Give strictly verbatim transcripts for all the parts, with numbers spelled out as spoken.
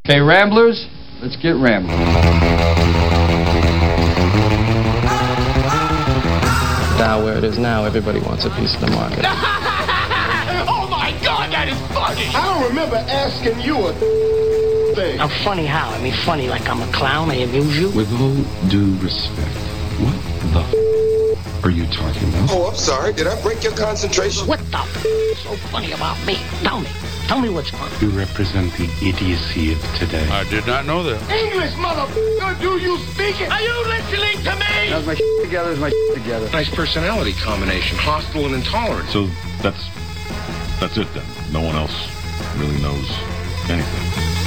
Okay, Ramblers, let's get rambling. Now where it is now, everybody wants a piece of the market. Oh my God, that is funny! I don't remember asking you a thing. I'm funny how? I mean funny like I'm a clown, I amuse you? With all due respect, what the f*** are you talking about? Oh, I'm sorry. Did I break your concentration? What the f*** is so funny about me? Tell me. Tell me what's funny. You represent the idiocy of today. I did not know that. English, motherfucker, do you speak it? Are you listening to me? How's my shit together? Is my shit together? Nice personality combination, hostile and intolerant. So that's that's it then. No one else really knows anything.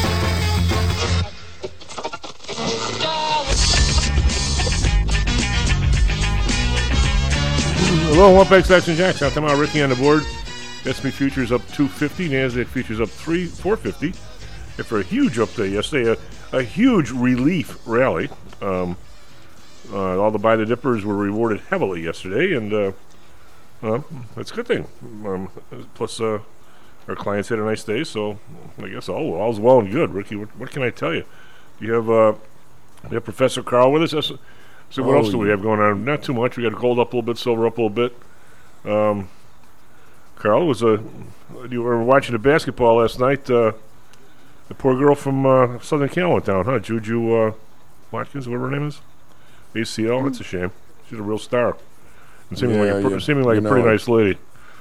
Hello, welcome back to Action Jacks. Now, come out, Ricky on the board. S and P futures up two fifty, NASDAQ futures up three four fifty. After a huge update yesterday, a, a huge relief rally. Um, uh, all the buy the dippers were rewarded heavily yesterday, and uh, uh, that's a good thing. Um, plus, uh, our clients had a nice day, so I guess all all's well and good. Ricky, what, what can I tell you? Do you have uh, we have Professor Carl with us? That's, so what oh, else do we have going on? Not too much. We got gold up a little bit, silver up a little bit. Um, Carl, was a you were watching the basketball last night. Uh, the poor girl from uh, Southern Cal went down, huh? Juju uh, Watkins, whatever her name is, A C L. That's a shame. She's a real star, and seeming yeah, like a, yeah. seeming like you a pretty know, nice lady.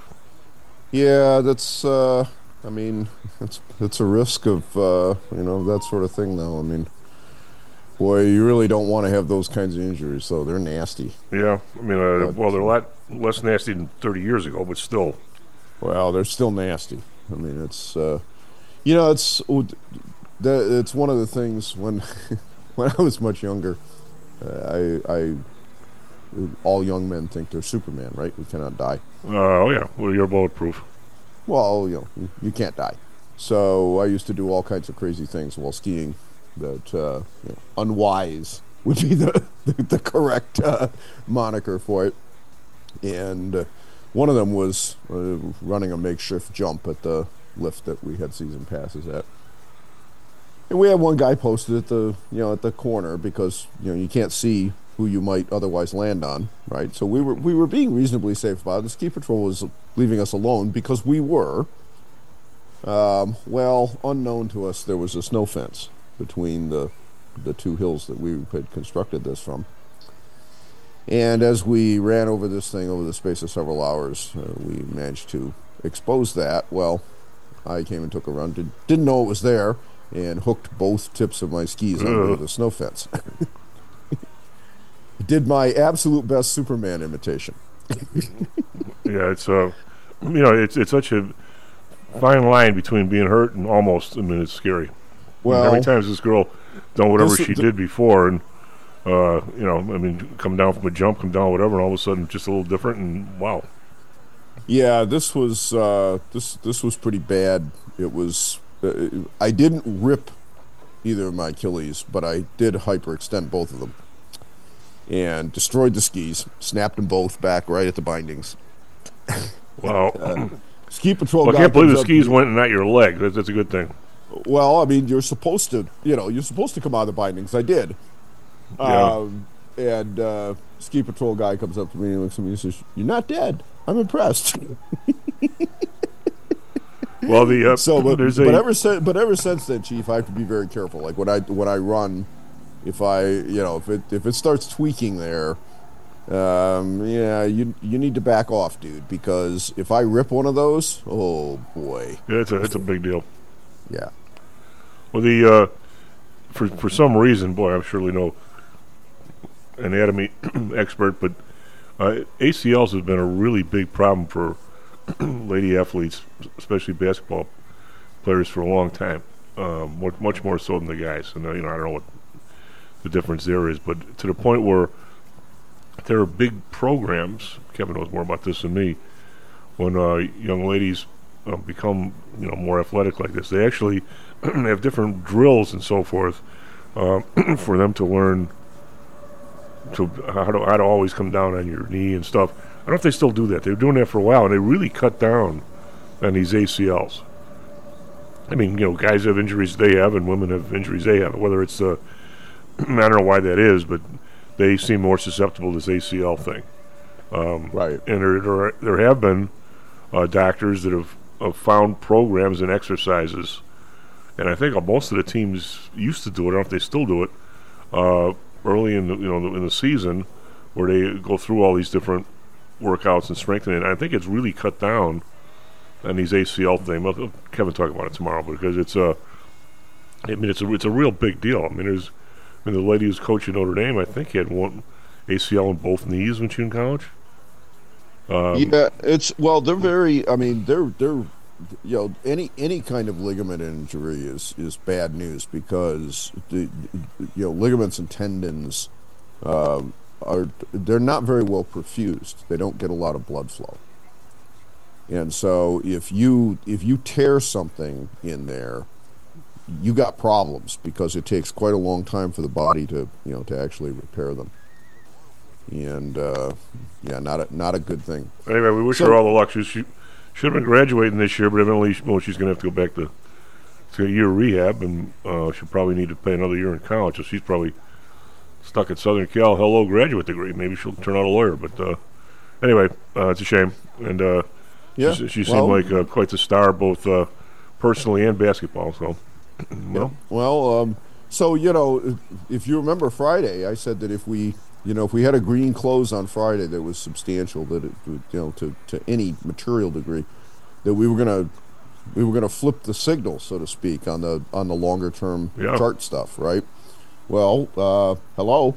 Yeah, that's. Uh, I mean, it's it's a risk of uh, you know that sort of thing, though. I mean, boy, you really don't want to have those kinds of injuries, though. They're nasty. Yeah, I mean, uh, but, well, they're a lot less nasty than thirty years ago, but still. Well, they're still nasty. I mean, it's, uh, you know, it's it's one of the things when when I was much younger, uh, I, I all young men think they're Superman, right? We cannot die. Uh, oh yeah, well, you're bulletproof. Well, you know, you, you can't die. So I used to do all kinds of crazy things while skiing that uh, you know, unwise would be the the, the correct uh, moniker for it, and. Uh, One of them was uh, running a makeshift jump at the lift that we had season passes at, and we had one guy posted at the you know at the corner because you know you can't see who you might otherwise land on, right? So we were we were being reasonably safe about it. The ski patrol was leaving us alone because we were. Um, well, unknown to us, there was a snow fence between the the two hills that we had constructed this from. And as we ran over this thing over the space of several hours, uh, we managed to expose that. Well, I came and took a run, did, didn't know it was there, and hooked both tips of my skis under the snow fence. Did my absolute best Superman imitation. Yeah, it's uh, you know, it's it's such a fine line between being hurt and almost. I mean, it's scary. Well, I mean, every time this girl done whatever this, she the, did before, and uh, you know, I mean, come down from a jump, come down, whatever, and all of a sudden, just a little different, and wow. Yeah, this was uh, this this was pretty bad. It was. Uh, I didn't rip either of my Achilles, but I did hyperextend both of them, and destroyed the skis. Snapped them both back right at the bindings. Wow. uh, ski patrol. Well, I guy can't believe the comes up skis to- went and not your leg. That's, that's a good thing. Well, I mean, you're supposed to, you know, you're supposed to come out of the bindings. I did. Yeah. Um, and uh, ski patrol guy comes up to me and looks at me and says, "You're not dead. I'm impressed." Well, the uh, so, but, there's but a ever since, but ever since then, Chief, I have to be very careful. Like when I when I run, if I, you know, if it if it starts tweaking there, um, yeah, you you need to back off, dude, because if I rip one of those, oh boy, yeah, it's a it's a big deal. Yeah. Well, the uh, for for some reason, boy, I'm surely no anatomy expert, but uh, A C Ls has been a really big problem for lady athletes, especially basketball players, for a long time. Um, much, much more so than the guys. And uh, you know, I don't know what the difference there is, but to the point where there are big programs. Kevin knows more about this than me. When uh, young ladies uh, become, you know, more athletic like this, they actually have different drills and so forth uh, for them to learn to how to how to always come down on your knee and stuff. I don't know if they still do that. They were doing that for a while, and they really cut down on these A C Ls. I mean, you know, guys have injuries they have, and women have injuries they have. Whether it's, uh, I don't know why that is, but they seem more susceptible to this A C L thing. Um, right. And there, there, there have been uh, doctors that have, have found programs and exercises, and I think most of the teams used to do it. I don't know if they still do it uh, early in the you know in the season, where they go through all these different workouts and strengthening. And I think it's really cut down on these A C L thing. Well, Kevin talk about it tomorrow, because it's a, I mean, it's a it's a real big deal. I mean, there's, I mean, the lady who's coaching Notre Dame, I think, had one A C L in both knees when she was in college. Um, yeah, it's well, they're very. I mean, they're they're, you know, any any kind of ligament injury is is bad news, because the, you know, ligaments and tendons um, are they're not very well perfused. They don't get a lot of blood flow, and so if you if you tear something in there, you got problems, because it takes quite a long time for the body to you know to actually repair them. And uh, yeah, not a not a good thing. Anyway, we wish so, her all the luck. She, she should have been graduating this year, but evidently, well, she's going to have to go back to, to a year of rehab, and uh, she'll probably need to pay another year in college. So she's probably stuck at Southern Cal. Hello, graduate degree. Maybe she'll turn out a lawyer. But uh, anyway, uh, it's a shame. And uh, yeah, she, she well, seemed like uh, quite the star, both uh, personally and basketball. So, well, yeah. well, um, so you know, if you remember Friday, I said that if we. You know, if we had a green close on Friday that was substantial, that it, you know, to, to any material degree, that we were gonna we were gonna flip the signal, so to speak, on the on the longer term yeah. chart stuff, right? Well, uh, hello.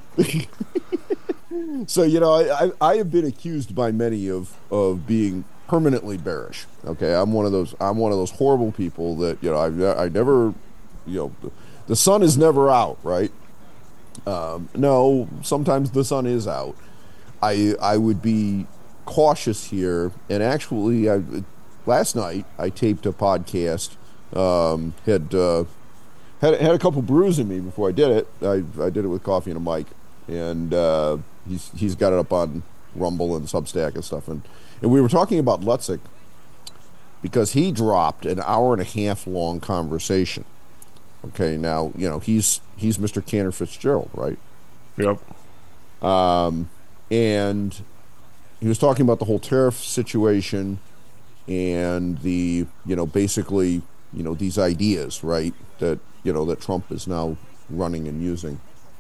So you know, I, I I have been accused by many of of being permanently bearish. Okay, I'm one of those I'm one of those horrible people that you know I I never you know the, the sun is never out, right? Um, no, sometimes the sun is out. I I would be cautious here, and actually, I, last night I taped a podcast. Um, had uh, had had a couple brews in me before I did it. I I did it with coffee and a mic, and uh, he's he's got it up on Rumble and Substack and stuff. And and we were talking about Lutzik, because he dropped an hour and a half long conversation. Okay, now, you know, he's he's Mister Cantor Fitzgerald, right? Yep. Um, and he was talking about the whole tariff situation and the, you know, basically, you know, these ideas, right, that, you know, that Trump is now running and using.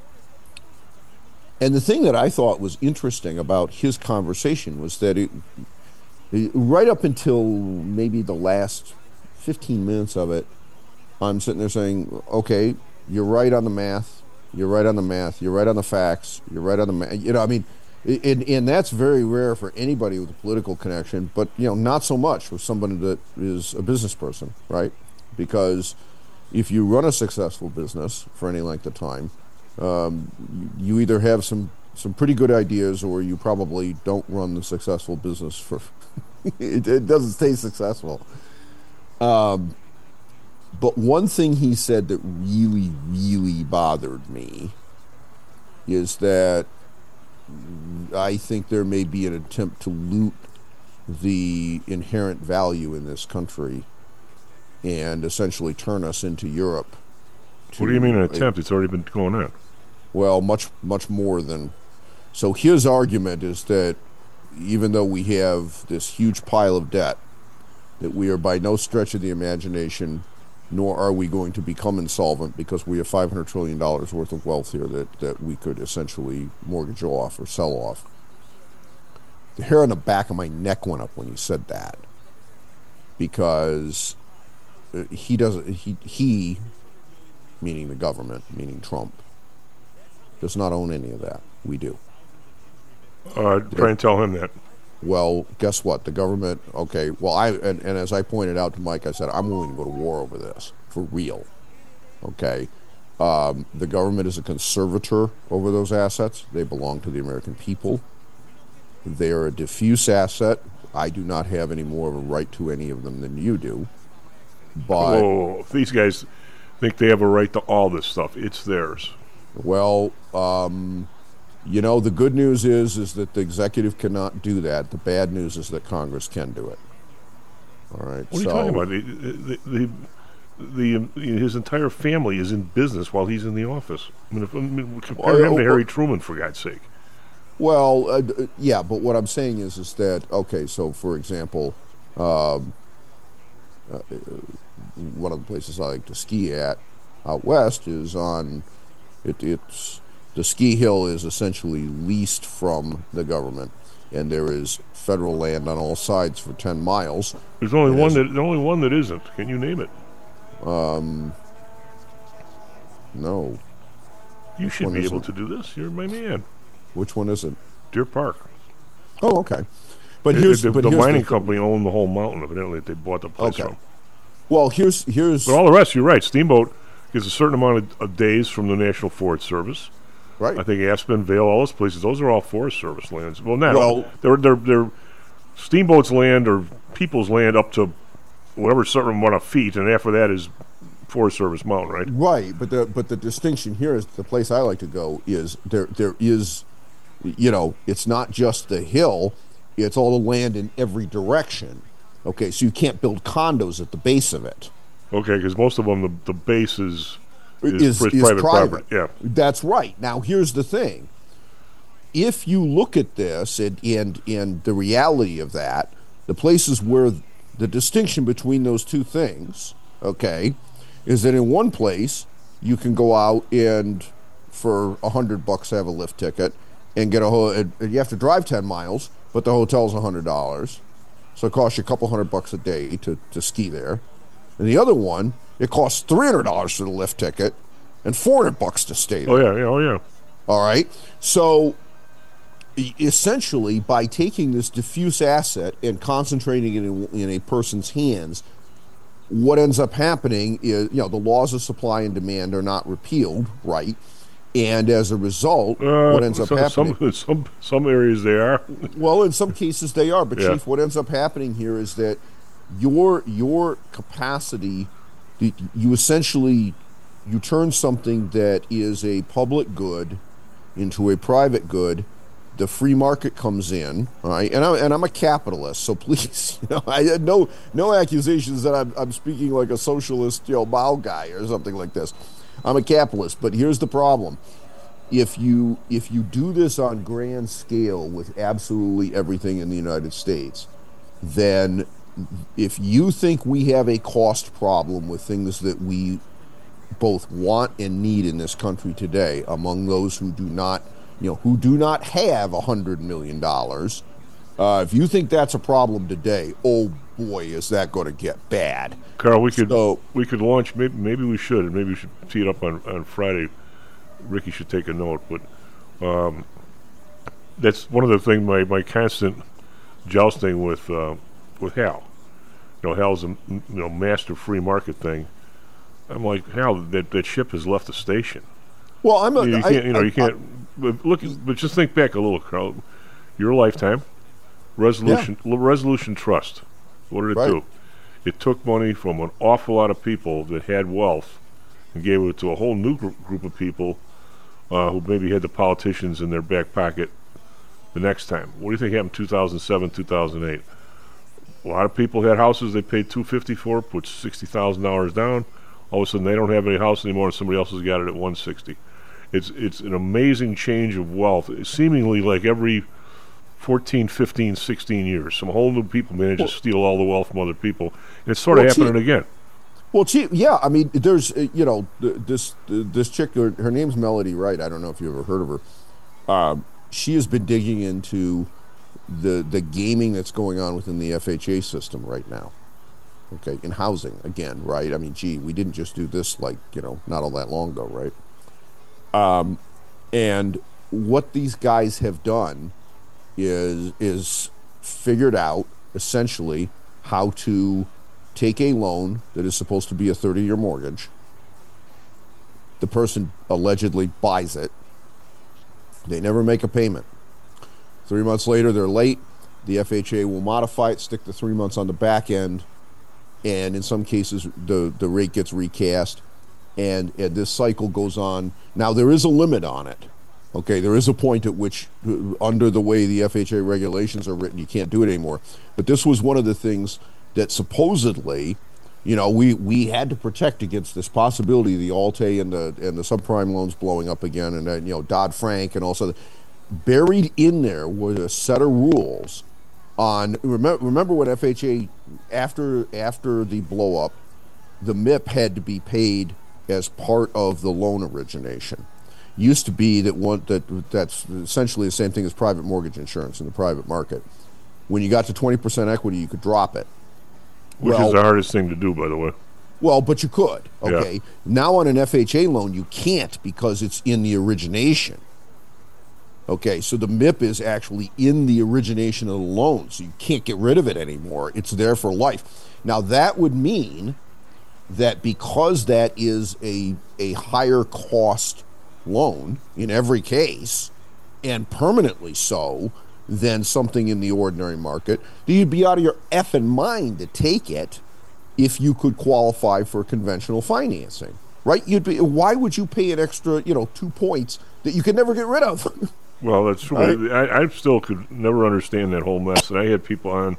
And the thing that I thought was interesting about his conversation was that it, it right up until maybe the last fifteen minutes of it, I'm sitting there saying, okay, you're right on the math, you're right on the math, you're right on the facts, you're right on the math. You know, I mean, and, and that's very rare for anybody with a political connection, but, you know, not so much with somebody that is a business person, right? Because if you run a successful business for any length of time, um, you either have some, some pretty good ideas, or you probably don't run the successful business for, it, it doesn't stay successful. Um, But one thing he said that really, really bothered me is that I think there may be an attempt to loot the inherent value in this country and essentially turn us into Europe. What do you mean an attempt? It's already been going on. Well, much, much more than... So his argument is that even though we have this huge pile of debt, that we are by no stretch of the imagination... nor are we going to become insolvent, because we have five hundred trillion dollars worth of wealth here that, that we could essentially mortgage off or sell off. The hair on the back of my neck went up when he said that, because he doesn't, he, he, meaning the government, meaning Trump, does not own any of that. We do. Uh, try and tell him that. Well, guess what? The government, okay, well, I and, and as I pointed out to Mike, I said, I'm willing to go to war over this, for real, okay? Um, the government is a conservator over those assets. They belong to the American people. They are a diffuse asset. I do not have any more of a right to any of them than you do. But oh, if these guys think they have a right to all this stuff, it's theirs. Well, um... you know, the good news is is that the executive cannot do that. The bad news is that Congress can do it. All right. What are so, you talking about? The, the, the, the his entire family is in business while he's in the office. I mean, if, I mean compare Well, him to uh, Harry Truman, for God's sake. Well, uh, d- yeah, but what I'm saying is, is that okay? So, for example, um, uh, one of the places I like to ski at out west is on it. It's the ski hill is essentially leased from the government, and there is federal land on all sides for ten miles. There's only And one there's- that the only one that isn't. Can you name it? Um, no. You Which should one be is able it? to do this. You're my man. Which one is it? Deer Park. Oh, okay. But The- here's the, but the here's mining the, company owned the whole mountain. Evidently, they bought the place Okay. from. Well, here's here's But all the rest, you're right. Steamboat gets a certain amount of, of days from the National Forest Service. right. I think Aspen, Vale, all those places, those are all Forest Service lands. Well, not all. Well- They're, they're, they're Steamboat's land or people's land up to whatever certain amount of feet, and after that is Forest Service mountain, right? Right, but the but the distinction here is the place I like to go is there there is, you know, it's not just the hill, it's all the land in every direction. Okay, so you can't build condos at the base of it. Okay, because most of them, the, the base is, is, Is, is is private, private. property. Yeah. That's right. Now here's the thing. If you look at this and and and the reality of that, the places where the distinction between those two things, okay, is that in one place you can go out and for a hundred bucks have a lift ticket and get a whole. And you have to drive ten miles, but the hotel's a hundred dollars, so it costs you a couple hundred bucks a day to to ski there. And the other one, it costs three hundred dollars for the lift ticket and four hundred bucks to stay there. Oh, yeah, yeah, oh, yeah. All right. So e- essentially, by taking this diffuse asset and concentrating it in, in a person's hands, what ends up happening is, you know, the laws of supply and demand are not repealed, right? And as a result, Uh, what ends up some, happening? Some, some, some areas they are. Well, in some cases they are, but Yeah. Chief, what ends up happening here is that your your capacity, you, you essentially you turn something that is a public good into a private good. The free market comes in, all right, and I'm and I'm a capitalist, so please, you know, I had no no accusations that I'm I'm speaking like a socialist, you know, Mao guy or something like this. I'm a capitalist, but here's the problem: if you if you do this on grand scale with absolutely everything in the United States, then if you think we have a cost problem with things that we both want and need in this country today, among those who do not, you know, who do not have a hundred million dollars, uh, if you think that's a problem today, oh boy, is that going to get bad. Carl, we could So- we could launch. Maybe maybe we should, and maybe we should tee it up on, on Friday. Ricky should take a note, but um, that's one of the things. My, my constant jousting with uh, with Hal. You know, Hal's a m- you know master free market thing. I'm like, Hal, that that ship has left the station. Well, I'm a, You, you I- can't, you know, I- you can't. But look, but just think back a little, Carl. Your lifetime, resolution, L- resolution trust. What did it Right. do? It took money from an awful lot of people that had wealth and gave it to a whole new gr- group of people uh, who maybe had the politicians in their back pocket the next time. What do you think happened in two thousand seven, two thousand eight? A lot of people had houses they paid two hundred fifty thousand dollars for, put sixty thousand dollars down. All of a sudden, they don't have any house anymore, and somebody else has got it at one hundred sixty thousand dollars. It's it's an amazing change of wealth, seemingly like every fourteen, fifteen, sixteen years. Some whole new people manage Well- to steal all the wealth from other people. And it's sort of Well, happening gee- again. Well, Chief, yeah, I mean, there's, uh, you know, th- this th- this chick, her, her name's Melody Wright. I don't know if you ever heard of her. Um, she has been digging into the the gaming that's going on within the F H A system right now. Okay, in housing again, right? I mean, gee, we didn't just do this like, you know, not all that long ago, right? Um, and what these guys have done is is figured out essentially how to take a loan that is supposed to be a thirty-year mortgage. The person allegedly buys it. They never make a payment. Three months later, they're late. The F H A will modify it, stick the three months on the back end, and in some cases, the, the rate gets recast, and, and this cycle goes on. Now, there is a limit on it. Okay, there is a point at which, uh, under the way the F H A regulations are written, you can't do it anymore. But this was one of the things that supposedly You know, we, we had to protect against this possibility of the Alt-A and the and the subprime loans blowing up again, and then, you know, Dodd-Frank and also the, buried in there was a set of rules on. Remember, remember when F H A after after the blow up, the M I P had to be paid as part of the loan origination. Used to be that one that that's essentially the same thing as private mortgage insurance in the private market. When you got to twenty percent equity, you could drop it. Which well, is the hardest thing to do, by the way. Well, but you could. Okay. Yeah. Now on an F H A loan, you can't because it's in the origination. Okay, so the M I P is actually in the origination of the loan, so you can't get rid of it anymore. It's there for life. Now, that would mean that because that is a a higher cost loan in every case, and permanently so, than something in the ordinary market, that you'd be out of your effing mind to take it if you could qualify for conventional financing, right? You'd be. Why would you pay an extra, you know, two points that you could never get rid of? Well, that's true. Right? I, I still could never understand that whole mess. And I had people on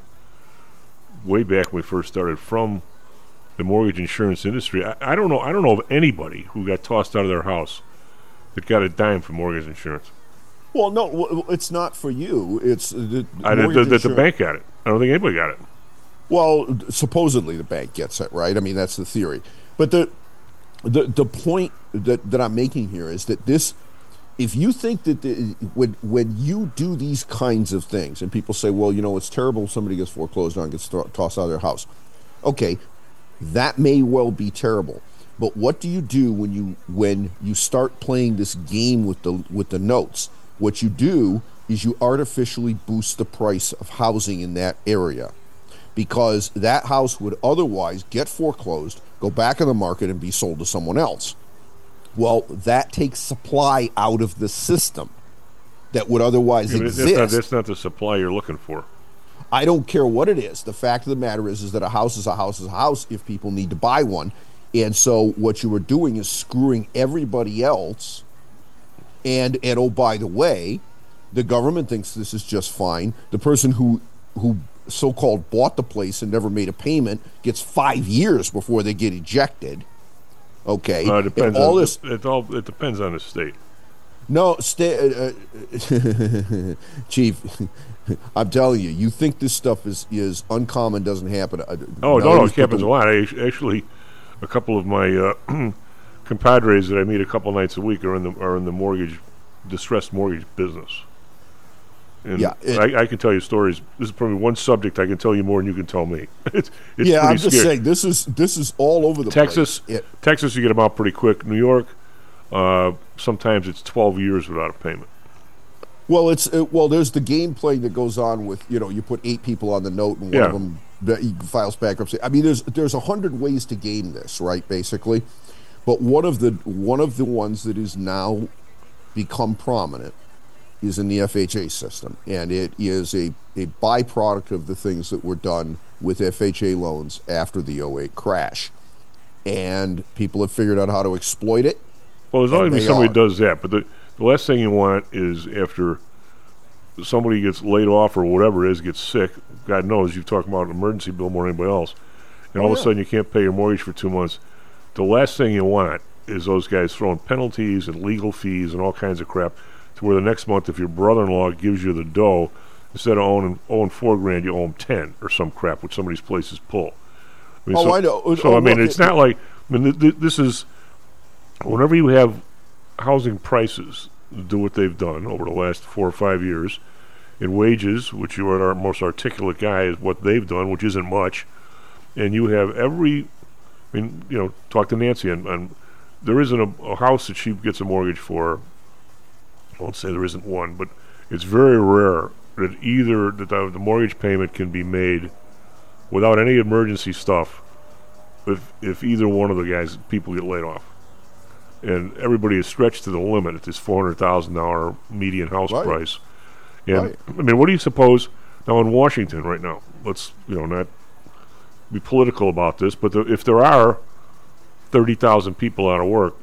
way back when we first started from the mortgage insurance industry. I, I don't know. I don't know of anybody who got tossed out of their house that got a dime from mortgage insurance. Well, no, it's not for you. It's the, I, the, the, the bank got it. I don't think anybody got it. Well, supposedly the bank gets it, right? I mean, that's the theory. But the the the point that, that I'm making here is that this, if you think that the, when when you do these kinds of things, and people say, well, you know, it's terrible if somebody gets foreclosed on, gets th- tossed out of their house. Okay, that may well be terrible. But what do you do when you when you start playing this game with the with the notes? What you do is you artificially boost the price of housing in that area, because that house would otherwise get foreclosed, go back in the market, and be sold to someone else. Well, that takes supply out of the system that would otherwise yeah, exist. That's not, that's not the supply you're looking for. I don't care what it is. The fact of the matter is, is that a house is a house is a house if people need to buy one. And so what you are doing is screwing everybody else. And, and oh, by the way, the government thinks this is just fine. The person who who so-called bought the place and never made a payment gets five years before they get ejected. Okay, uh, it depends. all on, this, it all it depends on the state. No, sta- uh, Chief. I'm telling you, you think this stuff is, is uncommon, doesn't happen. Uh, oh no, no, it happens a lot. I actually, a couple of my uh, compadres that I meet a couple nights a week are in the are in the mortgage, distressed mortgage business. And yeah, it, I, I can tell you stories. This is probably one subject I can tell you more than you can tell me. it's, it's yeah, pretty I'm just scary. saying this is this is all over the Texas, place. It, Texas, you get them out pretty quick. New York, uh, sometimes it's twelve years without a payment. Well, it's uh, well. There's the game playing that goes on with, you know, you put eight people on the note and one yeah. of them that files bankruptcy. I mean, there's there's a hundred ways to game this, right? Basically, but one of the one of the ones that is now become prominent is in the F H A system, and it is a, a byproduct of the things that were done with F H A loans after the oh eight crash. And people have figured out how to exploit it. Well, there's always they somebody are. does that, but the, the last thing you want is after somebody gets laid off or whatever it is, gets sick, God knows, you've talked about an emergency bill more than anybody else, and oh, all of yeah. a sudden you can't pay your mortgage for two months. The last thing you want is those guys throwing penalties and legal fees and all kinds of crap, to where the next month, if your brother-in-law gives you the dough, instead of owing, owing four grand, you owe him ten or some crap, which some of these places pull. I mean, Oh, so, I know. So, Oh, I mean, well, it's it- not like, I mean, th- th- this is, whenever you have housing prices do what they've done over the last four or five years, and wages, which you are our most articulate guy, is what they've done, which isn't much, and you have every, I mean, you know, talk to Nancy, and, and there isn't a, a house that she gets a mortgage for. I won't say there isn't one, but it's very rare that either that the, the mortgage payment can be made without any emergency stuff if if either one of the guys, people get laid off. And everybody is stretched to the limit at this four hundred thousand dollars median house Right. price. And, Right. I mean, what do you suppose, now in Washington right now, let's, you know, not be political about this, but the, if there are thirty thousand people out of work,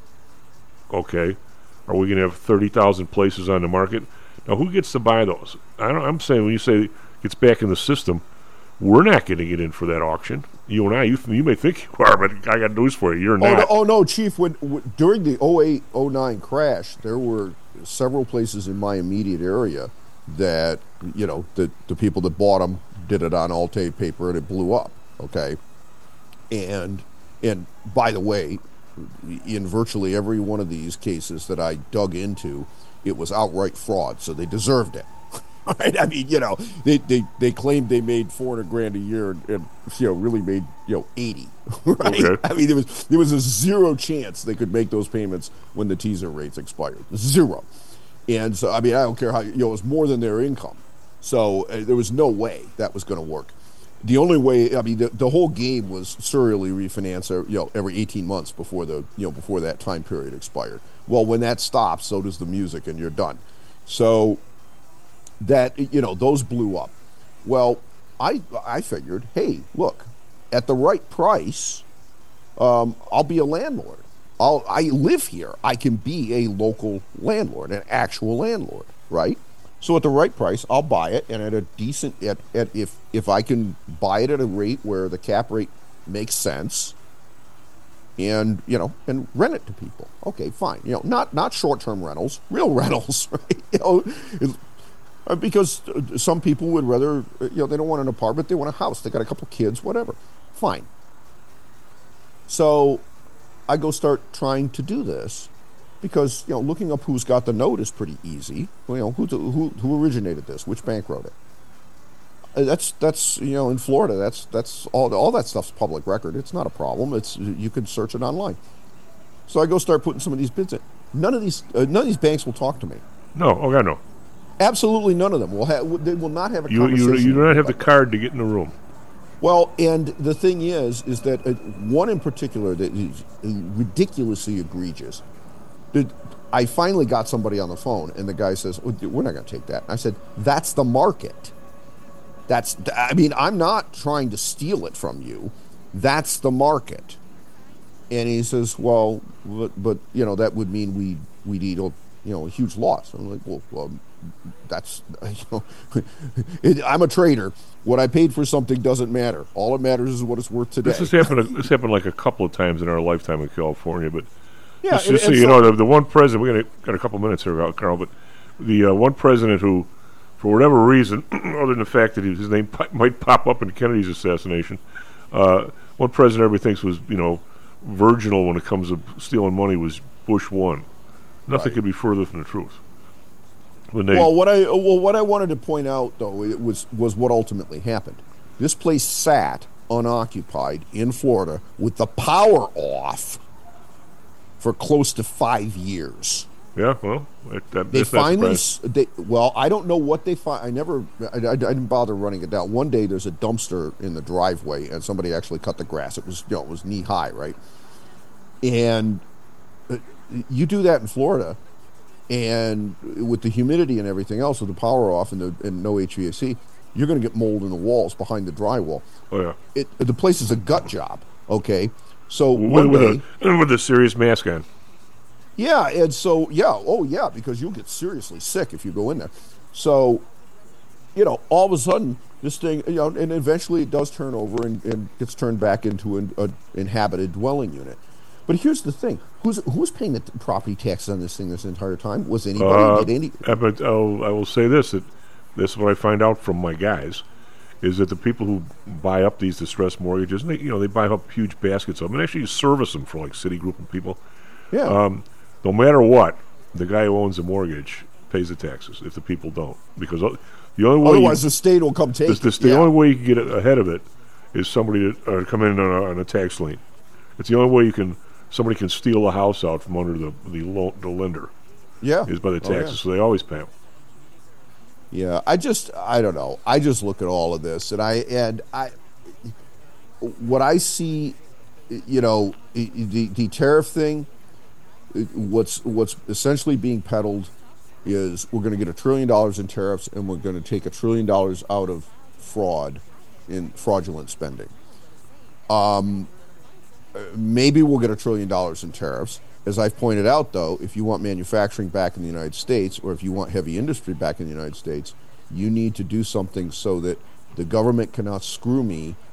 okay, are we going to have thirty thousand places on the market? Now, who gets to buy those? I don't, I'm saying when you say it gets back in the system, we're not going to get in for that auction. You and I, you, you may think you are, but I got news for you. You're Oh not. no, oh, no, Chief. When, when during the oh eight oh nine crash, there were several places in my immediate area that, you know, the, the people that bought them did it on Alt-A paper and it blew up, okay? And, and by the way, in virtually every one of these cases that I dug into, it was outright fraud, so they deserved it. Right? I mean, you know, they, they, they claimed they made four hundred grand a year and, and you know, really made, you know, eighty, right? Okay. I mean, there was, there was a zero chance they could make those payments when the teaser rates expired. Zero. And so, I mean, I don't care how, you know, it was more than their income. So uh, there was no way that was going to work. The only way, I mean, the, the whole game was serially refinanced, uh, you know, every eighteen months before the, you know, before that time period expired. Well, when that stops, so does the music, and you're done. So that, you know, those blew up. Well, I I figured, hey, look, at the right price, um, I'll be a landlord. I'll I live here. I can be a local landlord, an actual landlord, right? So at the right price, I'll buy it, and at a decent, at, at if if I can buy it at a rate where the cap rate makes sense, and you know, and rent it to people. Okay, fine. You know, not not short term rentals, real rentals, right? You know, it, because some people would rather, you know, they don't want an apartment, they want a house. They got a couple kids, whatever. Fine. So I go start trying to do this. Because, you know, looking up who's got the note is pretty easy. You know, who who who originated this? Which bank wrote it? Uh, That's that's you know, in Florida, that's that's all all that stuff's public record. It's not a problem. It's you can search it online. So I go start putting some of these bids in. None of these uh, none of these banks will talk to me. No, oh God, no. Absolutely none of them will have. They will not have a You conversation. you you do not have the like that. card to get in the room. Well, and the thing is, is that uh, one in particular that is ridiculously egregious. Did, I finally got somebody on the phone, and the guy says, "We're not going to take that." I said, "That's the market. That's. I mean, I'm not trying to steal it from you. That's the market." And he says, "Well, but, but you know that would mean we we need a you know a huge loss." I'm like, "Well, well that's you know, it, I'm a trader. What I paid for something doesn't matter. All it matters is what it's worth today." This has happened. This happened like a couple of times in our lifetime in California, but. Yeah, just, and, just so and you so, know, the, the one president, we're gonna got a couple minutes here, Carl, but the uh, one president who, for whatever reason, other than the fact that his name p- might pop up in Kennedy's assassination, uh, one president everybody thinks was, you know, virginal when it comes to stealing money was Bush one. Nothing Right. could be further from the truth. When they, well, what I well what I wanted to point out though it was was what ultimately happened. This place sat unoccupied in Florida with the power off for close to five years. yeah, well, that, that, They that's not finally, surprising. s- they, well, I don't know what they find. I never, I, I, I didn't bother running it down. One day there's a dumpster in the driveway, and somebody actually cut the grass. It was, you know, it was knee high, right? And uh, you do that in Florida, and with the humidity and everything else, with the power off and, the, and no H V A C, you're going to get mold in the walls behind the drywall. Oh yeah, It, the place is a gut job. Okay, so with, one with, day. a, with a serious mask on. Yeah, and so, yeah, oh, yeah, because you'll get seriously sick if you go in there. So, you know, all of a sudden, this thing, you know, and eventually it does turn over and, and gets turned back into an a inhabited dwelling unit. But here's the thing. Who's who's paying the t- property taxes on this thing this entire time? Was anybody? Uh, did any, uh, but I'll, I will say this, that this is what I find out from my guys, is that the people who buy up these distressed mortgages, and they, you know, they buy up huge baskets of them, and actually service them for like Citigroup and people. yeah. Um, no matter what, the guy who owns the mortgage pays the taxes if the people don't. Because uh, the only way Otherwise, you, the state will come take this, this, it. the Yeah. only way you can get ahead of it is somebody to uh, come in on a, on a tax lien. It's the only way you can somebody can steal a house out from under the the, lo- the lender yeah. is by the Oh, yeah. taxes. So they always pay them. Yeah, I just I don't know. I just look at all of this, and I and I what I see, you know, i- i- the the tariff thing. i- What's what's essentially being peddled is we're going to get a trillion dollars in tariffs, and we're going to take a trillion dollars out of fraud, in fraudulent spending. Um, uh, maybe we'll get a trillion dollars in tariffs. As I've pointed out, though, if you want manufacturing back in the United States, or if you want heavy industry back in the United States, you need to do something so that the government cannot screw me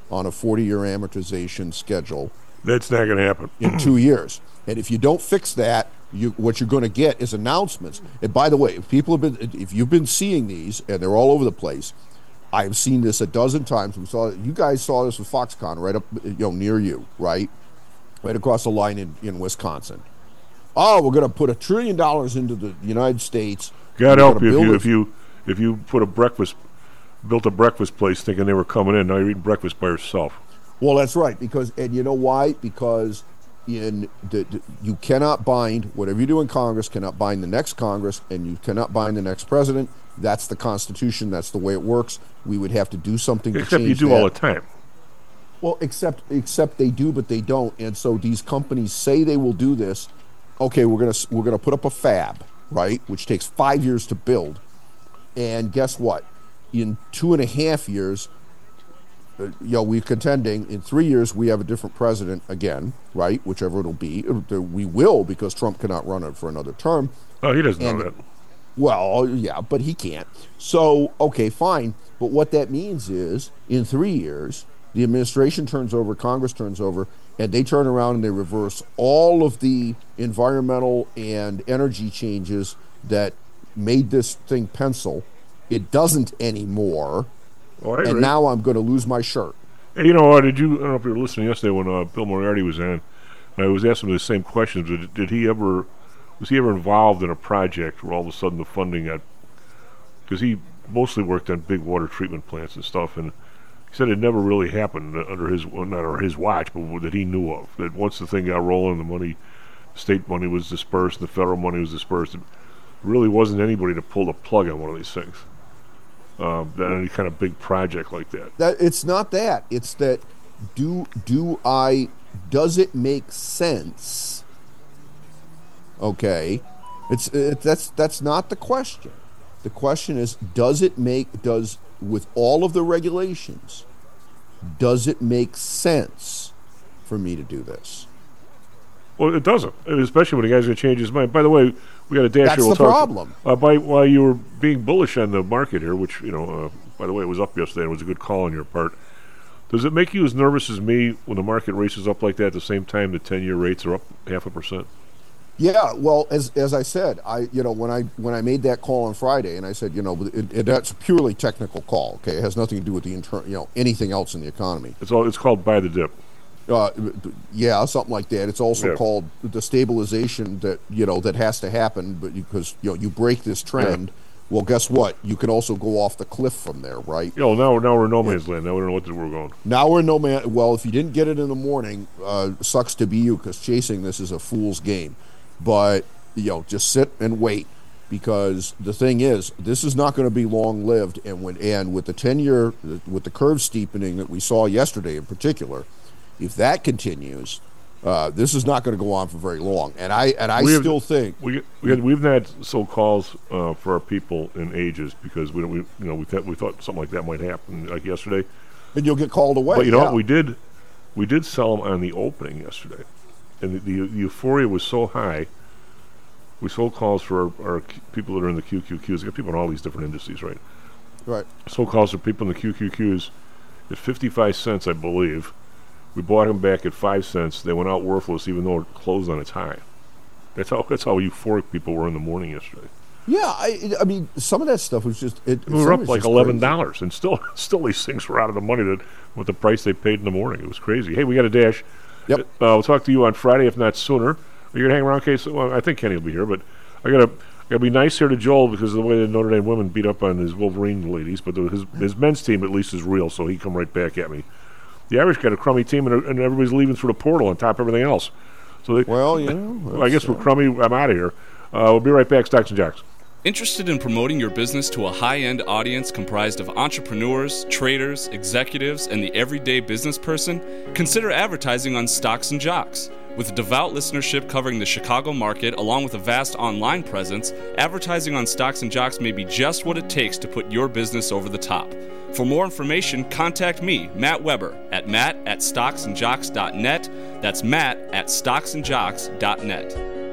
on a forty-year amortization schedule. That's not going to happen. In two years. And if you don't fix that, you, what you're going to get is announcements. And by the way, if people have been, if you've been seeing these, and they're all over the place, I've seen this a dozen times. We saw you guys saw this with Foxconn right up, you know, near you, right, right across the line in, in Wisconsin. Oh, we're going to put a trillion dollars into the United States. God help you if you, if you if you put a breakfast, built a breakfast place thinking they were coming in. Now you're eating breakfast by yourself. Well, that's right, because, and you know why? Because in the, the, you cannot bind, whatever you do in Congress cannot bind the next Congress, and you cannot bind the next president. That's the Constitution. That's the way it works. We would have to do something to except change you do that. all the time. Well, except except they do, but they don't. And so these companies say they will do this. Okay, we're gonna we're gonna put up a fab, right, which takes five years to build, and guess what? In two and a half years. Uh, you know, we're contending in three years we have a different president again, right? Whichever it'll be, we will, because Trump cannot run it for another term. Oh, he doesn't and, know that. Well, yeah, but he can't. So, okay, fine. But what that means is, in three years, the administration turns over, Congress turns over, and they turn around and they reverse all of the environmental and energy changes that made this thing pencil. It doesn't anymore. Oh, and agree. Now I'm going to lose my shirt. Hey, you know, uh, did you, I don't know if you were listening yesterday when uh, Bill Moriarty was in, and I was asking him the same questions. Did, did he ever, was he ever involved in a project where all of a sudden the funding got, because he mostly worked on big water treatment plants and stuff, and he said it never really happened under his, well, not under his watch, but that he knew of. That once the thing got rolling, the money, state money was dispersed, the federal money was dispersed, it really wasn't anybody to pull the plug on one of these things. Um, any kind of big project like that. That it's not that. It's that do do I does it make sense? Okay, it's it, that's that's not the question. The question is, does it make does with all of the regulations, does it make sense for me to do this? Well, it doesn't, especially when the guy's going to change his mind. By the way, we got a dash That's here. We'll the talk, problem. Uh, by while you were being bullish on the market here, which you know, uh, by the way, it was up yesterday. And it was a good call on your part. Does it make you as nervous as me when the market races up like that at the same time the ten-year rates are up half a percent? Yeah, well, as as I said, I you know when I when I made that call on Friday, and I said, you know, it, it, that's a purely technical call. Okay, it has nothing to do with the inter- you know anything else in the economy. It's all it's called buy the dip. Uh, yeah, something like that. It's also yeah. called the stabilization that you know that has to happen, but because you know you break this trend, yeah. well, guess what? You can also go off the cliff from there, right? Yeah, well, now we're now we're in no man's yeah. land. Now we don't know what we're going. Now we're in no man. Well, if you didn't get it in the morning, uh, sucks to be you, because chasing this is a fool's game. But you know, just sit and wait, because the thing is, this is not going to be long lived, and when and with the ten year with the curve steepening that we saw yesterday in particular. If that continues, uh, this is not going to go on for very long. And I and I we still have, think we we had, we've had so calls uh, for our people in ages because we, we you know we thought we thought something like that might happen like yesterday. And you'll get called away. But you know yeah. what we did? We did sell them on the opening yesterday, and the, the, the euphoria was so high. We sold calls for our, our people that are in the Q Q Qs. We got people in all these different indices, right? Right. Sold calls for people in the Q Q Qs at fifty-five cents, I believe. We bought them back at five cents. They went out worthless, even though it closed on its high. That's how that's how euphoric people were in the morning yesterday. Yeah, I, I mean, some of that stuff was just it. We were up like eleven dollars, and still, still these things were out of the money that with the price they paid in the morning. It was crazy. Hey, we got a dash. Yep. Uh, we'll talk to you on Friday, if not sooner. Are you gonna hang around, Case? Well, I think Kenny will be here, but I gotta gotta be nice here to Joel because of the way the Notre Dame women beat up on his Wolverine ladies. But the, his his men's team at least is real, so he come right back at me. The Irish got a crummy team, and, and everybody's leaving through the portal on top of everything else. So they, well, you know, I guess we're crummy. I'm out of here. Uh, we'll be right back. Stocks and Jocks. Interested in promoting your business to a high-end audience comprised of entrepreneurs, traders, executives, and the everyday business person? Consider advertising on Stocks and Jocks. With a devout listenership covering the Chicago market, along with a vast online presence, advertising on Stocks and Jocks may be just what it takes to put your business over the top. For more information, contact me, Matt Weber, at matt at stocks and jocks dot net. That's matt at stocks and jocks dot net.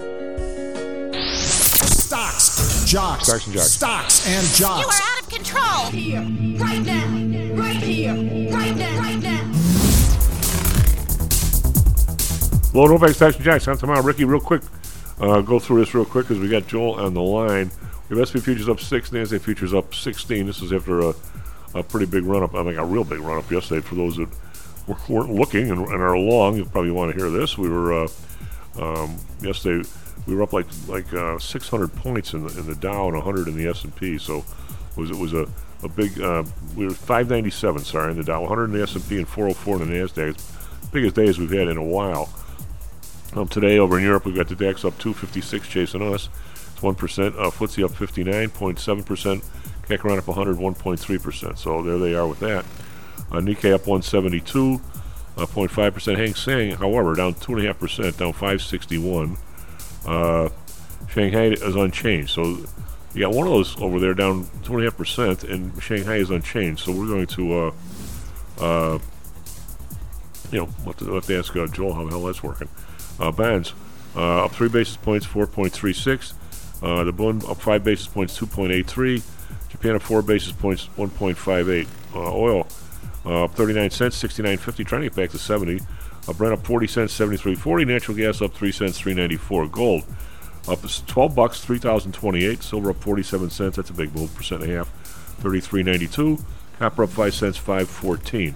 Stocks, Jocks, Stocks and Jocks. Stocks and Jocks. You are out of control. Here, right now, right here, right now, right now. Hello, Novak Stocks and Jocks. I'm tomorrow. Ricky, real quick, uh, go through this real quick because we got Joel on the line. We have S and P futures up six, NASDAQ futures up sixteen. This is after a, a pretty big run up. I mean, a real big run up yesterday. For those that weren't looking and, and are long, you probably want to hear this. We were uh, um, yesterday. We were up like like uh, six hundred points in the in the Dow and one hundred in the S and P. So it was it was a a big. Uh, we were five ninety-seven. Sorry, in the Dow, one hundred in the S and P, and four oh four in the NASDAQ. It's the biggest days we've had in a while. Um, today over in Europe, we've got the DAX up two fifty-six, chasing us. It's one percent. Uh, F T S E up fifty-nine point seven percent. C A C around up one hundred, one point three percent. So there they are with that. Uh, Nikkei up one seventy-two, uh, zero point five percent. Hang Seng, however, down two point five percent, down five sixty-one. Uh, Shanghai is unchanged. So you got one of those over there down two point five percent, and Shanghai is unchanged. So we're going to, uh, uh, you know, we'll have to, we'll have to ask uh, Joel how the hell that's working. Uh, Bonds uh, up three basis points, four point three six. Uh, the Bund up five basis points, two point eight three. Japan up four basis points, one point five eight. Uh, oil uh, up thirty-nine cents, sixty-nine fifty, trying to get back to seventy. Uh, Brent up forty cents, seventy-three forty. Natural gas up three cents, three ninety-four. Gold up twelve bucks, three thousand twenty-eight. Silver up forty-seven cents. That's a big move, percent and a half, thirty-three ninety-two. Copper up five cents, five fourteen.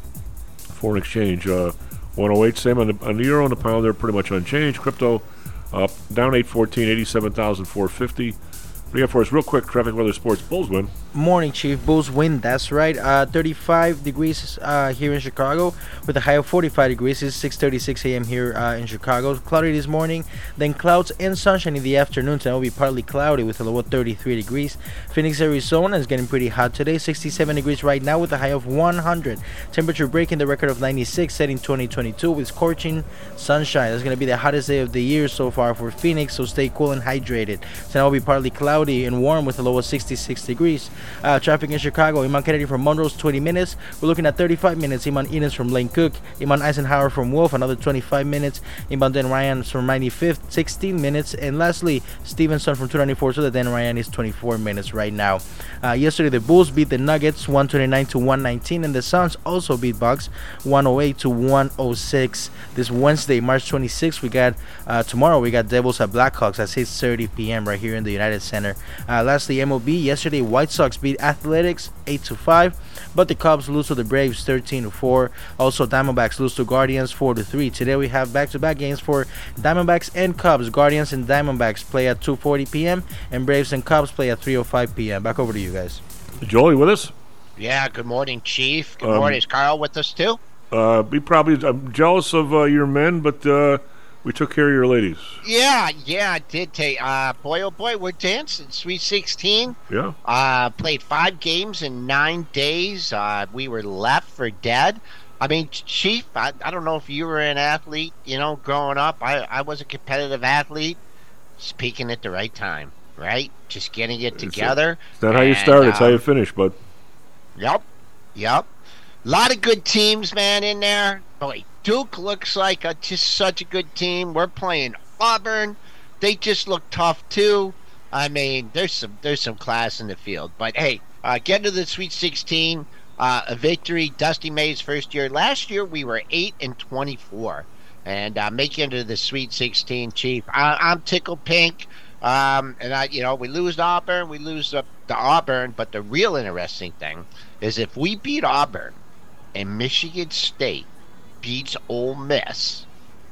Foreign exchange uh, one oh eight. Same on the, on the euro and the pound. They're pretty much unchanged. Crypto up down eight fourteen, eighty-seven thousand four hundred fifty. What do you got for us? Real quick, traffic, weather, sports. Bulls win. Morning, Chief. Bulls win. That's right. Uh, thirty-five degrees uh, here in Chicago with a high of forty-five degrees. It's six thirty-six a.m. here uh, in Chicago. Cloudy this morning. Then clouds and sunshine in the afternoon. Tonight will be partly cloudy with a low of thirty-three degrees. Phoenix, Arizona is getting pretty hot today. sixty-seven degrees right now with a high of one hundred. Temperature breaking the record of ninety-six, setting twenty twenty-two with scorching sunshine. That's going to be the hottest day of the year so far for Phoenix, so stay cool and hydrated. Tonight will be partly cloudy and warm with a low of sixty-six degrees. Uh, traffic in Chicago, Iman Kennedy from Monroe's twenty minutes. We're looking at thirty-five minutes. Iman Enos from Lane Cook. Iman Eisenhower from Wolf, another twenty-five minutes. Iman Dan Ryan from ninety-fifth, sixteen minutes. And lastly, Stevenson from two ninety-four. So the Dan Ryan is twenty-four minutes right now. Uh, yesterday, the Bulls beat the Nuggets one twenty-nine to one nineteen, and the Suns also beat Bucks one oh eight to one oh six. This Wednesday, March twenty-sixth, we got uh, tomorrow we got Devils at Blackhawks at six thirty p.m. right here in the United Center. Uh, lastly, M L B yesterday, White Sox beat Athletics eight to five, but the Cubs lose to the Braves thirteen to four. Also, Diamondbacks lose to Guardians four to three. Today we have back-to-back games for Diamondbacks and Cubs. Guardians and Diamondbacks play at two forty p.m. and Braves and Cubs play at three oh five p.m. Back over to you guys. Joel, you with us? Yeah, good morning, Chief. Good Um, morning. Is Carl with us, too? Uh, be probably I'm jealous of uh, your men, but uh, we took care of your ladies. Yeah, yeah, I did take. Uh, boy, oh boy, we're dancing. Sweet sixteen. Yeah. Uh, played five games in nine days. Uh, we were left for dead. I mean, Chief, I, I don't know if you were an athlete, you know, growing up. I, I was a competitive athlete. Speaking at the right time, right? Just getting it together. It's not how you start, it's how you finish, bud. Yep, yep. A lot of good teams, man, in there. Boy, Duke looks like a, just such a good team. We're playing Auburn. They just look tough, too. I mean, there's some there's some class in the field. But, hey, uh, get to the Sweet sixteen. Uh, a victory, Dusty May's first year. Last year, we were eight and twenty-four. And uh, make it into the Sweet sixteen, Chief. I, I'm tickled pink. Um, and, I, you know, we lose to Auburn. We lose to, to Auburn. But the real interesting thing is if we beat Auburn and Michigan State beats Ole Miss,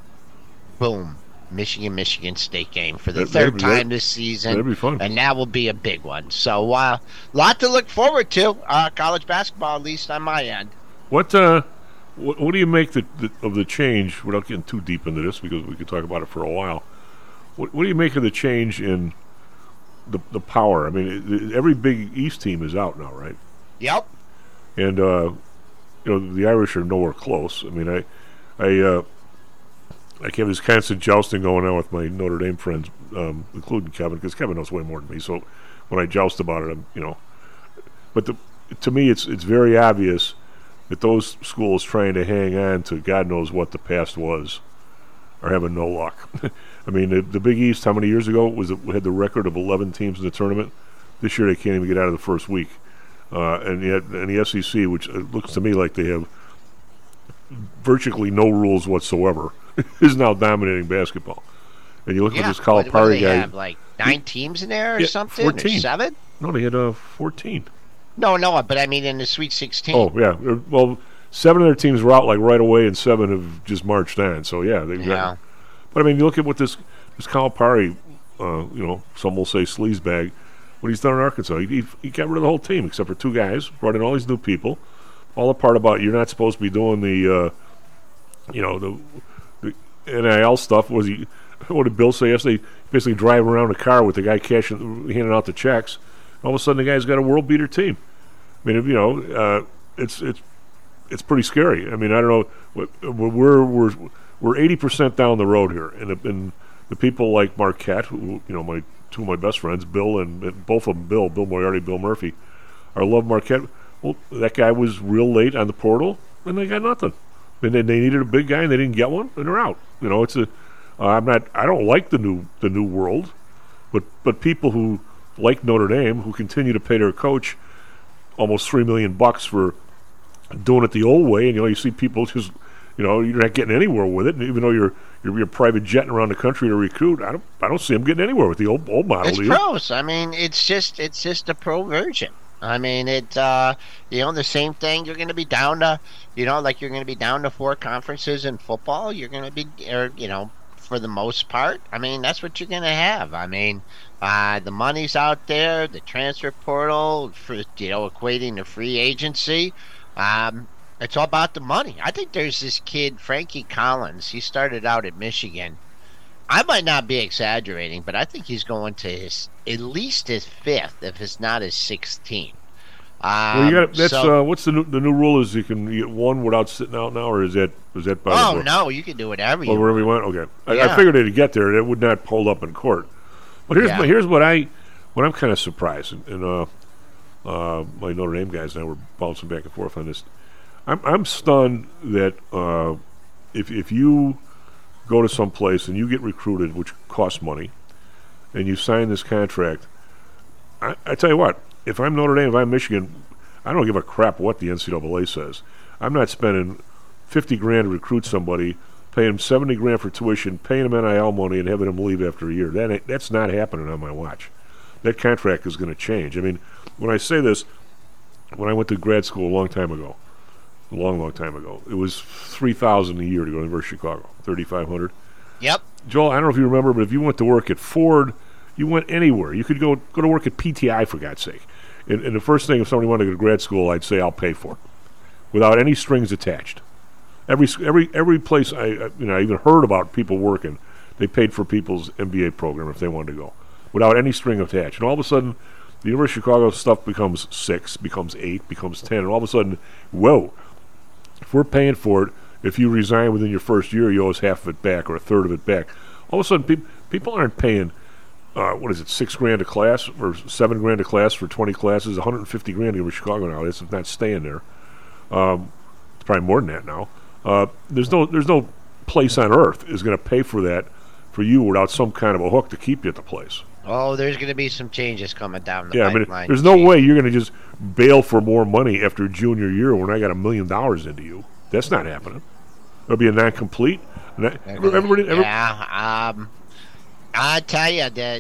boom, Michigan, Michigan State game for the That- third that'd be- time that- this season. that'd be fun. And that will be a big one. So, a uh, lot to look forward to. Uh, college basketball, at least on my end. What uh, what, what do you make the, the, of the change, without getting too deep into this, because we could talk about it for a while. What, what do you make of the change in the the power? I mean, it, it- every Big East team is out now, right? Yep. And uh, you know, the Irish are nowhere close. I mean, I I uh, I have this constant jousting going on with my Notre Dame friends, um, including Kevin, because Kevin knows way more than me. So when I joust about it, I'm, you know, but the, to me, it's it's very obvious that those schools trying to hang on to God knows what the past was are having no luck. I mean, the, the Big East, how many years ago was it, had the record of eleven teams in the tournament? This year they can't even get out of the first week. Uh, and yet, and the S E C, which it looks to me like they have virtually no rules whatsoever, is now dominating basketball. And you look yeah. at this what, what do Calipari they guy. have, like nine teams in there or yeah, something? fourteen. Or seven? No, they had uh, fourteen. No, no, but I mean in the Sweet sixteen. Oh, yeah. Well, seven of their teams were out like right away, and seven have just marched on. So, yeah. They've yeah. got, but, I mean, you look at what this, this Calipari, uh, you know, some will say sleazebag, what he's done in Arkansas. He, he, he got rid of the whole team except for two guys, brought in all these new people. All the part about you're not supposed to be doing the, uh, you know, the, the N I L stuff. Was he? What did Bill say yesterday? Basically driving around a car with the guy cashing, handing out the checks. All of a sudden, the guy's got a world beater team. I mean, you know, uh, it's it's it's pretty scary. I mean, I don't know. We're we're we're eighty percent down the road here, and the, and the people like Marquette, who you know, my two of my best friends, Bill and, and both of them, Bill, Bill Moriarty, Bill Murphy, I love Marquette. Well, that guy was real late on the portal, and they got nothing. And then they needed a big guy, and they didn't get one, and they're out. You know, it's a. Uh, I'm not. I don't like the new the new world, but but people who like Notre Dame, who continue to pay their coach almost three million bucks for doing it the old way, and you know, you see people just, you know, you're not getting anywhere with it, and even though you're you're, you're private jetting around the country to recruit, I don't I don't see them getting anywhere with the old old model. It's pros. I mean, it's just it's just a pro version. I mean, it, uh, you know, the same thing. You're going to be down to, you know, like you're going to be down to four conferences in football. You're going to be, or, you know, for the most part. I mean, that's what you're going to have. I mean, uh, the money's out there, the transfer portal, for, you know, equating to free agency. Um, it's all about the money. I think there's this kid, Frankie Collins. He started out at Michigan. I might not be exaggerating, but I think he's going to his at least his fifth, if it's not his sixteenth. Um, well, you got that's so, uh, what's the new, the new rule is you can get one without sitting out now, or is that is that by oh the no, you can do whatever you oh, want. wherever you want. Okay, I, Yeah. I figured they'd get there. It would not hold up in court. But here's Yeah. my, here's what I what I'm kind of surprised, and, and uh, uh, my Notre Dame guys and I were bouncing back and forth on this. I'm I'm stunned that uh, if if you go to some place and you get recruited, which costs money, and you sign this contract, I, I tell you what, if I'm Notre Dame, if I'm Michigan, I don't give a crap what the N C double A says. I'm not spending fifty grand to recruit somebody, paying them seventy grand for tuition, paying them N I L money, and having them leave after a year. That ain't, that's not happening on my watch. That contract is going to change. I mean, when I say this, when I went to grad school a long time ago, a long, long time ago, it was three thousand a year to go to the University of Chicago, thirty-five hundred. Yep. Joel, I don't know if you remember, but if you went to work at Ford, you went anywhere. You could go go to work at P T I, for God's sake. And, and the first thing, if somebody wanted to go to grad school, I'd say I'll pay for it, without any strings attached. Every every every place I, I you know I even heard about people working, they paid for people's M B A program if they wanted to go, without any string attached. And all of a sudden, the University of Chicago stuff becomes six, becomes eight, becomes ten, and all of a sudden, whoa! If we're paying for it, if you resign within your first year, you owe us half of it back or a third of it back. All of a sudden, pe- people aren't paying. Uh, what is it, six grand a class or seven grand a class for twenty classes, one hundred fifty grand in Chicago now. It's not staying there. Um, it's probably more than that now. Uh, there's no there's no place on earth is going to pay for that for you without some kind of a hook to keep you at the place. Oh, there's going to be some changes coming down the yeah, pipeline. I mean, there's no way you're going to just bail for more money after junior year when I got a million dollars into you. That's not happening. There'll be a non-complete. Non- everybody, everybody, yeah, um, I tell you that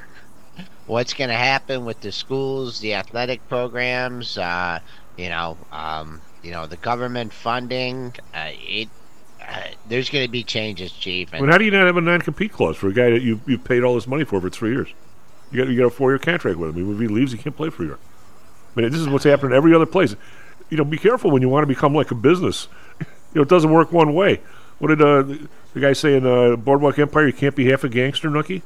what's going to happen with the schools, the athletic programs, uh, you know, um, you know, the government funding. Uh, it uh, there's going to be changes, Chief. And well, how do you not have a non-compete clause for a guy that you you paid all this money for for three years? You got you got a four-year contract with him. If he leaves, he can't play for a year. I mean, this is what's happening every other place. You know, be careful when you want to become like a business. You know, it doesn't work one way. What did uh, the, the guy say in uh, Boardwalk Empire? You can't be half a gangster, Nookie.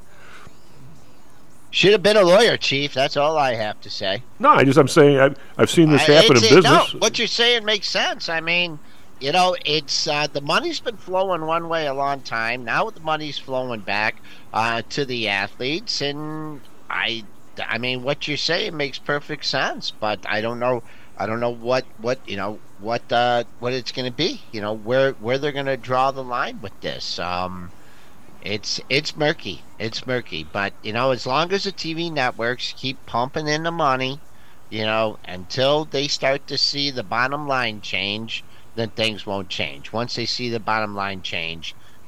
Should have been a lawyer, Chief. That's all I have to say. No, I just I'm saying I've, I've seen this I, happen in business. No, what you're saying makes sense. I mean, you know, it's uh, the money's been flowing one way a long time. Now the money's flowing back uh, to the athletes, and I, I mean, what you're saying makes perfect sense. But I don't know, I don't know what, what you know, what, uh, what it's going to be. You know, where where they're going to draw the line with this. Um, It's it's murky. It's murky. But, you know, as long as the T V networks keep pumping in the money, you know, until they start to see the bottom line change, then things won't change. Once they see the bottom line change,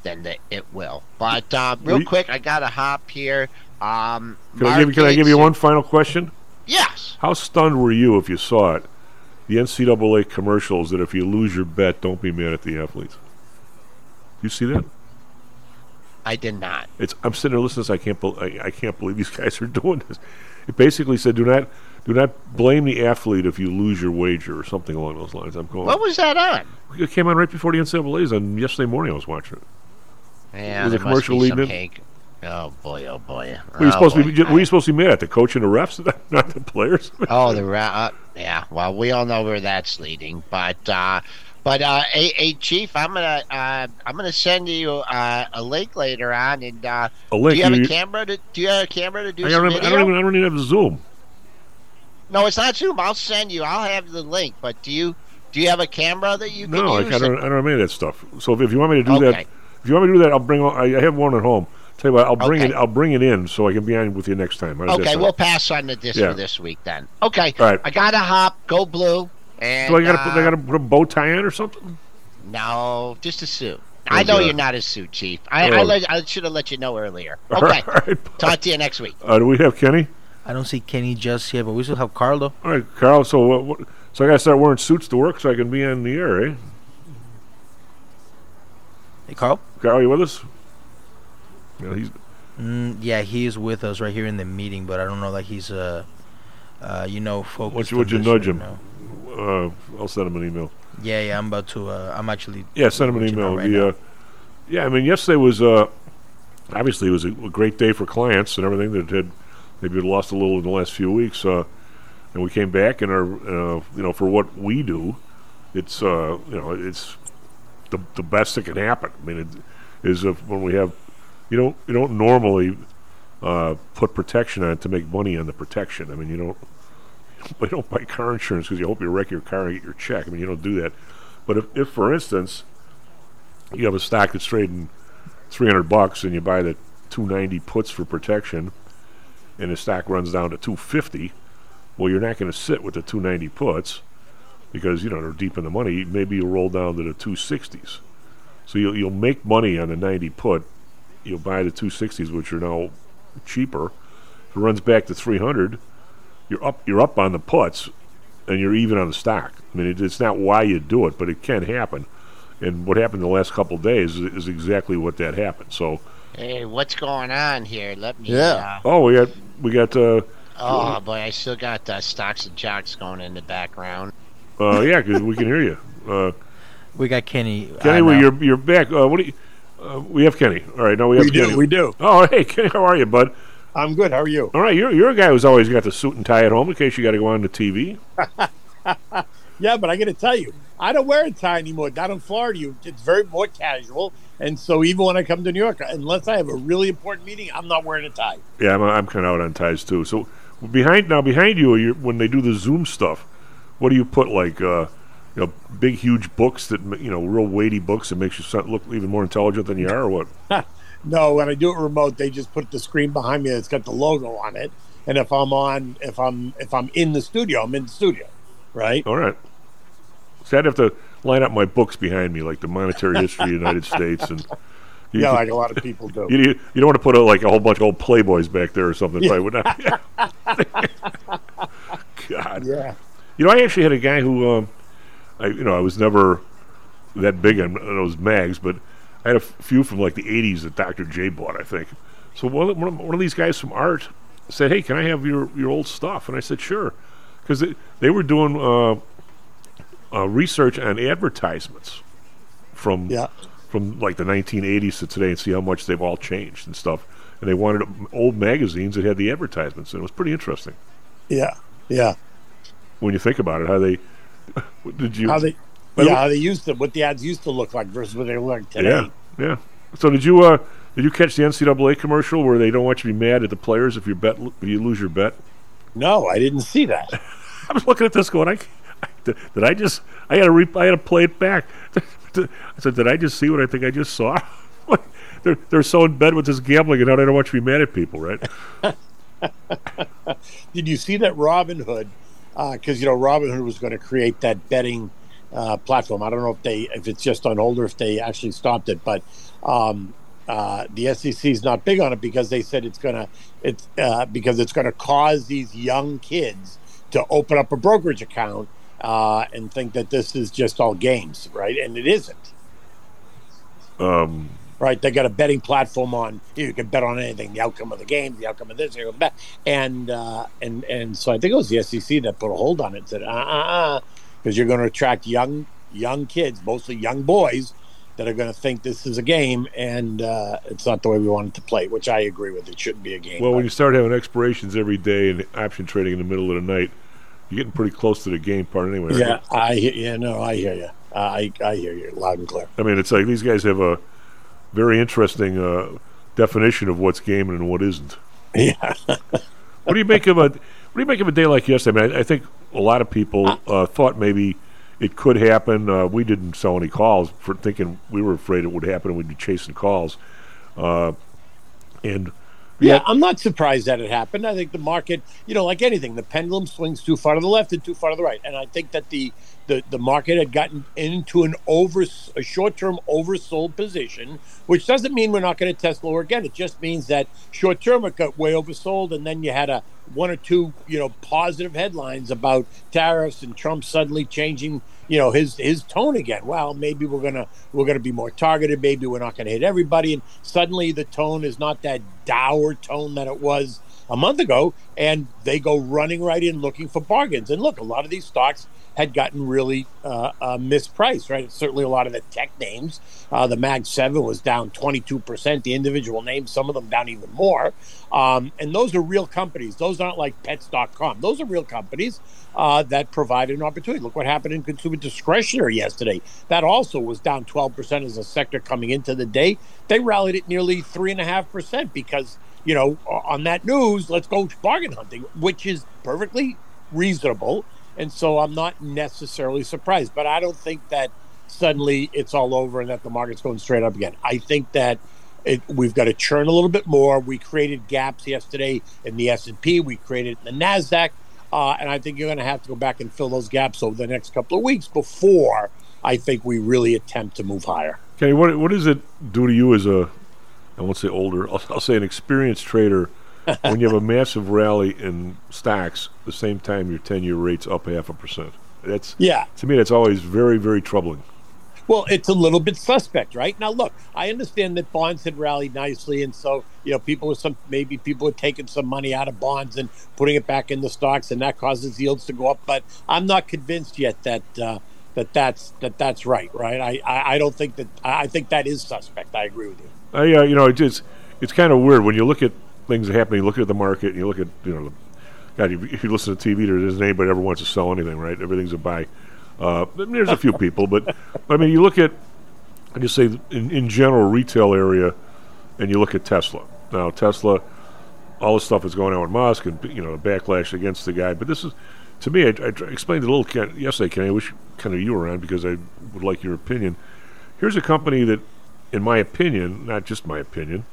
then the, it will. But uh, real you, quick, I got to hop here. Um, can I give, can I give you one final question? Yes. How stunned were you if you saw it? The N C double A commercials that if you lose your bet, don't be mad at the athletes. You see that? I did not. It's. I'm sitting there listening to this. I can't. Be, I, I can't believe these guys are doing this. It basically said, "Do not, do not blame the athlete if you lose your wager," or something along those lines. I'm going. What was that on? It came on right before the N C double A's on yesterday morning. I was watching it. Yeah, was there a commercial must be leading some in. cake. Oh boy! Oh boy! Were you oh, supposed boy. to be? Were you supposed to be mad at the coach and the refs, not the players? Oh, the ra- uh, yeah. Well, we all know where that's leading, but. Uh, But uh, hey, hey, Chief, I'm gonna uh, I'm gonna send you uh, a link later on, and uh, a link, do you have you, a camera to do you have a camera to do I some don't, video? I don't even I don't even have Zoom. No, it's not Zoom. I'll send you. I'll have the link. But do you do you have a camera that you can no, use? No, I don't. I don't have any of that stuff. So if, if you want me to do okay. that, if you want me to do that, I'll bring. I, I have one at home. Tell you what, I'll bring okay. it. I'll bring it in so I can be on with you next time. Okay, we'll pass on to this yeah. for this week then. Okay, all right. I gotta hop. Go blue. And so I gotta uh, put, I gotta put a bow tie on or something. No, just a suit. Oh, I know God. you're not a suit, Chief. I oh. I, let, I should have let you know earlier. Okay, right, talk to you next week. Uh, do we have Kenny? I don't see Kenny just yet, but we still have Carlo. All right, Carl. So what, what, so I gotta start wearing suits to work so I can be on the air, eh? Hey, Carl. Carl, you with us? Yeah, he's. Mm, yeah, he is with us right here in the meeting, but I don't know that he's uh, uh, you know, focused. Would you, would you nudge him? Right uh, I'll send him an email. Yeah, yeah, I'm about to. Uh, I'm actually. Yeah, send him an email. Right the, uh, yeah, I mean, yesterday was uh, obviously it was a, a great day for clients and everything that had maybe had lost a little in the last few weeks. Uh, and we came back and are uh, you know, for what we do, it's uh, you know, it's the the best that can happen. I mean, it is if when we have, you don't you don't normally uh, put protection on to make money on the protection. I mean, you don't. You don't buy car insurance because you hope you wreck your car and get your check. I mean, you don't do that. But if, if for instance, you have a stock that's trading three hundred bucks and you buy the two ninety puts for protection, and the stock runs down to two fifty, well, you're not going to sit with the two ninety puts because you know they're deep in the money. Maybe you'll roll down to the two sixties. So you'll you'll make money on the ninety put. You'll buy the two sixties, which are now cheaper. If it runs back to three hundred. You're up. You're up on the puts, and you're even on the stock. I mean, it, it's not why you do it, but it can happen. And what happened the last couple of days is, is exactly what that happened. So, hey, what's going on here? Let me. Yeah. Uh, oh, we got we got. Uh, oh boy, I still got uh, stocks and jocks going in the background. Uh, yeah, because we can hear you. Uh, we got Kenny. Kenny, well, you're you're back. Uh, what do you? Uh, we have Kenny. All right, now we have we Kenny. do. We do. Oh, hey, Kenny, how are you, bud? I'm good. How are you? All right, you're you're a guy who's always got the suit and tie at home in case you got to go on the T V. Yeah, but I got to tell you, I don't wear a tie anymore. Down in Florida, you, it's very more casual, and so even when I come to New York, unless I have a really important meeting, I'm not wearing a tie. Yeah, I'm I'm kind of out on ties too. So behind now behind you, you're, when they do the Zoom stuff, what do you put like? Uh, you know, big huge books that you know, real weighty books that makes you sound, look even more intelligent than you are, or what? No, when I do it remote, they just put the screen behind me that's got the logo on it. And if I'm on, if I'm if I'm in the studio, I'm in the studio, right? All right. So I'd have to line up my books behind me, like the Monetary History of the United States, and you, yeah, like a lot of people do. You, you don't want to put a, like a whole bunch of old Playboys back there or something, yeah. probably would not. God. Yeah. You know, I actually had a guy who, um, I you know, I was never that big on those mags, but I had a few from like the eighties that Doctor J bought, I think. So one of, one of these guys from Art said, "Hey, can I have your, your old stuff?" And I said, "Sure," because they, they were doing uh, uh, research on advertisements from yeah. from like the nineteen eighties to today and see how much they've all changed and stuff. And they wanted old magazines that had the advertisements, and it was pretty interesting. Yeah, yeah. When you think about it, how they did you how they yeah how they used to what the ads used to look like versus what they look like today. Yeah, yeah. So did you uh, did you catch the N C double A commercial where they don't want you to be mad at the players if you bet if you lose your bet? No, I didn't see that. I was looking at this going, I, I did, did I just I had to re, I had to play it back. I said, did I just see what I think I just saw? they're they're so in bed with this gambling and now they don't want you to be mad at people, right? Did you see that Robin Hood? Because uh, you know Robin Hood was going to create that betting uh, platform. I don't know if they if it's just on hold or if they actually stopped it, but um, uh, the S E C is not big on it because they said it's gonna it's uh, because it's gonna cause these young kids to open up a brokerage account uh, and think that this is just all games, right? And it isn't. Um. Right, they got a betting platform on. You can bet on anything, the outcome of the game, the outcome of this, you can bet. And uh, and and so I think it was the S E C that put a hold on it. And said, uh, uh, uh, because you're going to attract young young kids, mostly young boys, that are going to think this is a game, and uh, it's not the way we want it to play. Which I agree with. It shouldn't be a game. Well, but. when you start having expirations every day and option trading in the middle of the night, you're getting pretty close to the game part anyway. Yeah, right? I yeah no, I hear you. Uh, I I hear you loud and clear. I mean, it's like these guys have a very interesting uh, definition of what's gaming and what isn't. Yeah. What do you make of a What do you make of a day like yesterday? I mean, I, I think a lot of people uh, thought maybe it could happen. Uh, we didn't sell any calls for thinking we were afraid it would happen and we'd be chasing calls. Uh, and yeah, I'm not surprised that it happened. I think the market, you know, like anything, the pendulum swings too far to the left and too far to the right. And I think that the the, the market had gotten into an over a short-term oversold position, which doesn't mean we're not going to test lower again. It just means that short-term it got way oversold, and then you had a one or two, you know, positive headlines about tariffs and Trump suddenly changing, you know, his his tone again. Well, maybe we're gonna we're gonna be more targeted. Maybe we're not going to hit everybody, and suddenly the tone is not that dour tone that it was a month ago, and they go running right in looking for bargains. And look, a lot of these stocks had gotten really uh, uh, mispriced, right? Certainly a lot of the tech names. Uh, the Mag seven was down twenty-two percent. The individual names, some of them down even more. Um, and those are real companies. Those aren't like pets dot com. Those are real companies uh, that provide an opportunity. Look what happened in consumer discretionary yesterday. That also was down twelve percent as a sector coming into the day. They rallied at nearly three point five percent because, you know, on that news, let's go bargain hunting, which is perfectly reasonable. And so I'm not necessarily surprised, but I don't think that suddenly it's all over and that the market's going straight up again. I think that it, we've got to churn a little bit more. We created gaps yesterday in the S and P. We created in the NASDAQ. Uh, and I think you're going to have to go back and fill those gaps over the next couple of weeks before I think we really attempt to move higher. Okay, what what does it do to you as a, I won't say older, I'll, I'll say an experienced trader when you have a massive rally in stocks the same time your ten-year rate's up half a percent? That's yeah. To me, that's always very, very troubling. Well, it's a little bit suspect, right? Now, look, I understand that bonds had rallied nicely, and so you know, people were some maybe people were taking some money out of bonds and putting it back in the stocks, and that causes yields to go up. But I'm not convinced yet that uh, that that's that that's right, right? I, I, I don't think that I think that is suspect. I agree with you. I, uh, you know, it's it's, it's kind of weird when you look at things happening. You look at the market, and you look at you know, God, if you listen to T V, there isn't anybody ever wants to sell anything, right? Everything's a buy. Uh, there's a few people, but, but I mean, you look at, I just say in, in general retail area, and you look at Tesla. Now, Tesla, all the stuff that's going on with Musk, and you know, the backlash against the guy. But this is, to me, I, I explained it a little Ken, yesterday, Kenny. I wish kind of you were on because I would like your opinion. Here's a company that, in my opinion, not just my opinion,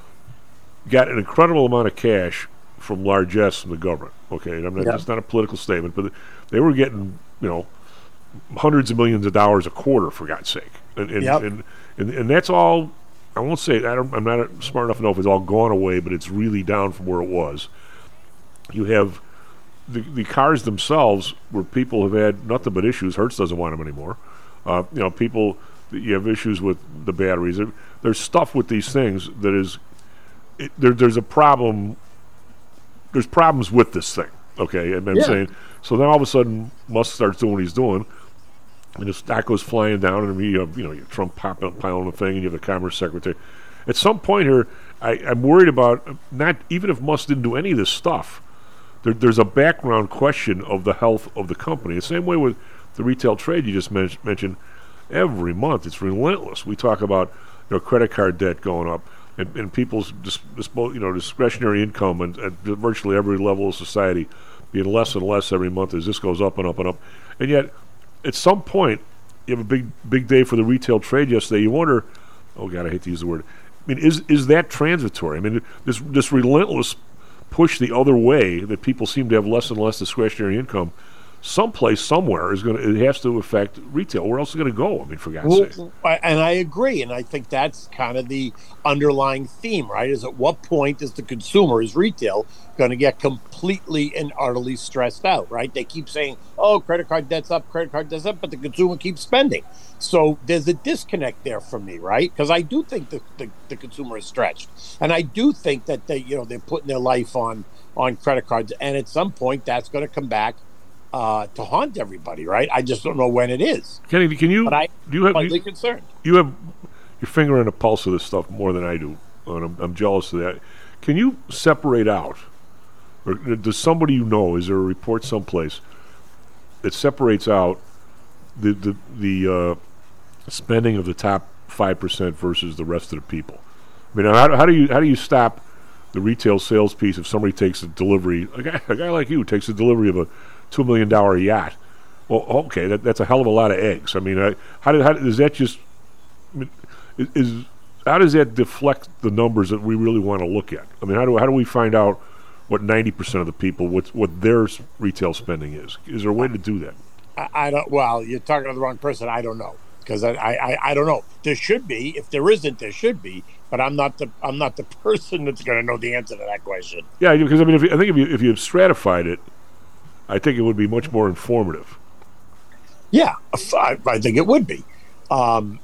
got an incredible amount of cash from largesse from the government. Okay, and I'm not, yeah. That's not a political statement, but they were getting, you know, hundreds of millions of dollars a quarter, for God's sake. And and, yep. and, and and that's all, I won't say, I don't, I'm not smart enough to know if it's all gone away, but it's really down from where it was. You have the the cars themselves where people have had nothing but issues. Hertz doesn't want them anymore. Uh, you know, people, you have issues with the batteries. There, there's stuff with these things that is, it, there, there's a problem, there's problems with this thing. Okay, and I'm yeah. saying, so then all of a sudden Musk starts doing what he's doing, and the stock goes flying down, and you have, you know, Trump popping up, piling the thing, and you have the Commerce Secretary. At some point here, I, I'm worried about, not even if Musk didn't do any of this stuff, there, there's a background question of the health of the company. The same way with the retail trade you just men- mentioned. Every month, it's relentless. We talk about, you know, credit card debt going up, and, and people's dis, dis, you know, discretionary income and at virtually every level of society being less and less every month as this goes up and up and up. And yet, at some point, you have a big big day for the retail trade yesterday. You wonder, oh God, I hate to use the word. I mean, is is that transitory? I mean, this this relentless push the other way that people seem to have less and less discretionary income someplace, somewhere is going to, it has to affect retail. Where else is it going to go? I mean, for God's Well, sake. I- and I agree, and I think that's kind of the underlying theme, right? Is at what point is the consumer, is retail, going to get completely and utterly stressed out, right? They keep saying, "Oh, credit card debt's up, credit card debt's up," but the consumer keeps spending. So there's a disconnect there from me, right? Because I do think the, the the consumer is stretched, and I do think that they, you know, they're putting their life on on credit cards, and at some point that's going to come back uh, to haunt everybody, right? I just don't know when it is. Kenny, can you? But I do you have slightly you, concerned. you have your finger on the pulse of this stuff more than I do, and I'm, I'm jealous of that. Can you separate out, or does somebody you know? Is there a report someplace that separates out the the the uh, spending of the top five percent versus the rest of the people? I mean, how, how do you how do you stop the retail sales piece if somebody takes a delivery? A guy, a guy like you takes a delivery of a two million dollar yacht. Well, okay, that, that's a hell of a lot of eggs. I mean, I, how, did, how does that just I mean, is, is how does that deflect the numbers that we really want to look at? I mean, how do how do we find out what ninety percent of the people what what their s- retail spending is? Is there a way to do that? I, I don't. Well, you're talking to the wrong person. I don't know because I, I, I don't know. There should be. If there isn't, there should be. But I'm not the I'm not the person that's going to know the answer to that question. Yeah, because I mean, if you, I think if you if you stratified it, I think it would be much more informative. Yeah, I, I think it would be. Um,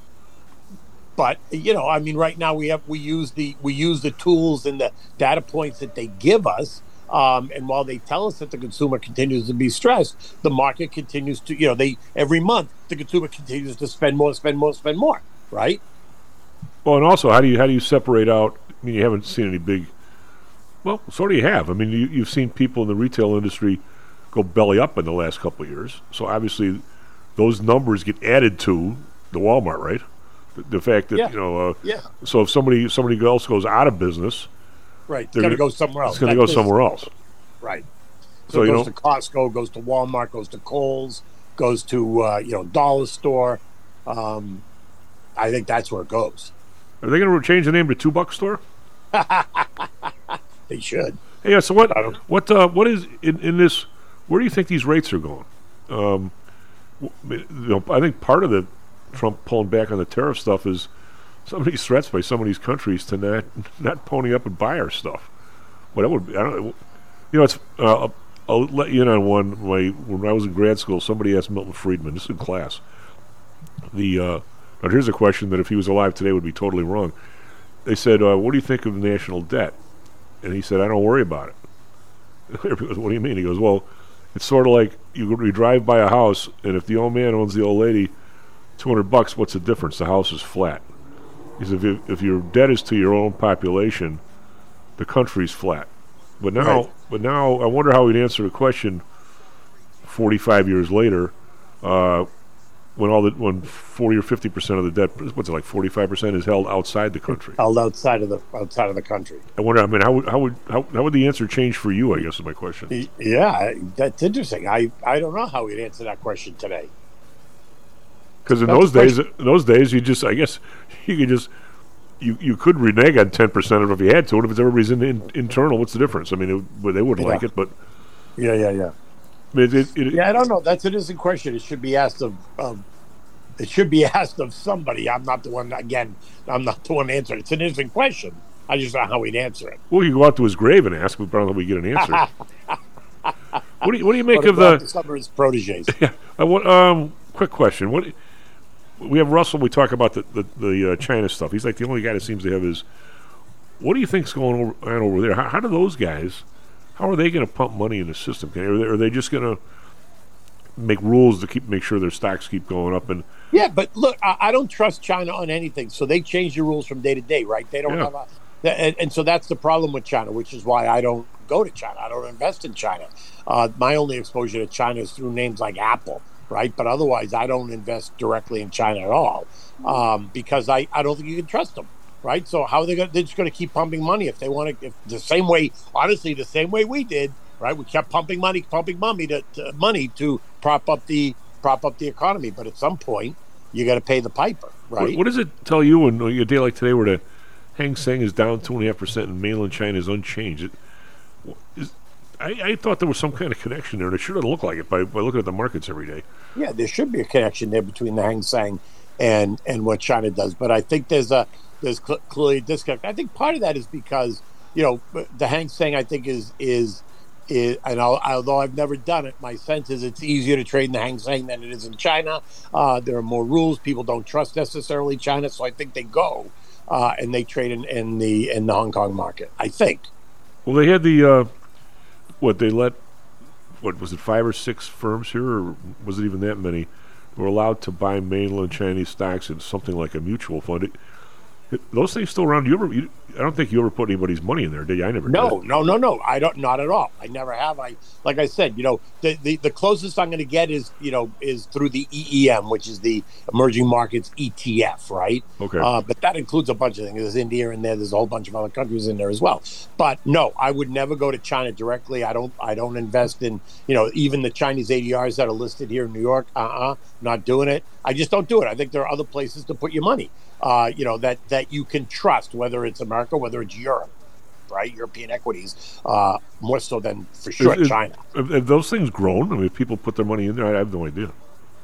but you know, I mean, right now we have we use the we use the tools and the data points that they give us. Um, and while they tell us that the consumer continues to be stressed, the market continues to, you know, they every month the consumer continues to spend more, spend more, spend more, right? Well, and also, how do you how do you separate out? I mean, you haven't seen any big. Well, sort of you have. I mean, you, you've seen people in the retail industry go belly up in the last couple of years. So obviously, those numbers get added to the Walmart, right? The, the fact that Yeah. you know. Uh, Yeah. So if somebody somebody else goes out of business, Right, it's they're going to gonna- go somewhere else. It's going to That go is- somewhere else. Right. So, So, it you goes know- to Costco, goes to Walmart, goes to Kohl's, goes to uh, you know Dollar Store. Um, I think that's where it goes. Are they going to change the name to Two Buck Store? They should. Hey, yeah. So what? What? Uh, what is in, in this? Where do you think these rates are going? Um, w- you know, I think part of the Trump pulling back on the tariff stuff is some of these threats by some of these countries to not not pony up and buy our stuff. But that would be, I don't know. You know, it's. Uh, I'll, I'll let you in on one. My, when I was in grad school, somebody asked Milton Friedman. This is in class. The uh, now here's a question that if he was alive today would be totally wrong. They said, uh, "What do you think of national debt?" And he said, "I don't worry about it." Everybody goes, "What do you mean?" He goes, "Well, it's sort of like you, you drive by a house, and if the old man owns the old lady two hundred bucks, what's the difference? The house is flat." He said, if, you, if your debt is to your own population, the country's flat. But now, Right. but now, I wonder how he'd answer the question forty-five years later, uh, when all the when forty or fifty percent of the debt, what's it like, forty-five percent is held outside the country. Held outside of the outside of the country. I wonder. I mean, how would how would how, how would the answer change for you? I guess is my question. Yeah, that's interesting. I, I don't know how we'd answer that question today. Because in That's those the days, in those days, you just, I guess, you could just, you, you could renege on ten percent of it if you had to, and if it's everybody's in, in, internal, what's the difference? I mean, it, well, they wouldn't Yeah. like it, but Yeah, yeah, yeah. I mean, it, it, Yeah, I don't know. That's an interesting question. It should be asked of, of it should be asked of somebody. I'm not the one. Again, I'm not the one to answer it. It's an interesting question. I just don't know how we'd answer it. well, you go out to his grave and ask, but I don't know if we get an answer. what do you what do you make What of about the? some of his proteges? Yeah, I want, um, quick question. What we have Russell. We talk about the the, the uh, China stuff. He's like the only guy that seems to have his. What do you think's going over, on over there? How, how do those guys? How are they going to pump money in the system? Can, are, they, are they just going to make rules to keep make sure their stocks keep going up? And Yeah, but look, I, I don't trust China on anything. So they change the rules from day to day, right? They don't Yeah. have a, th- and, and so that's the problem with China, which is why I don't go to China. I don't invest in China. Uh, my only exposure to China is through names like Apple, right? But otherwise, I don't invest directly in China at all um, because I, I don't think you can trust them, right? So how are they going? They're just going to keep pumping money if they want to. If the same way, honestly, the same way we did, right? We kept pumping money, pumping money to, to money to prop up the prop up the economy. But at some point, you got to pay the piper, right? what, what does it tell you when a day like today, where the Hang Seng is down two and a half percent and mainland China is unchanged? It, is, I, I thought there was some kind of connection there, and it sure doesn't look like it by, by looking at the markets every day. Yeah, there should be a connection there between the Hang Seng and and what China does. But I think there's a there's cl- clearly a disconnect. I think part of that is because, you know, the Hang Seng, I think, is is is, and I'll, although I've never done it, my sense is it's easier to trade in the Hang Seng than it is in China. Uh, there are more rules. People don't trust necessarily China, so I think they go uh, and they trade in, in the in the Hong Kong market, I think. Well, they had the, uh, what, they let, what, was it five or six firms here, or was it even that many, were allowed to buy mainland Chinese stocks in something like a mutual fund. It, it, those things still around. You ever? You, I don't think you ever put anybody's money in there, did you? I never. No, did. no, no, no. I don't. Not at all. I never have. I like I said. You know, the the, the closest I'm going to get is you know is through the E E M, which is the Emerging Markets E T F, right? Okay. Uh, but that includes a bunch of things. There's India in there. There's a whole bunch of other countries in there as well. But no, I would never go to China directly. I don't. I don't invest in you know even the Chinese A D Rs that are listed here in New York. Uh uh-uh, uh, not doing it. I just don't do it. I think there are other places to put your money. Uh, you know, that, that you can trust, whether it's America, whether it's Europe, right? European equities, uh, more so than, for sure, is, is, China. Have, have those things grown? I mean, if people put their money in there, I have no idea.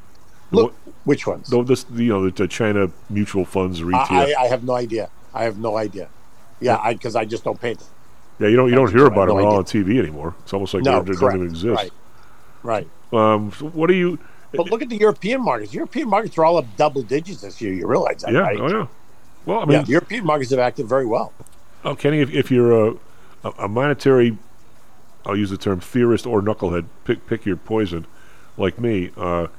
Look, what, which ones? Though this, you know, the, the China mutual funds or E T F. I, I have no idea. I have no idea. Yeah, because I, I just don't pay them. Yeah, you don't you don't hear about no them all idea. on T V anymore. It's almost like no, they don't even exist. Right. Right. Um, so what do you... But look at the European markets. European markets are all up double digits this year. You realize that, yeah, right? Oh, yeah. Well, I mean, yeah, the European markets have acted very well. Oh, Kenny, if, if you're a, a monetary, I'll use the term theorist or knucklehead, pick pick your poison, like me. Uh,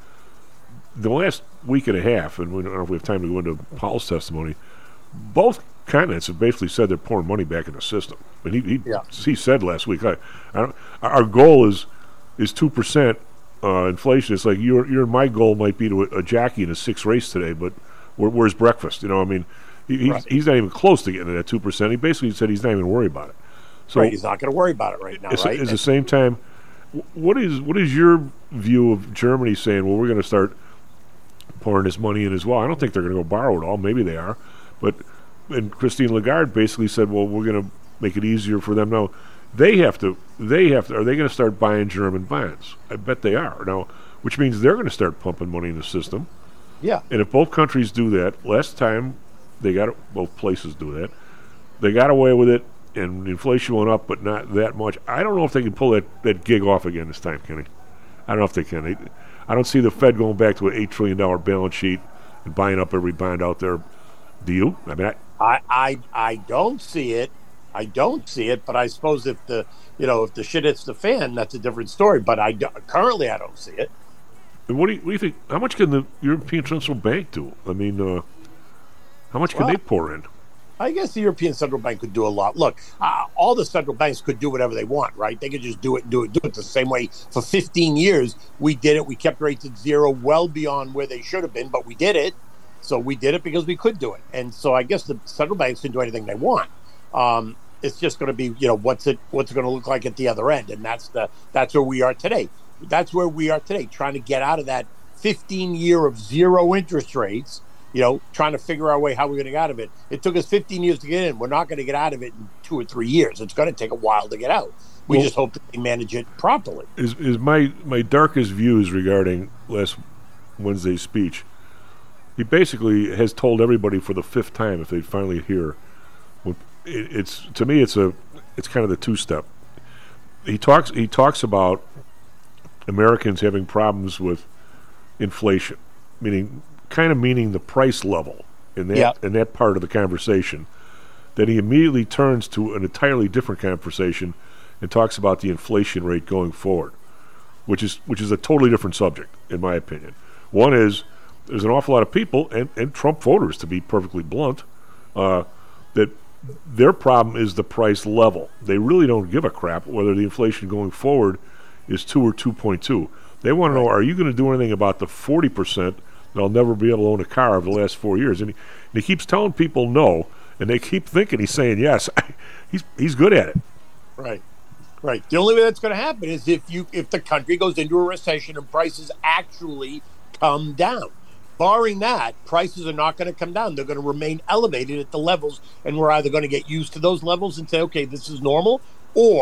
the last week and a half, and we don't know if we have time to go into Paul's testimony, both continents have basically said they're pouring money back in the system. I mean, he he, yeah. he said last week, I, I don't, our goal is is two percent uh, inflation. It's like your your my goal might be to a, a jockey in a six race today, but where, where's breakfast? You know, I mean. He's, right. he's not even close to getting to that two percent. He basically said he's not even worried about it. So right, he's not going to worry about it right now, it's, right? At the same time, what is what is your view of Germany saying, well, we're going to start pouring this money in as well? I don't think they're going to go borrow it all. Maybe they are. But and Christine Lagarde basically said, well, we're going to make it easier for them. Now, they have to, they have to, are they going to start buying German bonds? I bet they are. Now, which means they're going to start pumping money in the system. Yeah. And if both countries do that, last time, They got both places do that. They got away with it, and inflation went up, but not that much. I don't know if they can pull that, that gig off again this time, Kenny. I don't know if they can. They, I don't see the Fed going back to an eight trillion dollar balance sheet and buying up every bond out there. Do you? I mean, I, I, I, I don't see it. I don't see it. But I suppose if the you know if the shit hits the fan, that's a different story. But I do, currently I don't see it. And what do you, what do you think? How much can the European Central Bank do? I mean. Uh, How much can well, they pour in? I guess the European Central Bank could do a lot. Look, uh, all the central banks could do whatever they want, right? They could just do it, do it, do it the same way. For fifteen years, we did it. We kept rates at zero, well beyond where they should have been, but we did it. So we did it because we could do it. And so I guess the central banks can do anything they want. Um, it's just going to be, you know, what's it, what's it going to look like at the other end? And that's the, that's where we are today. That's where we are today, trying to get out of that fifteen year of zero interest rates. You know, trying to figure our way how we're going to get out of it. It took us fifteen years to get in. We're not going to get out of it in two or three years. It's going to take a while to get out. We well, just hope that they manage it properly. Is is my, my darkest views regarding last Wednesday's speech. He basically has told everybody for the fifth time, if they finally hear, it, it's to me it's a it's kind of the two step. He talks he talks about Americans having problems with inflation, meaning. Kind of meaning the price level in that yep. in that part of the conversation. Then he immediately turns to an entirely different conversation and talks about the inflation rate going forward, which is which is a totally different subject, in my opinion. One is there's an awful lot of people and, and Trump voters, to be perfectly blunt, uh, that their problem is the price level. They really don't give a crap whether the inflation going forward is two or two point two. They want to know, are you going to do anything about the forty percent that I'll never be able to own a car over the last four years? And he, and he keeps telling people no, and they keep thinking he's saying yes. he's he's good at it. Right, right. The only way that's going to happen is if you if the country goes into a recession and prices actually come down. Barring that, prices are not going to come down. They're going to remain elevated at the levels, and we're either going to get used to those levels and say, okay, this is normal, or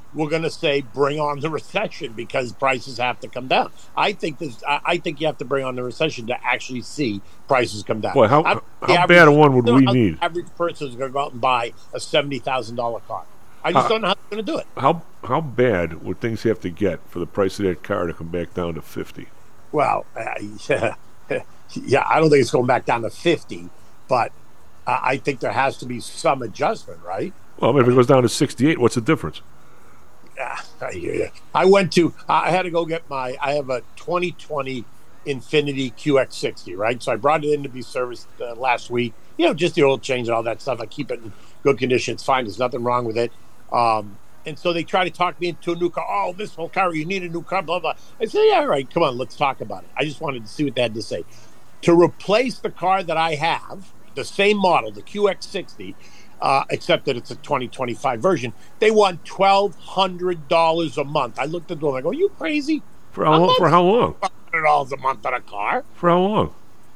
we're going to say bring on the recession because prices have to come down. I think this. I, I think you have to bring on the recession to actually see prices come down. Boy, how I'm, how average, bad a one would we how need? The average person is going to go out and buy a seventy thousand dollar car. I just Uh, don't know how they're going to do it. How how bad would things have to get for the price of that car to come back down to fifty? Well, uh, yeah, yeah, I don't think it's going back down to fifty, but uh, I think there has to be some adjustment, right? Well, I mean, if it goes down to sixty-eight, what's the difference? Yeah, I hear you. I went to. I had to go get my. I have a twenty twenty Infiniti Q X sixty, right? So I brought it in to be serviced uh, last week. You know, just the oil change and all that stuff. I keep it in good condition. It's fine. There's nothing wrong with it. Um, and so they try to talk me into a new car. Oh, this whole car, you need a new car, blah, blah. I said, yeah, all right, come on, let's talk about it. I just wanted to see what they had to say. To replace the car that I have, the same model, the Q X sixty, uh, except that it's a twenty twenty-five version, they want twelve hundred dollars a month. I looked at them, I go, are you crazy? For how long? For how long? twelve hundred dollars a month on a car. For how long?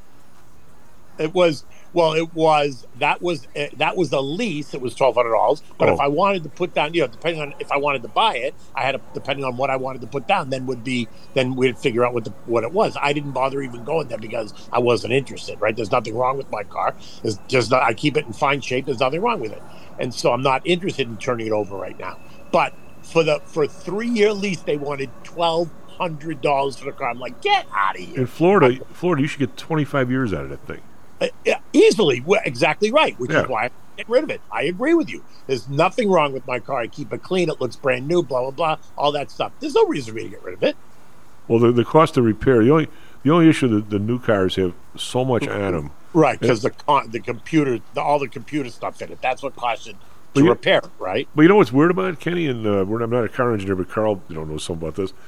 It was well. It was that was uh, that was a lease. It was twelve hundred dollars. But Oh. if I wanted to put down, you know, depending on if I wanted to buy it, I had to, depending on what I wanted to put down. Then would be then we'd figure out what the what it was. I didn't bother even going there because I wasn't interested. Right? There's nothing wrong with my car. There's just not, I keep it in fine shape. There's nothing wrong with it, and so I'm not interested in turning it over right now. But for the for a three year lease, they wanted twelve hundred dollars for the car. I'm like, get out of here. In Florida, Florida, you should get twenty-five years out of that thing. Uh, yeah, easily, well, exactly right, which Yeah. is why I get rid of it. I agree with you. There's nothing wrong with my car. I keep it clean. It looks brand new, blah, blah, blah, all that stuff. There's no reason for me to get rid of it. Well, the the cost of repair, the only the only issue that the new cars have so much on them. Right, because the con- the computer, the, all the computer stuff in it, that's what costs it But to you- repair it, right? But you know what's weird about it, Kenny? And uh, we're, I'm not a car engineer, but Carl, you know, knows something about this.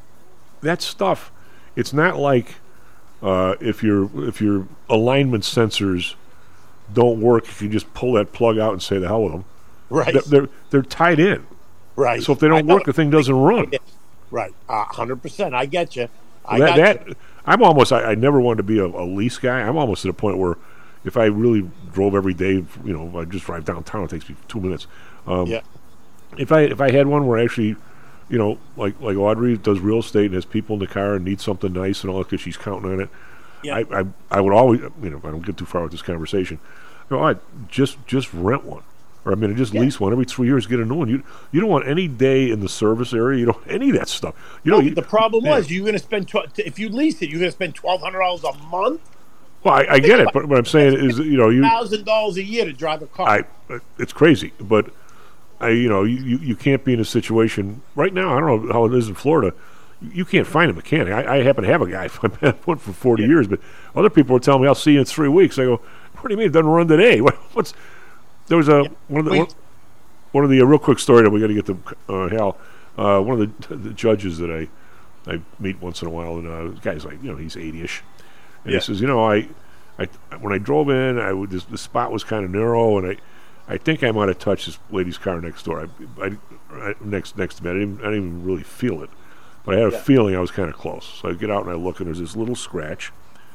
That stuff, it's not like uh, if your if your alignment sensors don't work, you can just pull that plug out and say the hell with them. Right. They're they're, they're tied in. Right. So if they I don't know. work, the thing doesn't run. Right, a hundred percent. I get you. I that, got that I'm almost. I, I never wanted to be a, a lease guy. I'm almost at a point where if I really drove every day, you know, I just drive downtown. It takes me two minutes. Um, Yeah. If I if I had one where actually, you know, like like Audrey does real estate and has people in the car and needs something nice and all that because she's counting on it. Yeah. I, I I would always, you know, if I don't get too far with this conversation, you know, I just just rent one. Or I mean, just Yeah. lease one every three years. Get a new one. You you don't want any day in the service area. You don't any of that stuff. You No, know, but you, the problem yeah. was you're going to spend tw- if you lease it, you're going to spend twelve hundred dollars a month, Well, I, I get it, but what I'm saying is, you know, you thousand dollars a year to drive a car. I it's crazy, but I you know you, you, you can't be in a situation right now. I don't know how it is in Florida. You, you can't find a mechanic. I, I happen to have a guy. I've had one for forty Yeah. years, but other people are telling me I'll see you in three weeks. I go, what do you mean it doesn't run today? What, what's there was a Yeah. one of the Wait. one, one of the uh, real quick story that we got to get to uh, Hal. Uh, one of the, the judges that I I meet once in a while, and uh, the guy's like, you know, he's eighty-ish, and Yeah. he says, you know, I, I when I drove in, I would, this, the spot was kind of narrow, and I, I think I might have touched this lady's car next door. I, I, I next next to me, I didn't, I didn't even really feel it, but I had a Yeah. feeling I was kind of close. So I get out and I look, and there's this little scratch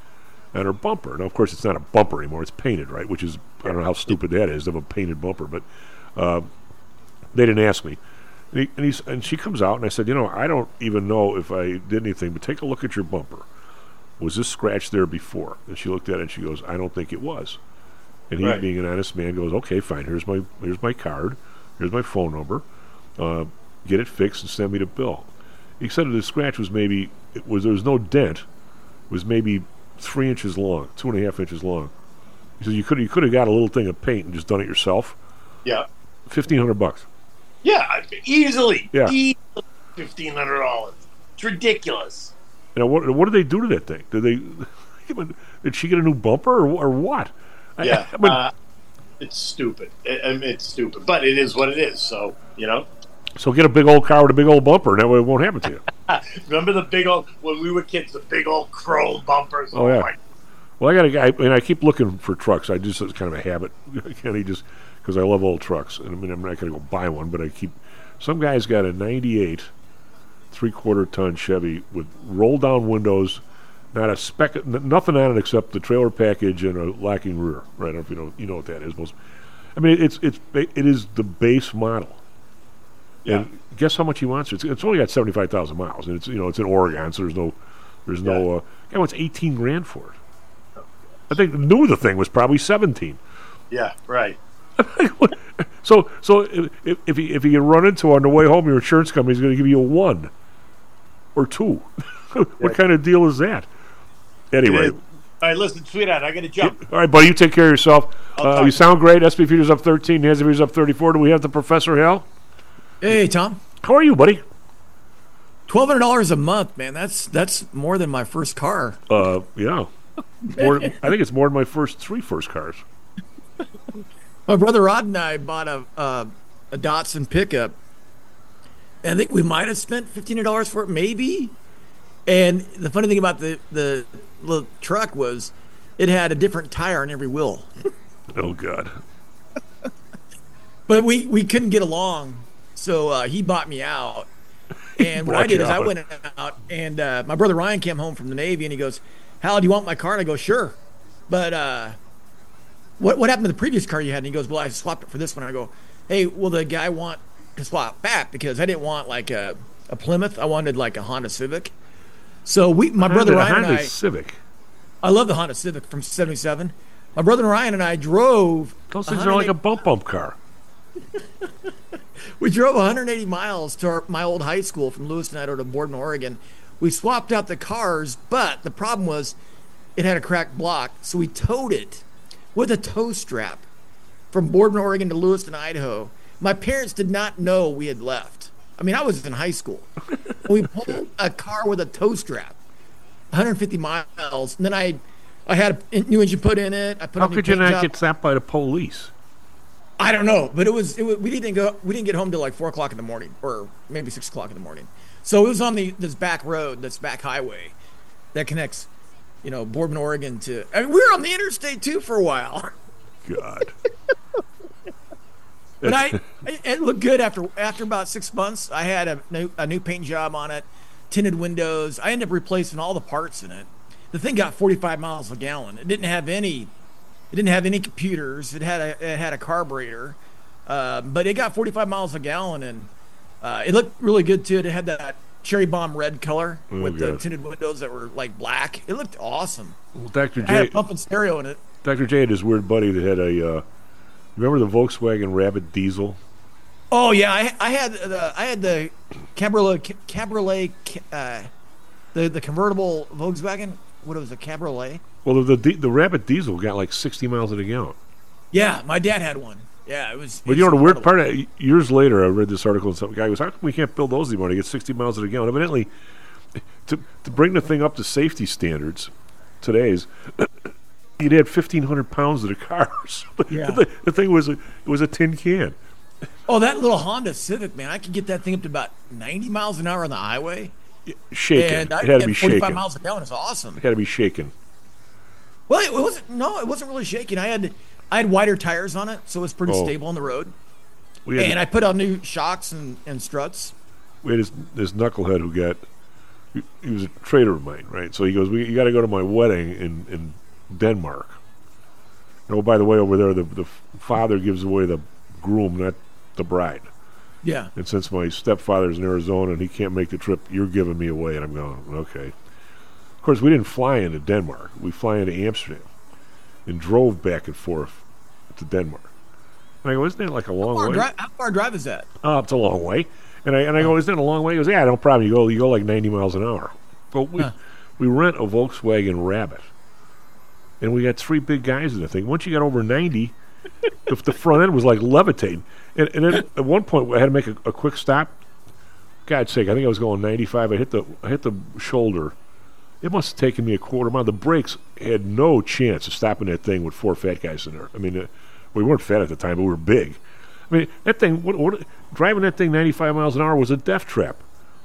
on her bumper. Now, of course, it's not a bumper anymore; it's painted, right? Which is I don't know how stupid that is to have a painted bumper, but uh, they didn't ask me. And, he, and, he's, and she comes out, and I said, you know, I don't even know if I did anything, but take a look at your bumper. Was this scratch there before? And she looked at it, and she goes, I don't think it was. And he, Right. being an honest man, goes, okay, fine. Here's my here's my card. Here's my phone number. Uh, get it fixed and send me the bill. He said the scratch was maybe it was there was no dent. It was maybe three inches long, two and a half inches long. He said you could you could have got a little thing of paint and just done it yourself. Yeah. Fifteen hundred bucks. Yeah, easily. Yeah. Easily fifteen hundred dollars. It's ridiculous. You know what? What did they do to that thing? Did they? Did she get a new bumper or, or what? I- Yeah. I mean, uh, it's stupid. It, I mean, it's stupid, but it is what it is. So you know. so get a big old car with a big old bumper, and that way it won't happen to you. Remember the big old when we were kids, the big old chrome bumpers. Oh, yeah. my- Well, I got a guy, and I keep looking for trucks. I just it's kind of a habit, Kenny, just because I love old trucks. And I mean, I'm not going to go buy one, but I keep. Some guy's got a ninety-eight three-quarter ton Chevy with roll-down windows, not a speck, n- nothing on it except the trailer package and a locking rear. Right? I don't know if you know, you know what that is. Most, I mean, it's it's it is the base model, And guess how much he wants? It's, it's only got seventy-five thousand miles, and it's you know it's in Oregon, so there's no there's no. Uh, guy wants eighteen grand for it. I think new the thing was probably seventeen. Yeah, right. so so if if you if you run into on the way home, your insurance company is going to give you a one or two. What Yeah. kind of deal is that? Anyway. All right, listen, sweetheart, I got to jump. All right, buddy, you take care of yourself. I'll Uh, talk you to sound great. S P Futures up thirteen. Nancy Futures up thirty-four. Do we have the Professor Hal? Hey, Tom. How are you, buddy? Twelve hundred dollars a month, man. That's that's more than my first car. Uh, yeah. More, I think it's more than my first three first cars. My brother Rod and I bought a uh, a Datsun pickup. And I think we might have spent fifteen hundred dollars for it, maybe. And the funny thing about the the little truck was, it had a different tire on every wheel. Oh God. But we we couldn't get along, so uh, he bought me out. And what I Bought did you is I out. went out, and uh, my brother Ryan came home from the Navy, and he goes, "Hal, do you want my car?" And I go, "Sure." But uh, what what happened to the previous car you had? And he goes, "Well, I swapped it for this one." I go, "Hey, will the guy want to swap back? Because I didn't want like a, a Plymouth. I wanted like a Honda Civic." So we, my brother Honda, Ryan Honda and I, Civic. I love the Honda Civic from seventy-seven. My brother Ryan and I drove. Those things are like a bump bump car. We drove one hundred eighty miles to our, my old high school from Lewiston, Idaho to Borden, Oregon. We swapped out the cars, but the problem was it had a cracked block, so we towed it with a tow strap from Borden, Oregon to Lewiston, Idaho. My parents did not know we had left. I mean, I was in high school. We pulled a car with a tow strap, one hundred fifty miles, and then I, I had a new engine put in it. I put How a new could you paint not job. get stopped by the police? I don't know, but it was, it was we didn't go we didn't get home till like four o'clock in the morning, or maybe six o'clock in the morning. So it was on the this back road, this back highway that connects, you know, Borden, Oregon to. I mean, we were on the interstate too for a while. God. But I, it looked good after after about six months. I had a new a new paint job on it, tinted windows. I ended up replacing all the parts in it. The thing got forty-five miles a gallon. It didn't have any. It didn't have any computers. It had a it had a carburetor, uh, but it got forty-five miles a gallon, and uh, it looked really good too. It had that cherry bomb red color Oh, with the God. tinted windows that were like black. It looked awesome. Well, Doctor I had J. a pump and stereo in it. Doctor J had his weird buddy that had a. Uh, remember the Volkswagen Rabbit diesel? Oh yeah, I, I had the I had the cabriolet cabriolet uh, the the convertible Volkswagen. What was a cabriolet? Well, the, the the Rabbit diesel got like sixty miles a gallon. Yeah, my dad had one. Yeah, it was. But you know the weird part? Of, years later, I read this article and some guy goes, "How come we can't build those anymore? They get sixty miles a gallon." Evidently, to to bring the thing up to safety standards, today's, you'd add fifteen hundred pounds to the car. So Yeah. the, the thing was a, it was a tin can. Oh, that little Honda Civic, man! I could get that thing up to about ninety miles an hour on the highway. Shaken. And I It had to get be forty-five shaken. miles a gallon. It's awesome. It had to be shaken. Well, it wasn't. No, it wasn't really shaking. I had I had wider tires on it, so it was pretty Oh. stable on the road. We had And I put on new shocks and, and struts. we had this, this knucklehead who got he, he was a trader of mine, right? So he goes, "We you got to go to my wedding in in Denmark." And oh, by the way, over there, the the father gives away the groom, not the bride. Yeah. And since my stepfather's in Arizona and he can't make the trip, you're giving me away. And I'm going, okay. Of course, we didn't fly into Denmark. We fly into Amsterdam and drove back and forth to Denmark. And I go, isn't that like a long How far, way? dri- how far drive is that? Oh, it's a long way. And I and I go, isn't it a long way? He goes, yeah, no problem. You go you go like ninety miles an hour. But we Huh. we rent a Volkswagen Rabbit. And we got three big guys in the thing. Once you got over ninety, the, the front end was like levitating. And, and then at one point I had to make a, a quick stop. God's sake, I think I was going ninety-five. I hit the I hit the shoulder. It must have taken me a quarter mile. The brakes had no chance of stopping that thing with four fat guys in there. I mean, uh, we weren't fat at the time, but we were big. I mean, that thing, what, what, driving that thing ninety-five miles an hour was a death trap.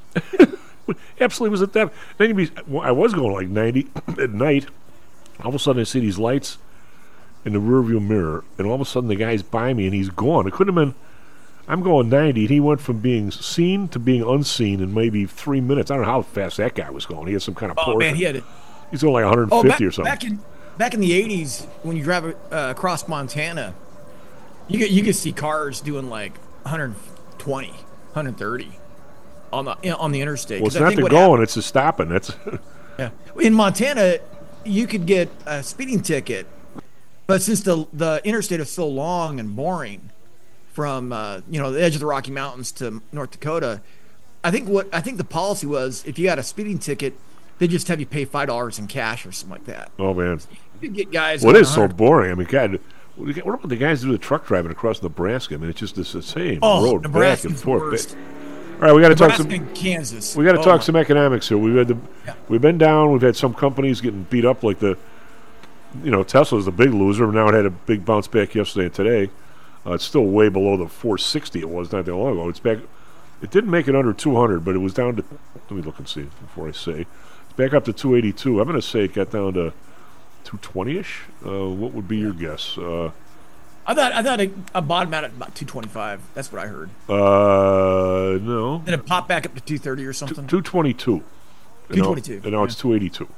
Absolutely was a death. Then you'd be, well, I was going like ninety at night. All of a sudden, I see these lights in the rearview mirror, and all of a sudden, the guy's by me, and he's gone. It couldn't have been. I'm going ninety, and he went from being seen to being unseen in maybe three minutes. I don't know how fast that guy was going. He had some kind of Oh Porsche. man, he had it. He's going like one Oh, fifty back, or something. back in back in the eighties, when you drive uh, across Montana, you could you could see cars doing like one twenty, one thirty on the you know, on the interstate. Well, it's 'Cause I not think the what going; happened- it's the stopping. That's Yeah. In Montana, you could get a speeding ticket, but since the the interstate is so long and boring from uh, you know the edge of the Rocky Mountains to North Dakota, I think what I think the policy was if you got a speeding ticket, they just have you pay five dollars in cash or something like that. oh man. You could get guys. Well, it going is so one hundred boring. I mean, God, what about the guys who do the truck driving across Nebraska? I mean, it's just this the same Oh, road back Nebraska's and the forth. worst. All right, we got to talk Nebraska some. and Kansas. We got to Oh, talk my- some economics here. We've had the, we've been down. We've had some companies getting beat up, like the, you know, Tesla's the big loser. Now it had a big bounce back yesterday and today. Uh, it's still way below the four sixty it was not that long ago. It's back. It didn't make it under two hundred, but it was down to. Let me look and see before I say. It's back up to two eighty-two. I'm going to say it got down to two twenty-ish. Uh, what would be your guess? Uh, I thought I thought it, I bottomed out at about two twenty-five. That's what I heard. uh, no. Then it popped back up to two thirty or something. two twenty-two. two twenty-two. And now it's two eighty-two.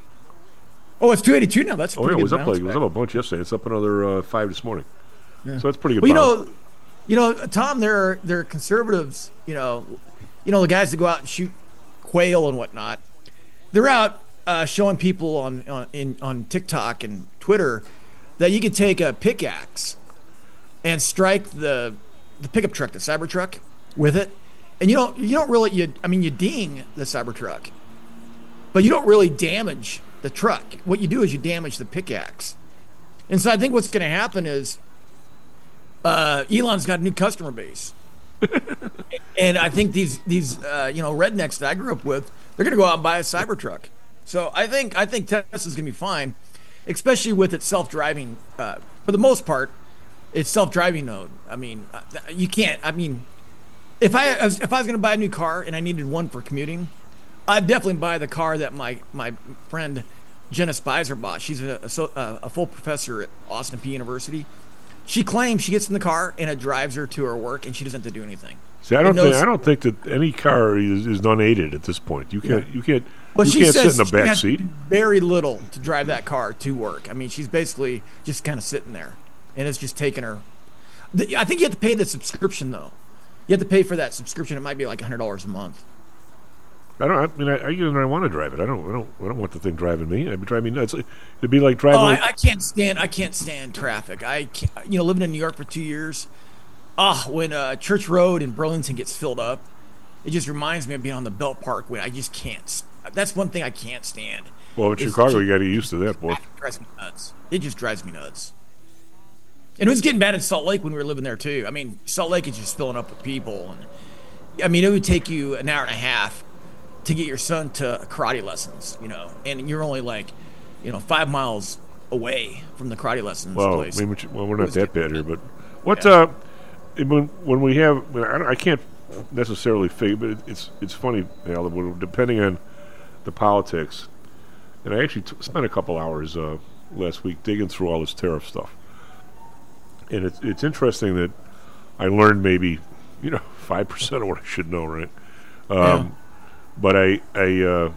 Oh, it's two eighty-two now. That's a Oh yeah, pretty it was good up like bounce it was back. up a bunch yesterday. It's up another uh, five this morning. Yeah. So that's pretty good. Well, you bounce. know, you know, Tom, there are there are conservatives. You know, you know the guys that go out and shoot quail and whatnot. They're out uh, showing people on on in, on TikTok and Twitter that you could take a pickaxe and strike the the pickup truck, the Cybertruck, with it, and you don't you don't really you I mean you ding the Cybertruck, but you don't really damage the truck. What you do is you damage the pickaxe. And so I think what's going to happen is uh, Elon's got a new customer base, and I think these these uh, you know rednecks that I grew up with, they're going to go out and buy a Cybertruck. So I think I think Tesla's going to be fine, especially with its self-driving. Uh, for the most part, it's self-driving mode. I mean, uh, you can't. I mean, if I if I was going to buy a new car and I needed one for commuting, I'd definitely buy the car that my my friend Jenna Spicer bought. She's a, a, a full professor at Austin P University. She claims she gets in the car and it drives her to her work, and she doesn't have to do anything. See, I don't knows- think I don't think that any car is, is unaided at this point. You can't Yeah. you can't Well, you she can't sit says in the she back has seat. very little to drive that car to work. I mean, she's basically just kind of sitting there, and it's just taking her. The, I think you have to pay the subscription though. You have to pay for that subscription. It might be like a hundred dollars a month. I don't. I mean, I, I, you know, I want to drive it. I don't. I don't. I don't want the thing driving me. It'd be driving me nuts. It'd be like driving. Oh, like, I, I can't stand. I can't stand traffic. I can't, you know, living in New York for two years. Ah, when uh, Church Road in Burlington gets filled up, it just reminds me of being on the Belt Parkway. I just can't. That's one thing I can't stand. well, in It's Chicago, just- you got to get used to that, boy. It drives me nuts. It just drives me nuts. And it was getting bad in Salt Lake when we were living there too. I mean, Salt Lake is just filling up with people, and I mean, it would take you an hour and a half to get your son to karate lessons, you know, and you're only like, you know, five miles away from the karate lessons Well, place. I mean, which- well, we're It not was that getting bad here, but what Yeah. uh, when when we have, I, don't- I can't necessarily figure, but it, it's it's funny, Al, that when- depending on the politics, and I actually t- spent a couple hours uh, last week digging through all this tariff stuff, and it's it's interesting that I learned maybe, you know, five percent of what I should know, right? Um, Yeah. But I I. Uh,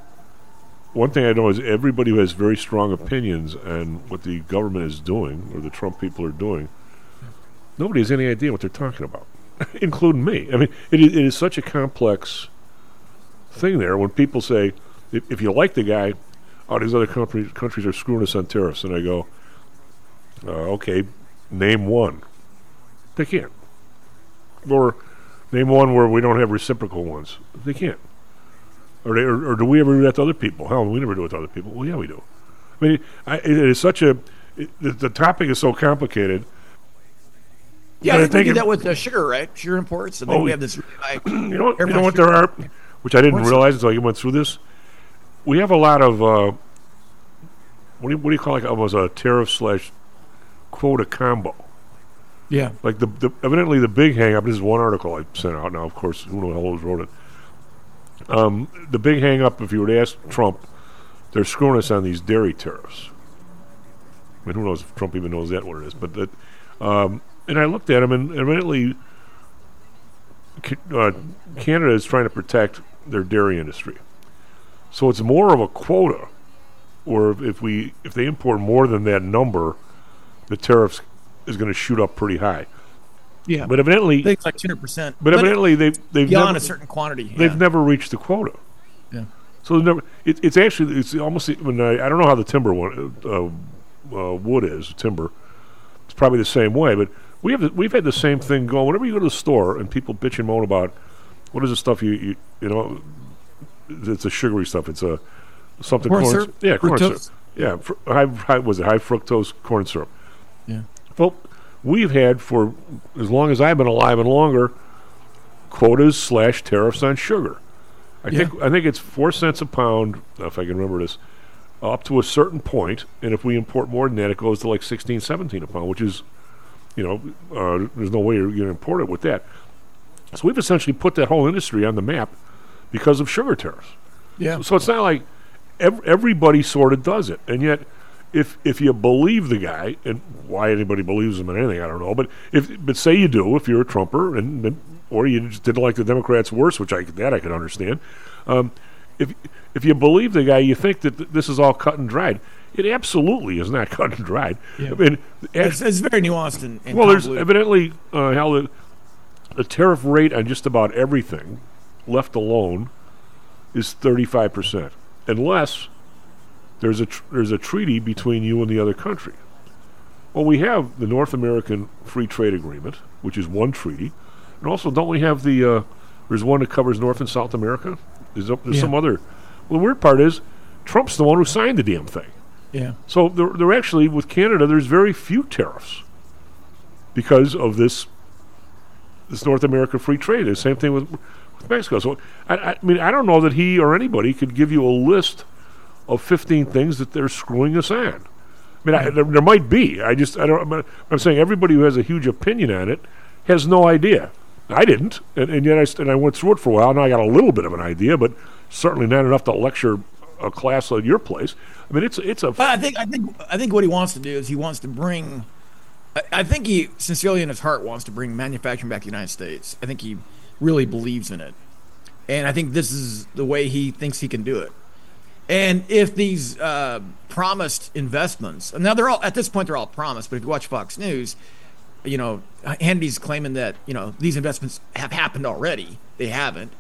one thing I know is everybody who has very strong opinions on what the government is doing or the Trump people are doing, nobody has any idea what they're talking about, including me. I mean, it is, it is such a complex thing there when people say, if, if you like the guy, oh, these other countries, countries are screwing us on tariffs. And I go, uh, okay, name one. They can't. Or name one where we don't have reciprocal ones. They can't. Or, they, or, or do we ever do that to other people? Hell, we never do it to other people. Well, yeah, we do. I mean, I, it is such a... It, the, the topic is so complicated. yeah, I But think we I do think that with uh, sugar, right? Sugar imports. I think Oh, we have this. Really high you know, you air know what sugar. there are, which I didn't What's realize until I went through this. We have a lot of... Uh, what, do you, what do you call it? Almost a tariff slash quota combo. Yeah. Like the, the evidently the big hang up. This is one article I sent out. Now, of course, who the hell wrote it? Um, the big hang up, if you were to ask Trump, they're screwing us on these dairy tariffs. I mean, who knows if Trump even knows that what it is? But that, um, and I looked at him, and evidently, uh, Canada is trying to protect their dairy industry. So it's more of a quota, or if, if we if they import more than that number, the tariffs is going to shoot up pretty high. Yeah. But evidently, I think it's like two hundred percent. But evidently, they've they've beyond never, a certain quantity. They've yeah. never reached the quota. Yeah. So they've never. It, it's actually it's almost. When I, I don't know how the timber one uh, uh, wood is timber. It's probably the same way, but we have the, we've had the same thing going. Whenever you go to the store and people bitch and moan about what is the stuff you you, you know, it's a sugary stuff. It's a something corn, corn syrup. Yeah, corn fructose. syrup. Yeah, fr- high, high was it high fructose corn syrup? Yeah. Well, we've had for as long as I've been alive and longer quotas slash tariffs on sugar. I Yeah. think I think it's four cents a pound, if I can remember this, up to a certain point, and if we import more than that, it goes to like sixteen, seventeen a pound, which is, you know, uh, there's no way you're going to import it with that. So we've essentially put that whole industry on the map because of sugar tariffs. Yeah. So, so it's not like ev- everybody sort of does it, and yet. If if you believe the guy, and why anybody believes him in anything, I don't know. But if but say you do, if you're a Trumper, and, and or you just didn't like the Democrats worse, which I that I can understand. Um, if if you believe the guy, you think that th- this is all cut and dried. It absolutely is not cut and dried. Yeah. I mean, It's, it's very nuanced and, and well, there's convoluted. evidently uh, how the the tariff rate on just about everything, left alone, is thirty-five percent, unless there's a tr- there's a treaty between you and the other country. Well, we have the North American Free Trade Agreement, which is one treaty, and also don't we have the uh, there's one that covers North and South America. There's, a, there's Yeah. some other. Well, the weird part is Trump's the one who signed the damn thing. Yeah. So there, there actually with Canada, there's very few tariffs because of this this North American free trade. The same thing with, with Mexico. So I, I mean, I don't know that he or anybody could give you a list of fifteen things that they're screwing us on. I mean, I, there, there might be. I just I don't. I'm, I'm saying everybody who has a huge opinion on it has no idea. I didn't, and, and yet I st- and I went through it for a while. Now I got a little bit of an idea, but certainly not enough to lecture a class at your place. I mean, it's it's a. But I think I think I think what he wants to do is he wants to bring. I, I think he sincerely in his heart wants to bring manufacturing back to the United States. I think he really believes in it, and I think this is the way he thinks he can do it. And if these uh, promised investments, and now they're all at this point they're all promised, but if you watch Fox News, you know Hannity's claiming that you know these investments have happened already. They haven't.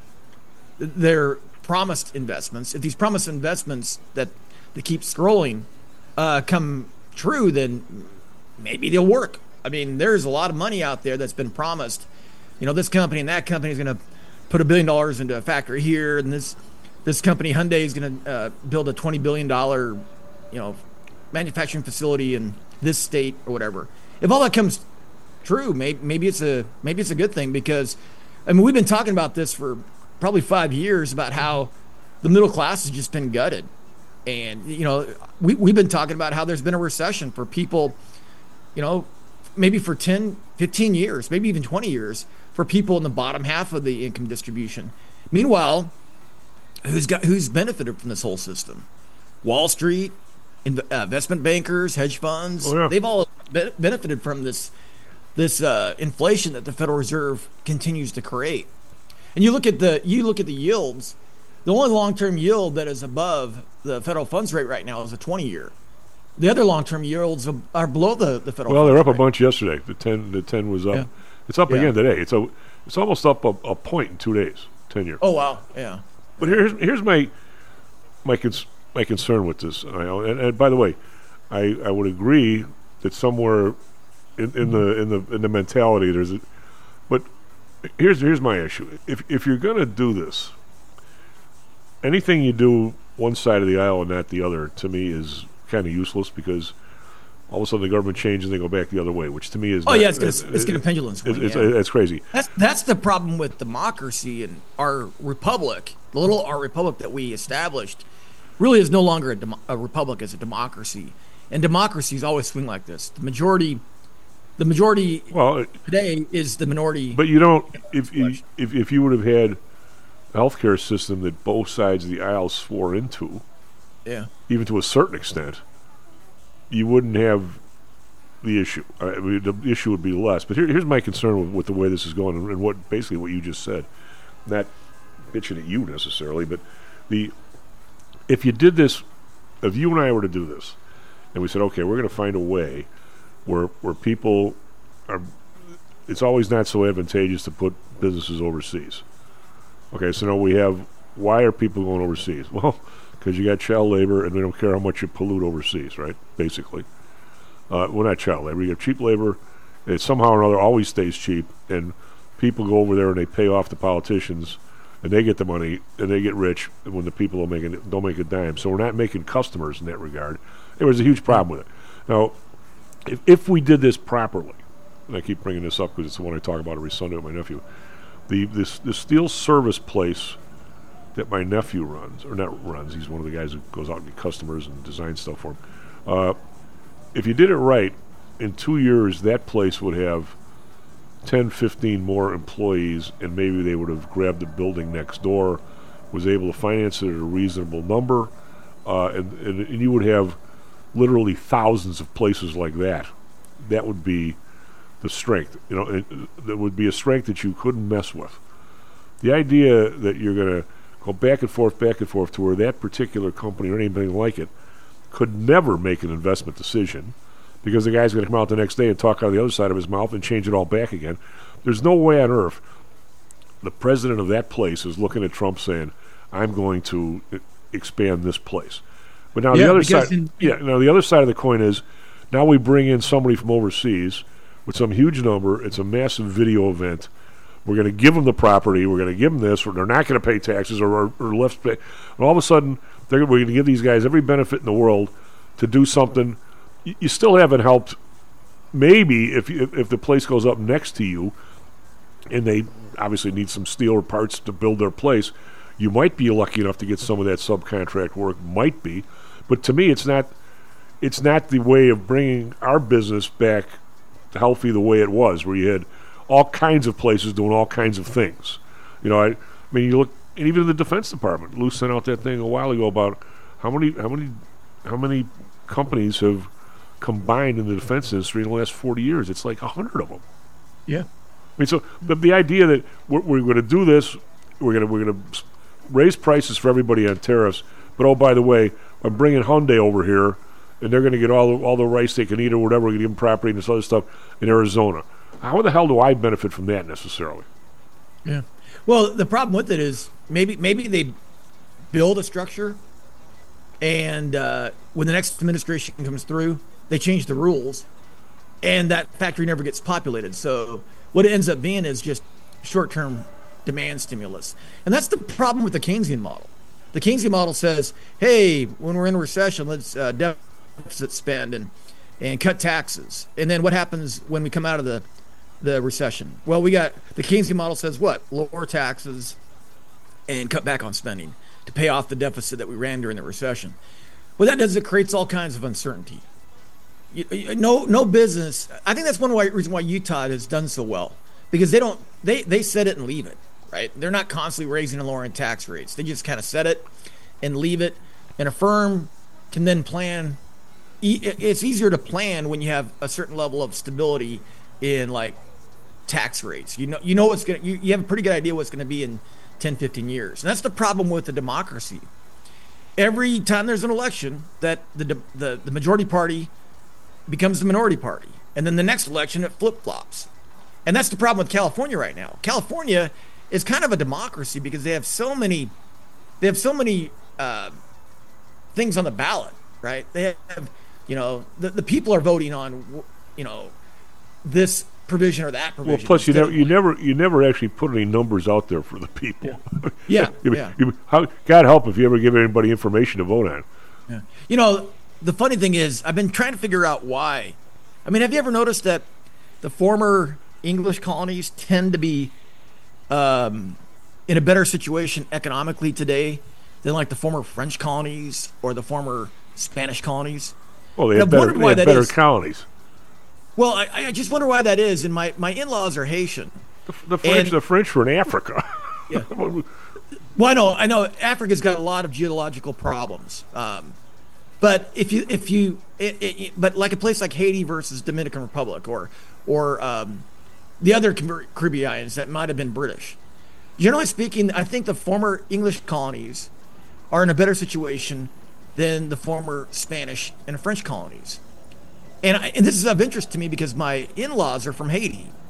They're promised investments. If these promised investments that they keep scrolling uh, come true, then maybe they'll work. I mean, there's a lot of money out there that's been promised. You know, this company and that company is going to put a billion dollars into a factory here, and this this company Hyundai is going to uh, build a twenty billion dollar, you know, manufacturing facility in this state or whatever. If all that comes true, maybe maybe it's a maybe it's a good thing because, I mean, we've been talking about this for probably five years about how the middle class has just been gutted. And, you know, we, we've been talking about how there's been a recession for people, you know, maybe for ten, fifteen years, maybe even twenty years for people in the bottom half of the income distribution. Meanwhile, who's got who's benefited from this whole system? Wall Street, inv- uh, investment bankers, hedge funds, Oh, yeah. they've all be- benefited from this this uh, inflation that the Federal Reserve continues to create. And you look at the you look at the yields. The only long-term yield that is above the federal funds rate right now is a twenty-year. The other long-term yields are- are below the, the federal. Well, funds they're up a rate. bunch yesterday. The ten, the ten was up. Yeah. It's up Yeah. again today. It's a, it's almost up a, a point in two days. Ten year. Oh wow, yeah. But here's here's my my cons- my concern with this. I know, and, and by the way, I, I would agree that somewhere in, in the in the in the mentality there's a, but here's here's my issue. If if you're gonna do this, anything you do one side of the aisle and not the other, to me is kind of useless because all of a sudden the government changes and they go back the other way, which to me is Oh not- yeah, it's gonna it- it's gonna it- pendulum swing. It's, yeah. it's, it's crazy. That's that's the problem with democracy and our republic. The little our republic that we established really is no longer a, dem- a republic; it's a democracy. And democracies always swing like this. The majority, the majority Well, today is the minority. But you don't. If you, if if you would have had a healthcare system that both sides of the aisle swore into, Yeah. even to a certain extent, you wouldn't have the issue. I mean, the issue would be less. But here, here's my concern with, with the way this is going, and, and what basically what you just said. Not bitching at you necessarily, but the if you did this, if you and I were to do this, and we said, okay, we're going to find a way where where people are it's always not so advantageous to put businesses overseas. Okay, so now we have, why are people going overseas? Well, because you got child labor, and we don't care how much you pollute overseas, right? Basically. Uh, well, not child labor. You have cheap labor. It somehow or another always stays cheap, and people go over there and they pay off the politicians, and they get the money, and they get rich when the people don't make, it, don't make a dime. So we're not making customers in that regard. There was a huge problem with it. Now, if, if we did this properly, and I keep bringing this up because it's the one I talk about every Sunday with my nephew, the this the steel service place that my nephew runs, or not runs, he's one of the guys who goes out and get customers and designs stuff for him. Uh, if you did it right, in two years, that place would have ten, fifteen more employees, and maybe they would have grabbed the building next door, was able to finance it at a reasonable number, uh, and, and, and you would have literally thousands of places like that. That would be the strength. You know, it, that would be a strength that you couldn't mess with. The idea that you're going to go back and forth, back and forth to where that particular company or anything like it could never make an investment decision because the guy's going to come out the next day and talk out of the other side of his mouth and change it all back again. There's no way on earth the president of that place is looking at Trump saying, I'm going to I- expand this place. But now Yeah, the other because side, in- yeah, now the other side of the coin is now we bring in somebody from overseas with some huge number. It's a massive video event. We're going to give them the property. We're going to give them this. Or they're not going to pay taxes or, or, or left pay. And all of a sudden, they're, we're going to give these guys every benefit in the world to do something. You, you still haven't helped. Maybe if, you, if if the place goes up next to you, and they obviously need some steel or parts to build their place, you might be lucky enough to get some of that subcontract work. Might be, but to me, it's not. It's not the way of bringing our business back healthy the way it was, where you had all kinds of places doing all kinds of things. You know, I, I mean, you look, and even the Defense Department. Lou sent out that thing a while ago about how many, how many, how many companies have combined in the defense industry in the last forty years. It's like a hundred of them. Yeah. I mean, so the, the idea that we're, we're going to do this, we're going to we're going to raise prices for everybody on tariffs, but oh, by the way, I'm bringing Hyundai over here, and they're going to get all the, all the rice they can eat or whatever. We're going to give them property and this other stuff in Arizona. How the hell do I benefit from that necessarily? Yeah. Well, the problem with it is maybe maybe they build a structure, and uh, when the next administration comes through, they change the rules, and that factory never gets populated. So what it ends up being is just short-term demand stimulus. And that's the problem with the Keynesian model. The Keynesian model says, hey, when we're in a recession, let's uh, deficit spend and, and cut taxes. And then what happens when we come out of the, the recession? Well, we got the Keynesian model says what? Lower taxes and cut back on spending to pay off the deficit that we ran during the recession. What that does, it creates all kinds of uncertainty. You, you, no, no business. I think that's one why, reason why Utah has done so well, because they don't they they set it and leave it, right? They're not constantly raising and lowering tax rates. They just kind of set it and leave it, and a firm can then plan. It's easier to plan when you have a certain level of stability in like tax rates. You know, you know what's gonna. You, you have a pretty good idea what's going to be in ten, fifteen years, and that's the problem with the democracy. Every time there's an election, that the the, the majority party becomes the minority party, and then the next election it flip-flops. And that's the problem with California right now. California is kind of a democracy because they have so many they have so many uh, things on the ballot, right? They have, you know, the, the people are voting on, you know, this provision or that provision. Well, plus you never you never you never actually put any numbers out there for the people. Yeah, you, yeah. You, how, God help if you ever give anybody information to vote on. Yeah. You know, the funny thing is, I've been trying to figure out why. I mean, have you ever noticed that the former English colonies tend to be um, in a better situation economically today than like the former French colonies or the former Spanish colonies? Well, they have better, they have better colonies. Well, I, I just wonder why that is. And my, my in-laws are Haitian. The, the French, and, the French were in Africa. Yeah. Well, I know, I know. Africa's got a lot of geological problems. Um, but if you, if you, it, it, but like a place like Haiti versus Dominican Republic, or, or um, the other Caribbean islands that might have been British. Generally speaking, I think the former English colonies are in a better situation than the former Spanish and French colonies. And, I, and this is of interest to me because my in-laws are from Haiti.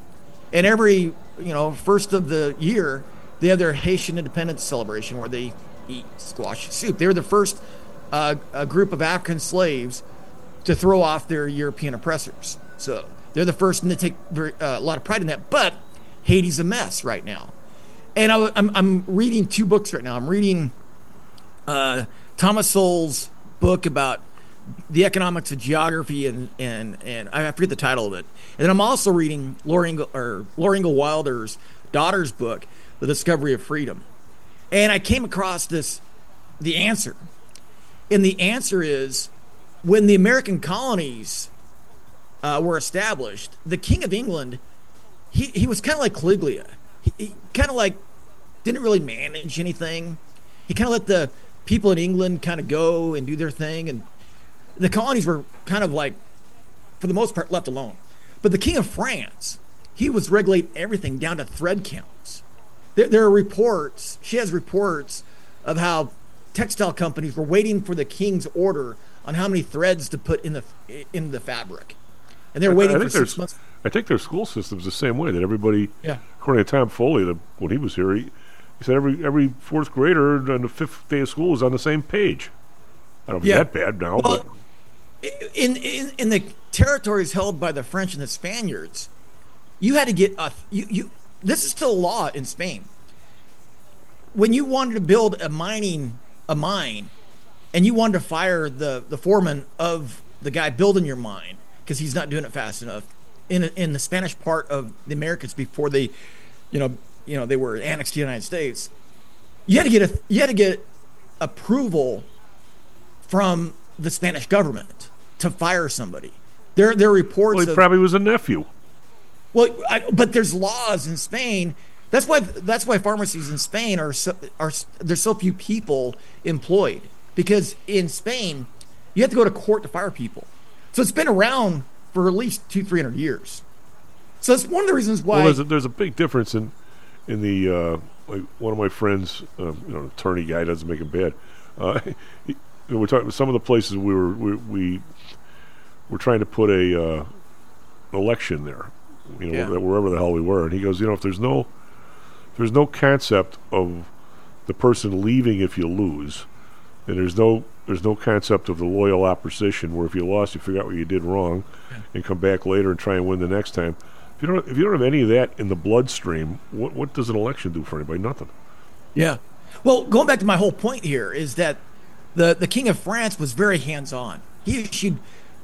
And every, you know, first of the year, they have their Haitian independence celebration where they eat squash soup. They were the first uh, a group of African slaves to throw off their European oppressors. So they're the first, and they take very, uh, a lot of pride in that. But Haiti's a mess right now. And I, I'm, I'm reading two books right now. I'm reading uh, Thomas Sowell's book about the economics of geography, and, and, and I forget the title of it. And then I'm also reading Laura Ingle, or Laura Ingle Wilder's daughter's book, The Discovery of Freedom. And I came across this, the answer. And the answer is, when the American colonies uh, were established, the King of England, he, he was kind of like Caligula. He, he kind of like didn't really manage anything. He kind of let the people in England kind of go and do their thing. And the colonies were kind of like, for the most part, left alone. But the King of France, he was regulating everything down to thread counts. There, there are reports, she has reports of how textile companies were waiting for the king's order on how many threads to put in the in the fabric. And they're waiting I for think six months. I think their school system's the same way, that everybody, Yeah. according to Tom Foley, the, when he was here, he, he said every every fourth grader on the fifth day of school is on the same page. I don't know if Yeah. it's that bad now, Well, but in, in in the territories held by the French and the Spaniards, you had to get a you, you this is still law in Spain. When you wanted to build a mining a mine, and you wanted to fire the the foreman of the guy building your mine because he's not doing it fast enough, in in the Spanish part of the Americas before they, you know, you know they were annexed to the United States, you had to get a you had to get approval from the Spanish government to fire somebody. There there are reports. well, he of, probably was a nephew. Well, I, but there's laws in Spain. That's why that's why pharmacies in Spain are so, are there's so few people employed, because in Spain you have to go to court to fire people. So it's been around for at least two three hundred years. So it's one of the reasons why. Well, there's a, there's a big difference in in the uh, like one of my friends, uh, you know, attorney guy, doesn't make it bad. Uh, he, we're talking some of the places we were we we were trying to put a uh, election there, you know, Yeah. wherever the hell we were, and he goes, you know, if there's no there's no concept of the person leaving if you lose, and there's no there's no concept of the loyal opposition where if you lost, you figure out what you did wrong, and come back later and try and win the next time. If you don't if you don't have any of that in the bloodstream, what what does an election do for anybody? Nothing. Yeah. Well, going back to my whole point here is that the, the King of France was very hands-on. He issued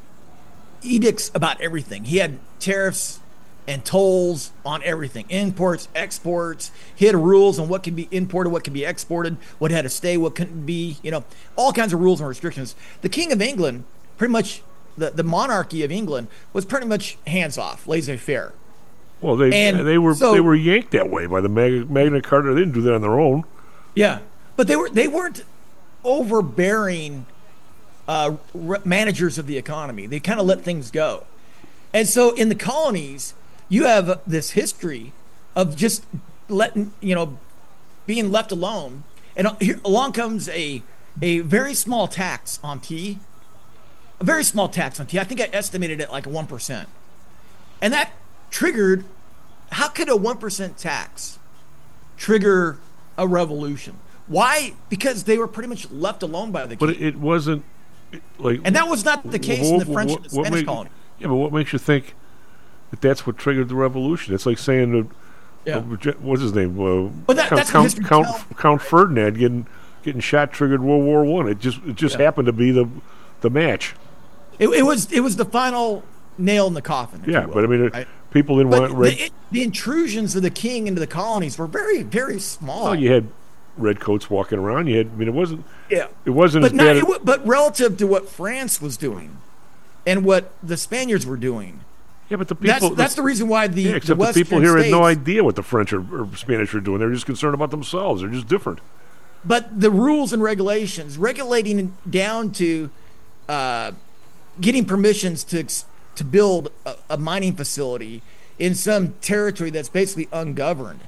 edicts about everything. He had tariffs and tolls on everything, imports, exports. He had rules on what could be imported, what could be exported, what had to stay, what couldn't be, you know, all kinds of rules and restrictions. The King of England, pretty much, the, the monarchy of England was pretty much hands-off, laissez-faire. Well, they And they were so- they were yanked that way by the Mag- Magna Carta. They didn't do that on their own. Yeah, but they were they weren't overbearing uh, re- managers of the economy. They kind of let things go, and so in the colonies, you have this history of just letting you know being left alone, and here along comes a a very small tax on tea, a very small tax on tea. I think I estimated it like one percent, and that triggered. How could a one percent tax trigger a revolution? Why? Because they were pretty much left alone by the king. But it, it wasn't it, like. And that was not the case in the French and the Spanish make- colony. Yeah, but what makes you think that that's what triggered the revolution? It's like saying that. Yeah. uh, what's his name? Uh, But that- Count, that's what Count, history Count, tells. Count Ferdinand getting getting shot triggered World War One. It just it just Yeah. happened to be the the match. It, it was it was the final nail in the coffin. if Yeah, you will, but I mean, it- right? people didn't But want red. the, it, the intrusions of the king into the colonies were very very small. Well, you had redcoats walking around. You had. I mean, it wasn't. Yeah. It wasn't But as not, bad. it, as- wa- but relative to what France was doing, and what the Spaniards were doing. Yeah, but the That's people. that's the reason why the Yeah, the except the people Western here had no states- idea what the French or, or Spanish were doing. They were just concerned about themselves. They're just different. But the rules and regulations, regulating down to uh, getting permissions to ex- to build a, a mining facility in some territory that's basically ungoverned,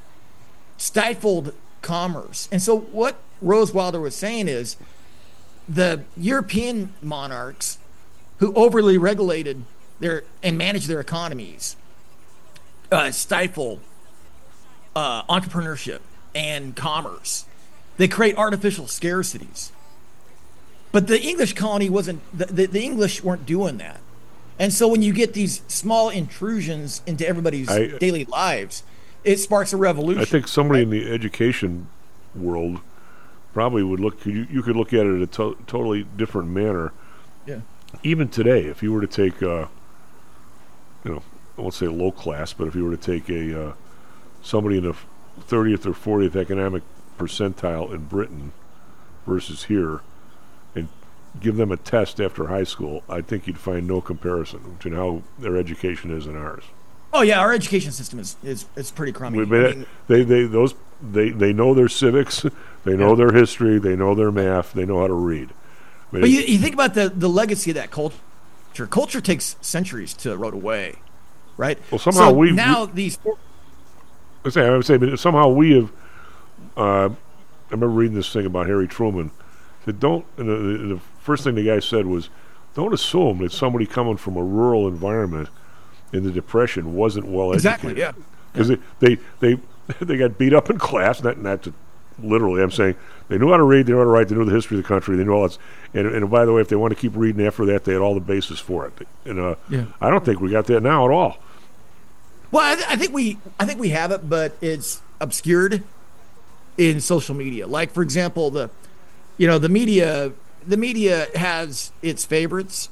stifled commerce. And so what Rose Wilder was saying is the European monarchs who overly regulated their and managed their economies uh, stifle uh, entrepreneurship and commerce. They create artificial scarcities. But the English colony wasn't, the, the, the English weren't doing that. And so when you get these small intrusions into everybody's I, daily lives, it sparks a revolution. I think somebody in the education world probably would look, you, you could look at it in a to- totally different manner. Yeah. Even today, if you were to take, uh, you know, I won't say low class, but if you were to take a uh, somebody in the thirtieth or fortieth economic percentile in Britain versus here, and give them a test after high school, I think you'd find no comparison between how their education is and ours. Oh yeah, our education system is is, is pretty crummy. We, I mean, they they those they, they know their civics, they know yeah. their history, they know their math, they know how to read. I mean, but you, you think about the, the legacy of that culture. Culture takes centuries to erode away, right? Well, somehow so we now we, these. I say I would say, but somehow we have. Uh, I remember reading this thing about Harry Truman. Said don't. And the, the first thing the guy said was, "Don't assume that somebody coming from a rural environment in the Depression wasn't well exactly, educated." Exactly. Yeah. Because they, they they they got beat up in class. Not not to, literally. I'm saying they knew how to read. They knew how to write. They knew the history of the country. They knew all that. And and by the way, if they want to keep reading after that, they had all the basis for it. And uh, yeah. I don't think we got that now at all. Well, I, th- I think we I think we have it, but it's obscured in social media. Like, for example, the you know the media the media has its favorites,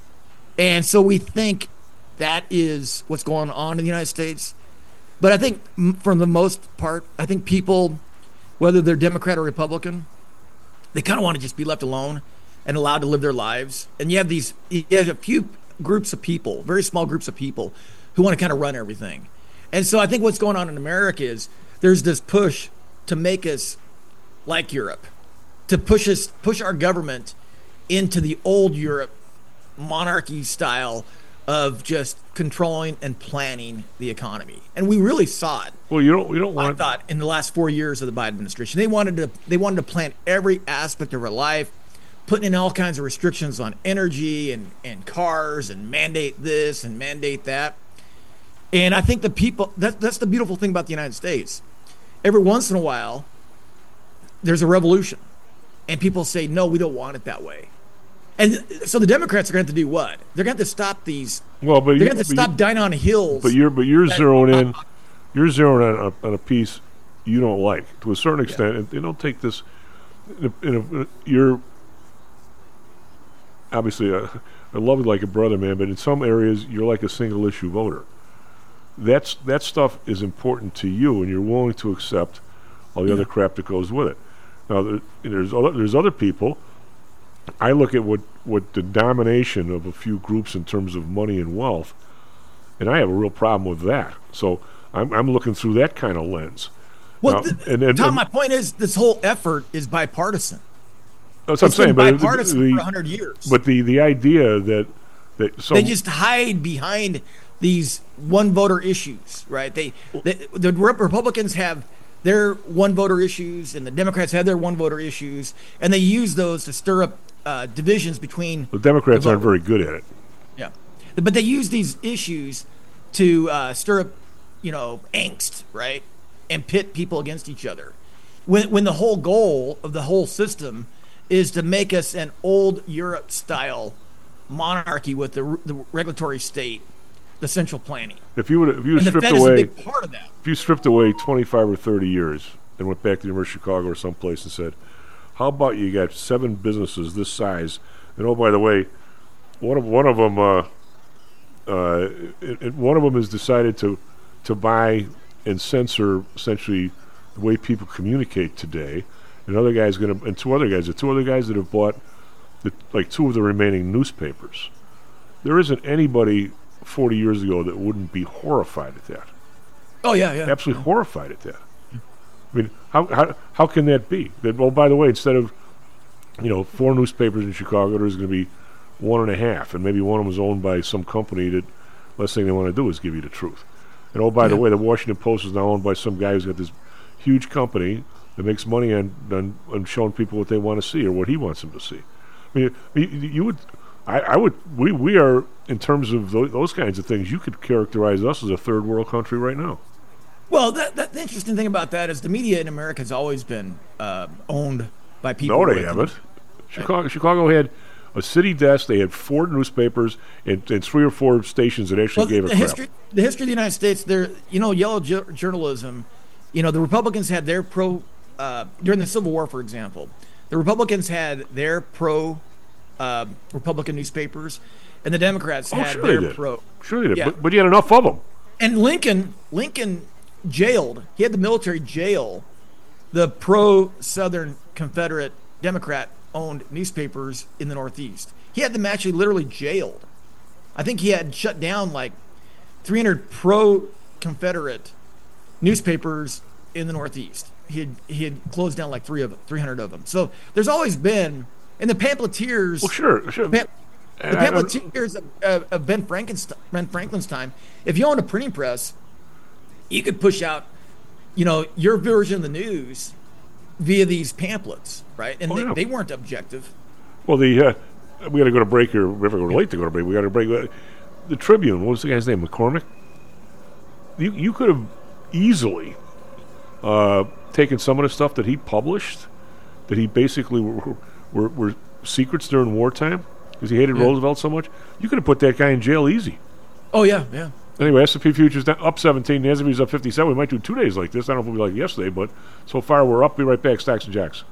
and so we think that is what's going on in the United States. But I think, m- for the most part, I think people, whether they're Democrat or Republican, they kind of want to just be left alone and allowed to live their lives. And you have these, you have a few groups of people, very small groups of people, who want to kind of run everything. And so I think what's going on in America is there's this push to make us like Europe, to push us, push our government into the old Europe monarchy style of just controlling and planning the economy. And we really saw it. Well, you don't you don't want I thought in the last four years of the Biden administration. They wanted to they wanted to plan every aspect of our life, putting in all kinds of restrictions on energy and, and cars and mandate this and mandate that. And I think the people that that's the beautiful thing about the United States. Every once in a while there's a revolution and people say, no, we don't want it that way. And so the Democrats are going to have to do what? They're going to have to stop these. Well, but they're going to have to stop dying on hills. But you're but you're that, zeroing in, you're zeroing in on a, on a piece you don't like to a certain extent. And they don't take this. In a, in a, you're obviously a, I love it like a brother, man. But in some areas, you're like a single issue voter. That's that stuff is important to you, and you're willing to accept all the yeah. other crap that goes with it. Now, there, there's other, there's other people. I look at what, what the domination of a few groups in terms of money and wealth, and I have a real problem with that. So I'm I'm looking through that kind of lens. Well, now, th- and, and, Tom, and, my point is this whole effort is bipartisan. That's what it's I'm saying. Been but bipartisan the, for one hundred years. But the, the idea that that some, they just hide behind these one voter issues, right? They, they the Republicans have their one voter issues, and the Democrats have their one voter issues, and they use those to stir up uh, divisions between. The Democrats the aren't very good at it. Yeah, but they use these issues to uh, stir up, you know, angst, right, and pit people against each other. When when the whole goal of the whole system is to make us an old Europe style monarchy with the the regulatory state, the central planning. If you would, if you and stripped the Fed away, is a big part of that. If you stripped away twenty-five or thirty years and went back to the University of Chicago or someplace and said, "How about you got seven businesses this size?" And oh, by the way, one of one of them, uh, uh, it, it, one of them has decided to to buy and censor essentially the way people communicate today. Another guy's going to, and two other guys, the two other guys that have bought, the, like two of the remaining newspapers. There isn't anybody forty years ago that wouldn't be horrified at that. Oh yeah, yeah. Absolutely yeah. horrified at that. I mean, how how how can that be? That, well, by the way, instead of, you know, four newspapers in Chicago, there's going to be one and a half, and maybe one of them is owned by some company that last thing they want to do is give you the truth. And oh, by yeah. the way, the Washington Post is now owned by some guy who's got this huge company that makes money on on, on showing people what they want to see or what he wants them to see. I mean, you, you would I, I would. We we are in terms of those, those kinds of things. You could characterize us as a third world country right now. Well, that, that, the interesting thing about that is the media in America has always been uh, owned by people. No, they haven't. Chicago, Chicago had a city desk. They had four newspapers and, and three or four stations that actually well, gave a the crap. history, the history of the United States, there, you know, yellow ju- journalism. You know, the Republicans had their pro uh, during the Civil War, for example. The Republicans had their pro uh, Republican newspapers, and the Democrats oh, had sure their they did. pro. Sure they did, yeah. but, but you had enough of them. And Lincoln, Lincoln jailed. He had the military jail the pro-Southern Confederate Democrat-owned newspapers in the Northeast. He had them actually literally jailed. I think he had shut down like three hundred pro-Confederate newspapers in the Northeast. He had he had closed down like three of them, three hundred of them. So there's always been, and the pamphleteers. Well, sure, sure. The, pam- the pamphleteers of, of, of Ben Franklin's Ben Franklin's time. If you owned a printing press, you could push out, you know, your version of the news via these pamphlets, right? And oh, they, yeah. they weren't objective. Well, the uh, we got to go to break here. We're late to go to break. We got to break. The Tribune. What was the guy's name? McCormick. You you could have easily uh, taken some of the stuff that he published, that he basically were, were, were secrets during wartime because he hated yeah. Roosevelt so much. You could have put that guy in jail easy. Oh yeah, yeah. Anyway, S and P futures down, up seventeen. The S and P's up fifty-seven. We might do two days like this. I don't know if we'll be like yesterday, but so far we're up. Be right back. Stocks and Jocks.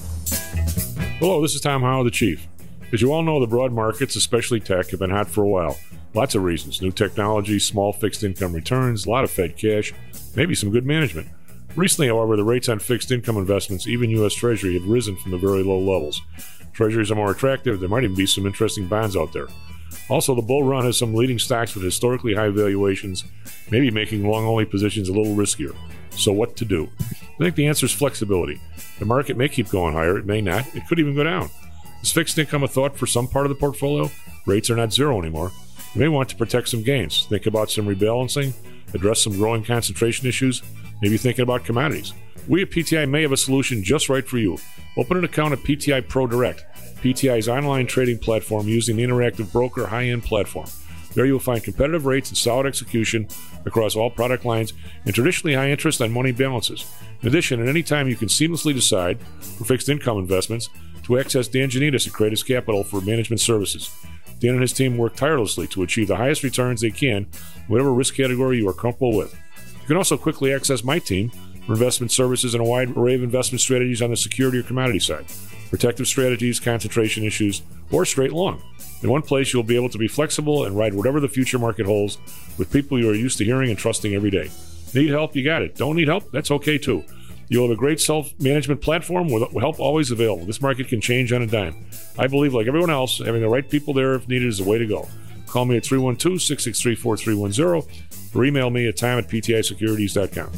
Hello, this is Tom Howell, the Chief. As you all know, the broad markets, especially tech, have been hot for a while. Lots of reasons. New technology, small fixed income returns, a lot of Fed cash, maybe some good management. Recently, however, the rates on fixed income investments, even U S Treasury, have risen from the very low levels. Treasuries are more attractive. There might even be some interesting bonds out there. Also, the bull run has some leading stocks with historically high valuations, maybe making long-only positions a little riskier. So what to do? I think the answer is flexibility. The market may keep going higher. It may not. It could even go down. Is fixed income a thought for some part of the portfolio? Rates are not zero anymore. You may want to protect some gains. Think about some rebalancing, address some growing concentration issues, maybe thinking about commodities. We at P T I may have a solution just right for you. Open an account at P T I Pro Direct, P T I's online trading platform using the Interactive Broker high-end platform. There you will find competitive rates and solid execution across all product lines and traditionally high interest on money balances. In addition, at any time you can seamlessly decide for fixed income investments to access Dan Janitas at Kratos Capital for management services. Dan and his team work tirelessly to achieve the highest returns they can, whatever risk category you are comfortable with. You can also quickly access my team for investment services and a wide array of investment strategies on the security or commodity side, protective strategies, concentration issues, or straight long. In one place, you'll be able to be flexible and ride whatever the future market holds with people you are used to hearing and trusting every day. Need help? You got it. Don't need help? That's okay too. You'll have a great self-management platform with help always available. This market can change on a dime. I believe, like everyone else, having the right people there if needed is the way to go. Call me at three one two, six six three, four three one zero or email me at tom at p t i securities dot com.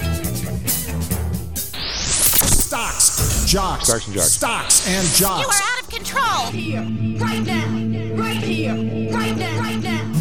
Stocks, jocks, Stocks and jocks. Stocks and jocks. You are out of control. Here, right now, right here, right now, right now.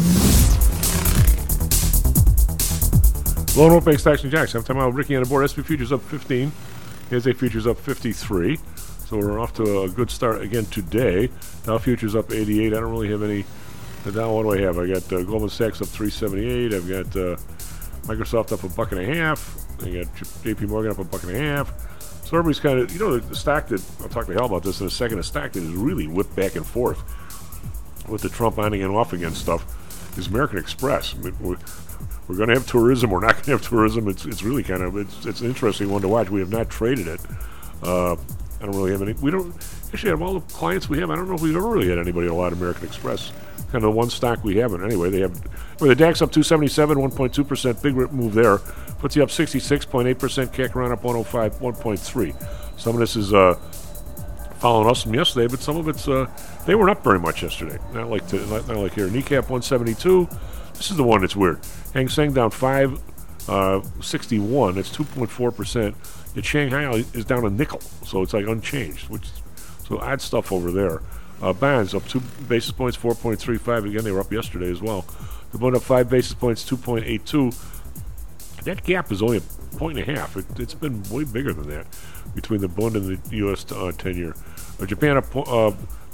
Low and opening Stocks and Jocks. I'm talking about Ricky on the board. S and P futures up fifteen. N S A futures up fifty-three. So we're off to a good start again today. Dow futures up eighty-eight. I don't really have any. Down, what do I have? I got uh, Goldman Sachs up three seventy-eight. I've got uh, Microsoft up a buck and a half. I got J P Morgan up a buck and a half. So everybody's kind of, you know, the, the stock that, I'll talk to Hal about this in a second, the stock that is really whipped back and forth with the Trump on again, off again stuff is American Express. I mean, we're we're going to have tourism. We're not going to have tourism. It's it's really kind of, it's it's an interesting one to watch. We have not traded it. Uh, I don't really have any, we don't, actually out of all the clients we have, I don't know if we've ever really had anybody a lot of American Express. Kind of the one stock we haven't. Anyway, they have, well, the DAX up two seventy-seven, one point two percent, big move there. Puts you up sixty-six point eight percent, C A C around up one oh five, one point three. Some of this is uh, following us from yesterday, but some of it's, uh, they weren't up very much yesterday. Not like to, not, not like here. N E C A P one seventy-two. This is the one that's weird. Hang Seng down five sixty-one. It's two point four percent. Yet Shanghai is down a nickel, so it's like unchanged. Which, so odd stuff over there. Uh, bonds up two basis points, four point three five. Again, they were up yesterday as well. The bond up five basis points, two point eight two. That gap is only a point and a half. It, it's been way bigger than that between the bond and the U S uh, ten-year. Uh, Japan up uh, zero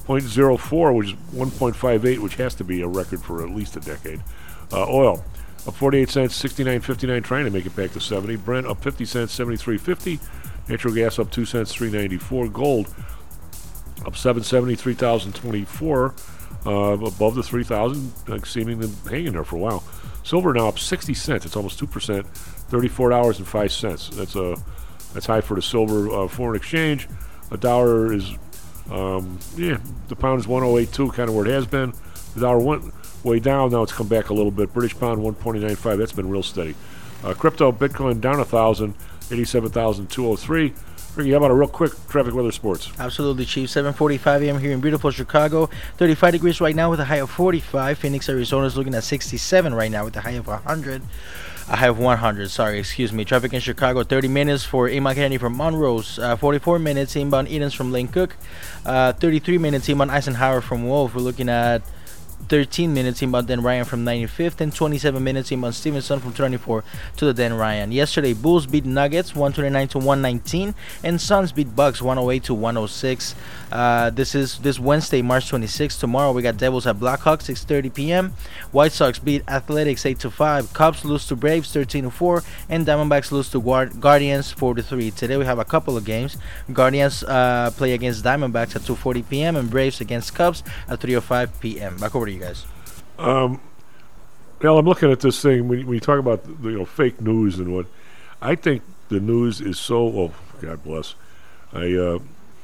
point zero four, which is one point five eight, which has to be a record for at least a decade. Uh, oil up forty-eight cents, sixty-nine fifty-nine, trying to make it back to seventy. Brent up fifty cents, seventy-three fifty. Natural gas up two cents, three ninety-four. Gold up seven seventy, three thousand twenty-four, uh, above the three thousand, like seemingly hanging there for a while. Silver now up sixty cents. It's almost two percent, thirty-four dollars and five cents. That's a that's high for the silver uh, foreign exchange. A dollar is, um, yeah, the pound is one oh eight two, kind of where it has been. The dollar went way down. Now it's come back a little bit. British pound one twenty-nine point five. That's been real steady. Uh, crypto, Bitcoin down one thousand, eighty-seven thousand two hundred three. Ricky, how about a real quick traffic weather sports? Absolutely, Chief. seven forty-five a.m. here in beautiful Chicago. thirty-five degrees right now with a high of forty-five. Phoenix, Arizona is looking at sixty-seven right now with a high of one hundred. A high of one hundred, sorry, excuse me. Traffic in Chicago, thirty minutes for Emma Kennedy from Monrose. Uh, forty-four minutes inbound Edens from Lane Cook. Uh, thirty-three minutes inbound Eisenhower from Wolf. We're looking at thirteen minutes inbound Dan Ryan from ninety-fifth and twenty-seven minutes inbound Stevenson from twenty-four to the Dan Ryan. Yesterday, Bulls beat Nuggets one twenty-nine to one nineteen and Suns beat Bucks one oh eight to one oh six. Uh, this is this Wednesday, March twenty-sixth. Tomorrow we got Devils at Blackhawks six thirty p.m. White Sox beat Athletics eight to five. Cubs lose to Braves thirteen to four and Diamondbacks lose to Guard- Guardians four to three. Today we have a couple of games. Guardians uh, play against Diamondbacks at two forty p.m. and Braves against Cubs at three oh five p.m. Back over to you guys. Um, well, I'm looking at this thing when, when you talk about the, you know, fake news and what. I think the news is so. Oh, God bless. I uh,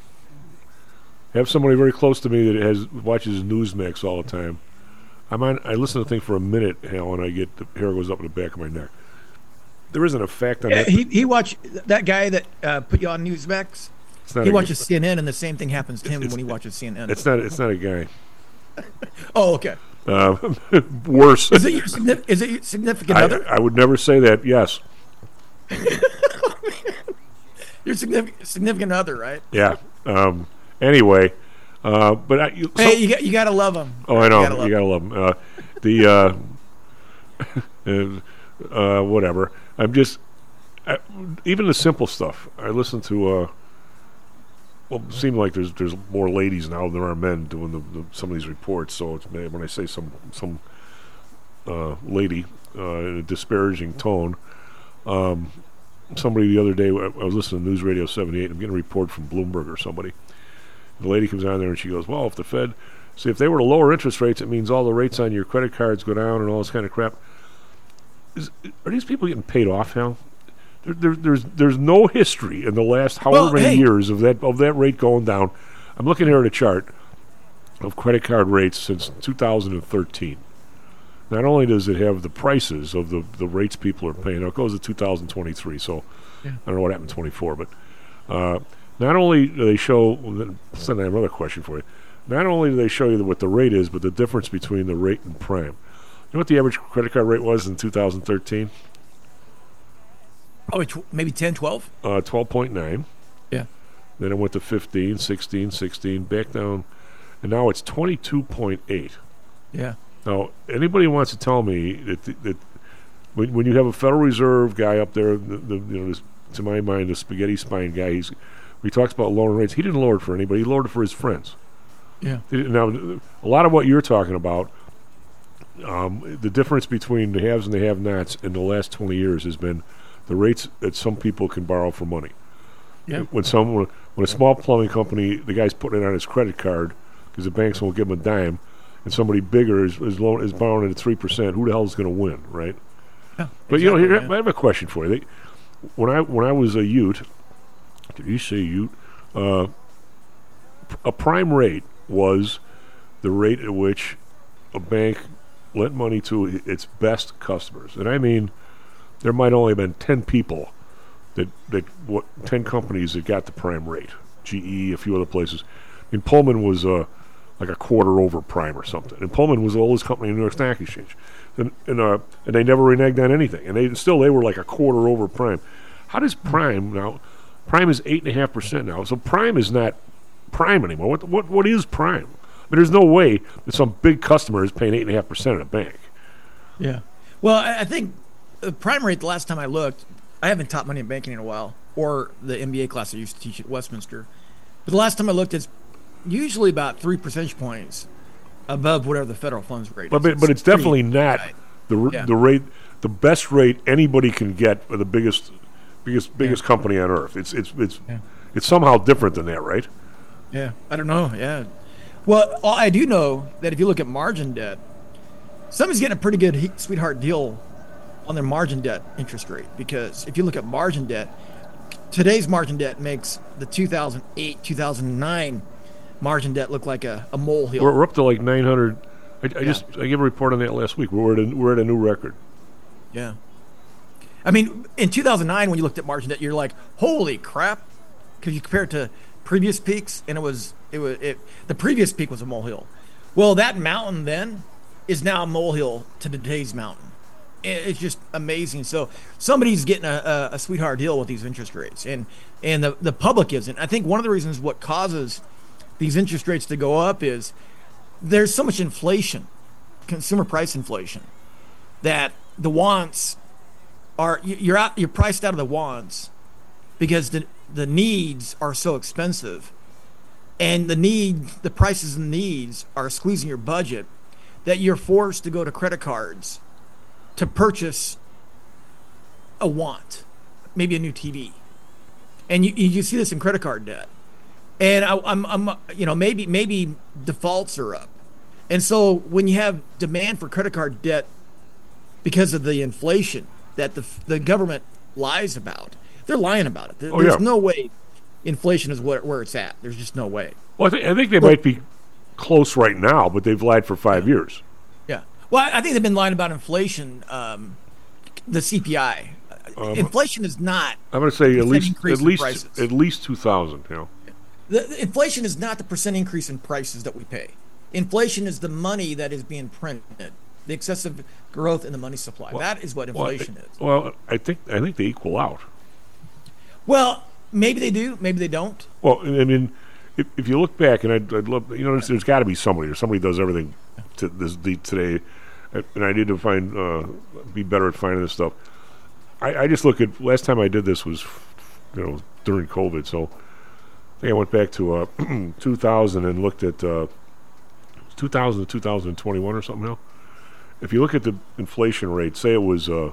have somebody very close to me that has watches Newsmax all the time. I'm on. I listen to the thing for a minute, Hal, and I get the hair goes up in the back of my neck. There isn't a fact on Yeah, that. he he watched that guy that uh, put you on Newsmax. It's not He a- watches C N N, and the same thing happens to him when he watches C N N. It's not. It's not a guy. Oh, okay. Uh, worse. Is it your, signif- is it your significant I, other? I would never say that. Yes. Your significant significant other, right? Yeah. Um, anyway, uh, but I, you, Hey, so- you got you got to love him. Oh, I know. You gotta love You gotta love them. Uh, the uh, uh, whatever. I'm just I, even the simple stuff. I listen to. Uh, well, it seems like there's there's more ladies now than there are men doing the, the, some of these reports. So it's, when I say some some uh, lady uh, in a disparaging tone. Um, somebody the other day, I was listening to News Radio seventy-eight. I'm getting a report from Bloomberg or somebody. The lady comes on there and she goes, "Well, if the Fed, see, if they were to lower interest rates, it means all the rates on your credit cards go down and all this kind of crap." Is, are these people getting paid off now? There, there, there's there's no history in the last however Well, many hey. years of that of that rate going down. I'm looking here at a chart of credit card rates since two thousand thirteen. Not only does it have the prices of the, the rates people are paying, now it goes to two thousand twenty-three, so Yeah. I don't know what happened in twenty-four, but uh, not only do they show, then I have another question for you. Not only do they show you what the rate is, but the difference between the rate and prime. You know what the average credit card rate was in two thousand thirteen? Probably tw- maybe ten, twelve. Uh, twelve point nine. Yeah. Then it went to fifteen, sixteen, sixteen, back down, and now it's twenty-two point eight. Yeah. Now, anybody wants to tell me that, that when, when you have a Federal Reserve guy up there, the, the, you know, this, to my mind, the spaghetti spine guy, he's, he talks about lowering rates. He didn't lower it for anybody. He lowered it for his friends. Yeah. He didn't- Now, a lot of what you're talking about, um, the difference between the haves and the have-nots in the last twenty years has been the rates that some people can borrow for money. Yeah. When some when a small plumbing company, the guy's putting it on his credit card because the banks won't give him a dime, and somebody bigger is is, loan, is borrowing at three percent. Who the hell is going to win, right? Yeah, But you know, exactly, here, man. I have a question for you. They, when I when I was a Ute, did you say Ute? Uh, a prime rate was the rate at which a bank lent money to its best customers, and I mean, there might only have been ten people that that what ten companies that got the prime rate. G E, a few other places. I mean, Pullman was uh, like a quarter over prime or something, and Pullman was the oldest company in the New York Stock Exchange, and and, uh, and they never reneged on anything, and they still they were like a quarter over prime. How does prime now? Prime is eight and a half percent now, so prime is not prime anymore. What what what is prime? I mean, there's no way that some big customer is paying eight and a half percent at a bank. Yeah. Well, I, I think the prime rate, the last time I looked, I haven't taught money in banking in a while, or the M B A class I used to teach at Westminster. But the last time I looked, it's usually about three percentage points above whatever the federal funds rate but, is. But, but it's definitely pretty, not right. the r- yeah. the rate, the best rate anybody can get for the biggest, biggest, biggest yeah. company on earth. It's it's it's yeah. it's somehow different than that, right? Yeah, I don't know. Yeah, well, I do know that if you look at margin debt, somebody's getting a pretty good he- sweetheart deal on their margin debt interest rate, because if you look at margin debt, today's margin debt makes the two thousand eight, two thousand nine margin debt look like a, a molehill. We're, we're up to like nine hundred. I, I yeah. just I gave a report on that last week. We're at a, we're at a new record. Yeah. I mean, in two thousand nine, when you looked at margin debt, you're like, holy crap, because you compare it to previous peaks, and it was it was it the previous peak was a molehill. Well, that mountain then is now a molehill to today's mountain. It's just amazing. So somebody's getting a, a, a sweetheart deal with these interest rates, and and the, the public isn't. I think one of the reasons what causes these interest rates to go up is there's so much inflation, consumer price inflation, that the wants are you're out you're priced out of the wants because the the needs are so expensive, and the need the prices and needs are squeezing your budget, that you're forced to go to credit cards to purchase a want, maybe a new T V, and you you see this in credit card debt, and I, I'm I'm you know maybe maybe defaults are up, and so when you have demand for credit card debt because of the inflation that the the government lies about, they're lying about it. There, oh, there's yeah. no way inflation is where where it's at. There's just no way. Well, I, th- I think they well, might be close right now, but they've lied for five yeah. years. Yeah. Well, I think they've been lying about inflation, um, the C P I. Um, inflation is not. I'm going to say at least at least prices. at least two thousand. You know, the, the inflation is not the percent increase in prices that we pay. Inflation is the money that is being printed, the excessive growth in the money supply. Well, that is what inflation well, I, is. Well, I think I think they equal out. Well, maybe they do, maybe they don't. Well, I mean, if, if you look back, and I'd, I'd love, you know, there's, there's got to be somebody, or somebody does everything to this the, today, and I need to find, uh, be better at finding this stuff. I, I just look at, last time I did this was, you know, during COVID, so I think I went back to uh, two thousand and looked at uh, two thousand to two thousand twenty-one or something now. If you look at the inflation rate, say it was, uh,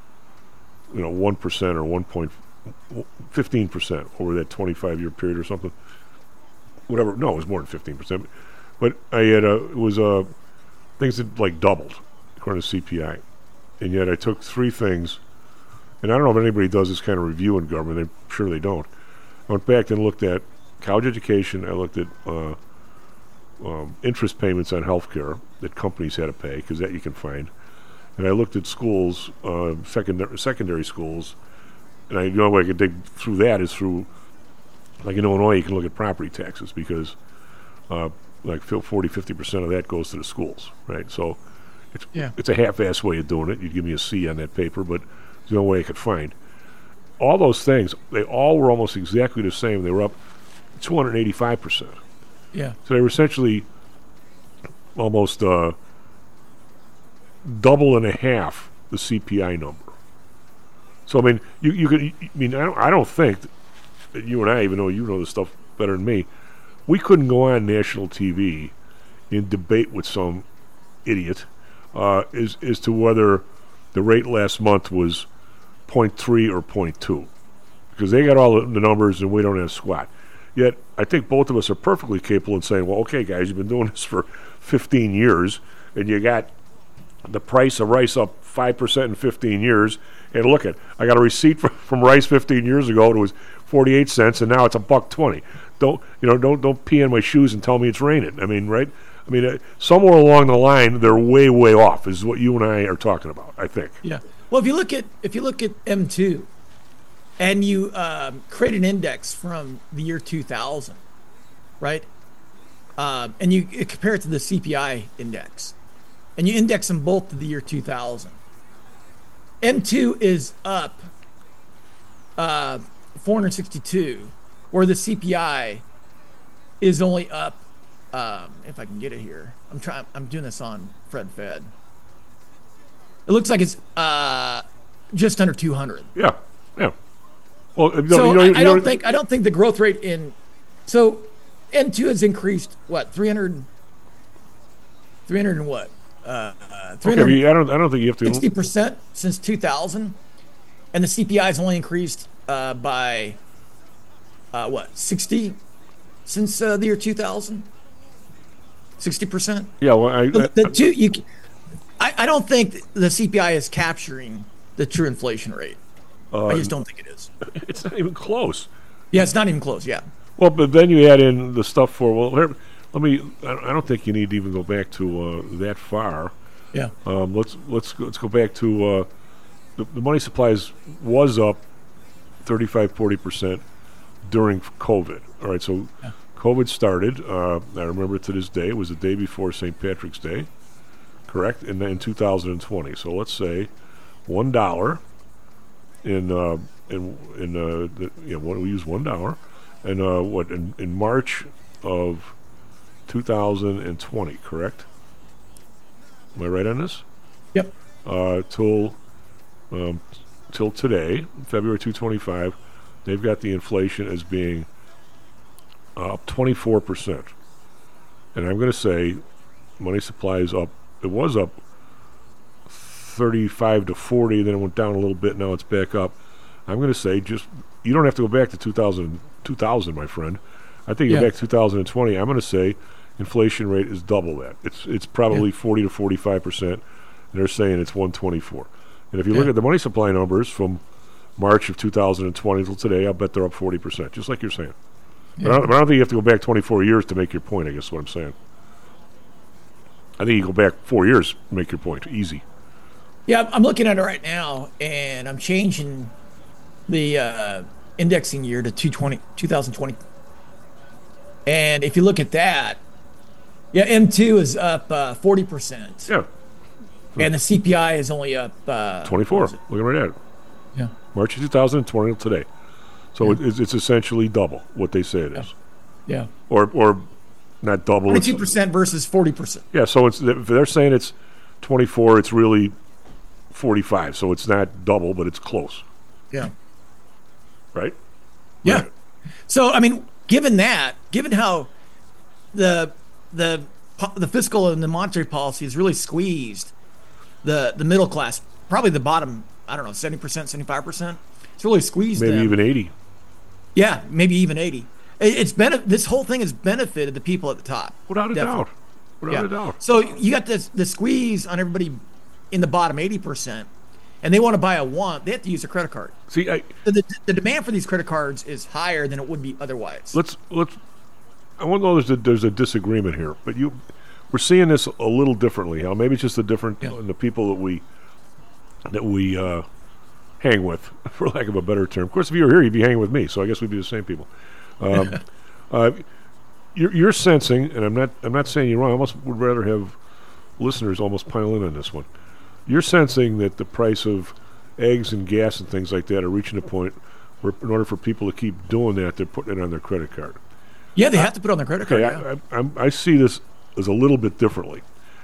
you know, one percent or one point fifteen percent over that twenty-five year period or something. Whatever. No, it was more than fifteen percent. But I had a, it was uh, things that like doubled according to C P I. And yet I took three things, and I don't know if anybody does this kind of review in government. I'm sure they don't. I went back and looked at college education. I looked at uh, um, interest payments on health care that companies had to pay, because that you can find. And I looked at schools, uh, secondary, secondary schools, and I, the only way I could dig through that is through, like in Illinois, you can look at property taxes, because uh, like forty, fifty percent of that goes to the schools, right? So it's yeah. it's a half-ass way of doing it. You'd give me a C on that paper, but it's the only way I could find. All those things, they all were almost exactly the same. They were up two hundred eighty-five percent. Yeah. So they were essentially almost uh, double and a half the C P I number. So I mean, you you could. I mean, I don't, I don't think that you and I, even though you know this stuff better than me, we couldn't go on national T V and debate with some idiot uh, as as to whether the rate last month was zero point three or zero point two, because they got all the numbers and we don't have squat. Yet I think both of us are perfectly capable of saying, well, okay, guys, you've been doing this for fifteen years, and you got the price of rice up five percent in fifteen years. And look at, I got a receipt from, from rice fifteen years ago. It was forty-eight cents, and now it's a buck twenty. Don't you know? Don't don't pee in my shoes and tell me it's raining. I mean, right? I mean, uh, somewhere along the line, they're way way off. Is what you and I are talking about, I think. Yeah. Well, if you look at if you look at M two, and you um, create an index from the year two thousand, right? Um, and you compare it to the C P I index, and you index them both to the year two thousand. M two is up uh, four hundred sixty-two, where the C P I is only up. Um, if I can get it here, I'm trying. I'm doing this on Fred Fed. It looks like it's uh, just under two hundred. Yeah, yeah. Well, you know, so you know, I, you I don't know, think I don't think the growth rate in so M two has increased what three hundred, three hundred and what? Uh, uh, Okay, but you- I don't. I don't think you have to. sixty percent since two thousand, and the C P I has only increased uh, by uh, what sixty since uh, the year two thousand. Sixty percent. Yeah, well, I, the, I, the two you. I, I don't think the C P I is capturing the true inflation rate. Uh, I just don't think it is. It's not even close. Yeah, it's not even close. Yeah. Well, but then you add in the stuff for well. Here, let me. I I don't think you need to even go back to uh, that far. Yeah. Um, let's let's go, let's go back to uh, the, the money supplies was up thirty-five, forty percent during COVID. All right, so Yeah. COVID started. Uh, I remember it to this day. It was the day before Saint Patrick's Day, correct? In in two thousand twenty. So let's say one dollar in uh, in in uh, the, you know, we use one dollar, and uh, what in, in March of two thousand twenty, correct? Am I right on this? Yep. Uh, till um, till today, February two twenty-five, they've got the inflation as being uh, up twenty-four percent, and I'm going to say money supply is up. It was up thirty-five to forty, then it went down a little bit. Now it's back up. I'm going to say just you don't have to go back to two thousand, two thousand, my friend. I think you Yeah. go back to two thousand twenty. I'm going to say inflation rate is double that. It's it's probably Yeah. forty to forty-five percent. They're saying it's one twenty-four. And if you look Yeah. at the money supply numbers from March of two thousand twenty till today, I'll bet they're up forty percent, just like you're saying. But, I don't, but I don't think you have to go back twenty-four years to make your point, I guess is what I'm saying. I think you go back four years to make your point. Easy. Yeah, I'm looking at it right now, and I'm changing the uh, indexing year to two twenty, two thousand twenty. And if you look at that, yeah, M two is up uh, forty percent. Yeah. And the C P I is only up uh, twenty-four. what is it? Looking right at it. Yeah. March of two thousand twenty till today. So it, it's, it's essentially double what they say it is. Yeah. Or or not double. it's- twenty-two percent versus forty percent. Yeah, so it's if they're saying it's twenty-four, it's really forty-five. So it's not double, but it's close, Yeah. right? Yeah. So I mean, given that, given how the the po- the fiscal and the monetary policy has really squeezed the the middle class, probably the bottom, I don't know, seventy percent, seventy-five percent. It's really squeezed Maybe them. even eighty. Yeah, maybe even eighty. It, it's been this whole thing has benefited the people at the top. Without a Definitely. doubt. Without a doubt. So you got this the squeeze on everybody in the bottom eighty percent, and they want to buy a want, they have to use a credit card. See, I, the, the, the demand for these credit cards is higher than it would be otherwise. let's let's. I want to know there's a, there's a disagreement here, but you we're seeing this a little differently. How maybe it's just the different in the people that we that we uh, hang with, for lack of a better term. Of course, if you were here, you'd be hanging with me, so I guess we'd be the same people. Um, uh, you're, you're sensing, and I'm not I'm not saying you're wrong. I almost would rather have listeners almost pile in on this one. You're sensing that the price of eggs and gas and things like that are reaching a point where, in order for people to keep doing that, they're putting it on their credit card. Yeah, they have to put it on their credit Okay, card. yeah. I, I, I'm- I see this as a little bit differently.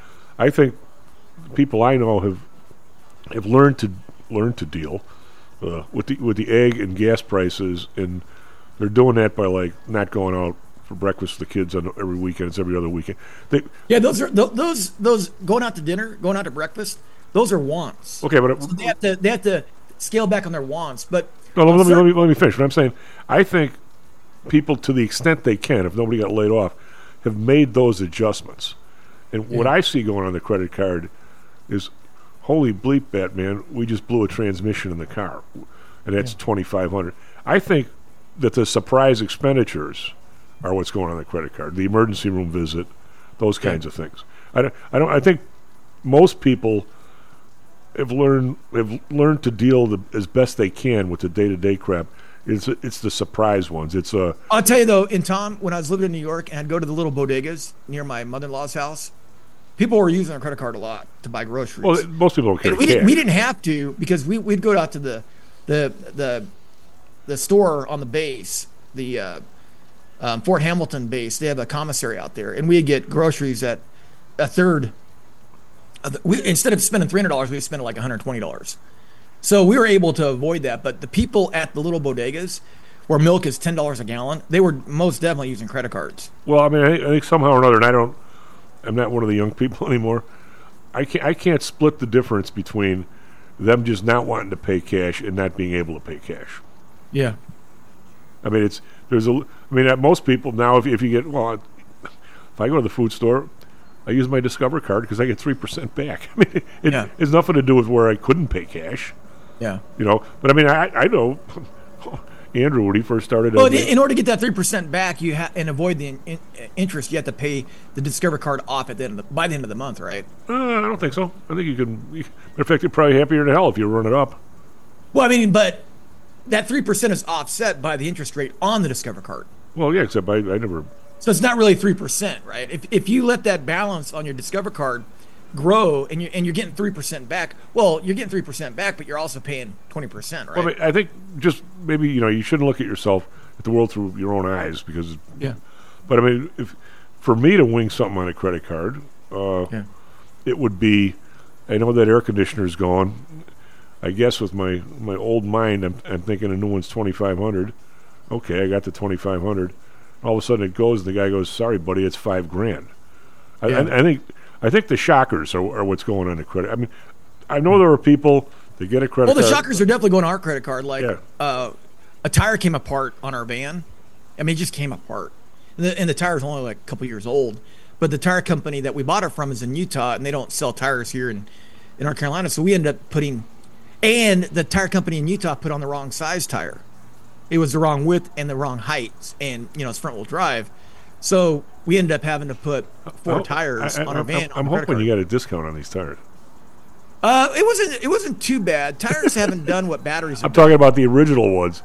I think people I know have have learned to learn to deal uh, with the with the egg and gas prices, and they're doing that by like not going out for breakfast with the kids on every weekend. It's every other weekend. They, Yeah, those are tho- those those going out to dinner, going out to breakfast. Those are wants. okay, but So they have to they have to scale back on their wants. But no, let, on me, let, certain- me, let me finish. What I'm saying, I think people, to the extent they can, if nobody got laid off, have made those adjustments. And what Yeah. I see going on the credit card is, holy bleep, Batman, we just blew a transmission in the car, and that's twenty-five hundred. I think that the surprise expenditures are what's going on the credit card, the emergency room visit, those kinds of things. I don't, I don't. I think most people have learned have learned to deal the, as best they can with the day-to-day crap. It's it's the surprise ones. It's a I'll tell you though, in Tom, when I was living in New York and I'd go to the little bodegas near my mother-in-law's house, people were using their credit card a lot to buy groceries. well, most people don't carry And we cash. didn't, we didn't have to because we we'd go out to the the the the store on the base, the uh, um, Fort Hamilton base. They have a commissary out there, and we'd get groceries at a third. Of the, we, instead of spending three hundred dollars, we spent like one hundred twenty dollars. So we were able to avoid that. But the people at the little bodegas where milk is ten dollars a gallon, they were most definitely using credit cards. Well, I mean, I, I think somehow or another, and I don't, I'm not one of the young people anymore. I can't, I can't split the difference between them just not wanting to pay cash and not being able to pay cash. Yeah. I mean, it's there's a. I mean, at most people now, if if you get well, if I go to the food store, I use my Discover card because I get three percent back. I mean, it, Yeah. it's nothing to do with where I couldn't pay cash. Yeah. You know, but I mean, I I know Andrew when he first started. Well, uh, in order to get that three percent back, you ha- and avoid the in- in- interest, you have to pay the Discover card off at the end of the, by the end of the month, right? Uh, I don't think so. I think you can. You, matter of fact, you're probably happier than hell if you run it up. Well, I mean, but that three percent is offset by the interest rate on the Discover card. Well, yeah, except I, I never. So it's not really three percent, right? If if you let that balance on your Discover card grow and you and you're getting three percent back, well, you're getting three percent back, but you're also paying twenty percent, right? Well, I, mean, I think just maybe you know you shouldn't look at yourself at the world through your own eyes because. Yeah. But I mean, if for me to wing something on a credit card, uh, Yeah. it would be. I know that air conditioner's gone. I guess with my, my old mind, I'm, I'm thinking a new one's twenty-five hundred. Okay, I got the twenty-five hundred. All of a sudden it goes, and the guy goes, "Sorry, buddy, it's five grand." I, Yeah. I, I think I think the shockers are, are what's going on the credit. I mean, I know there are people that get a credit Well, the card. shockers are definitely going to our credit card. Like, Yeah. uh, a tire came apart on our van. I mean, it just came apart. And the, and the tire's only like a couple years old. But the tire company that we bought it from is in Utah, and they don't sell tires here in, in North Carolina. So we ended up putting, and the tire company in Utah put on the wrong size tire. It was the wrong width and the wrong height, and, you know, it's front wheel drive. So we ended up having to put four Oh, tires I, I, on our van. I'm, on I'm the credit hoping card. you got a discount on these tires. Uh, it wasn't. It wasn't too bad. Tires haven't done what batteries. I'm have talking about the original ones.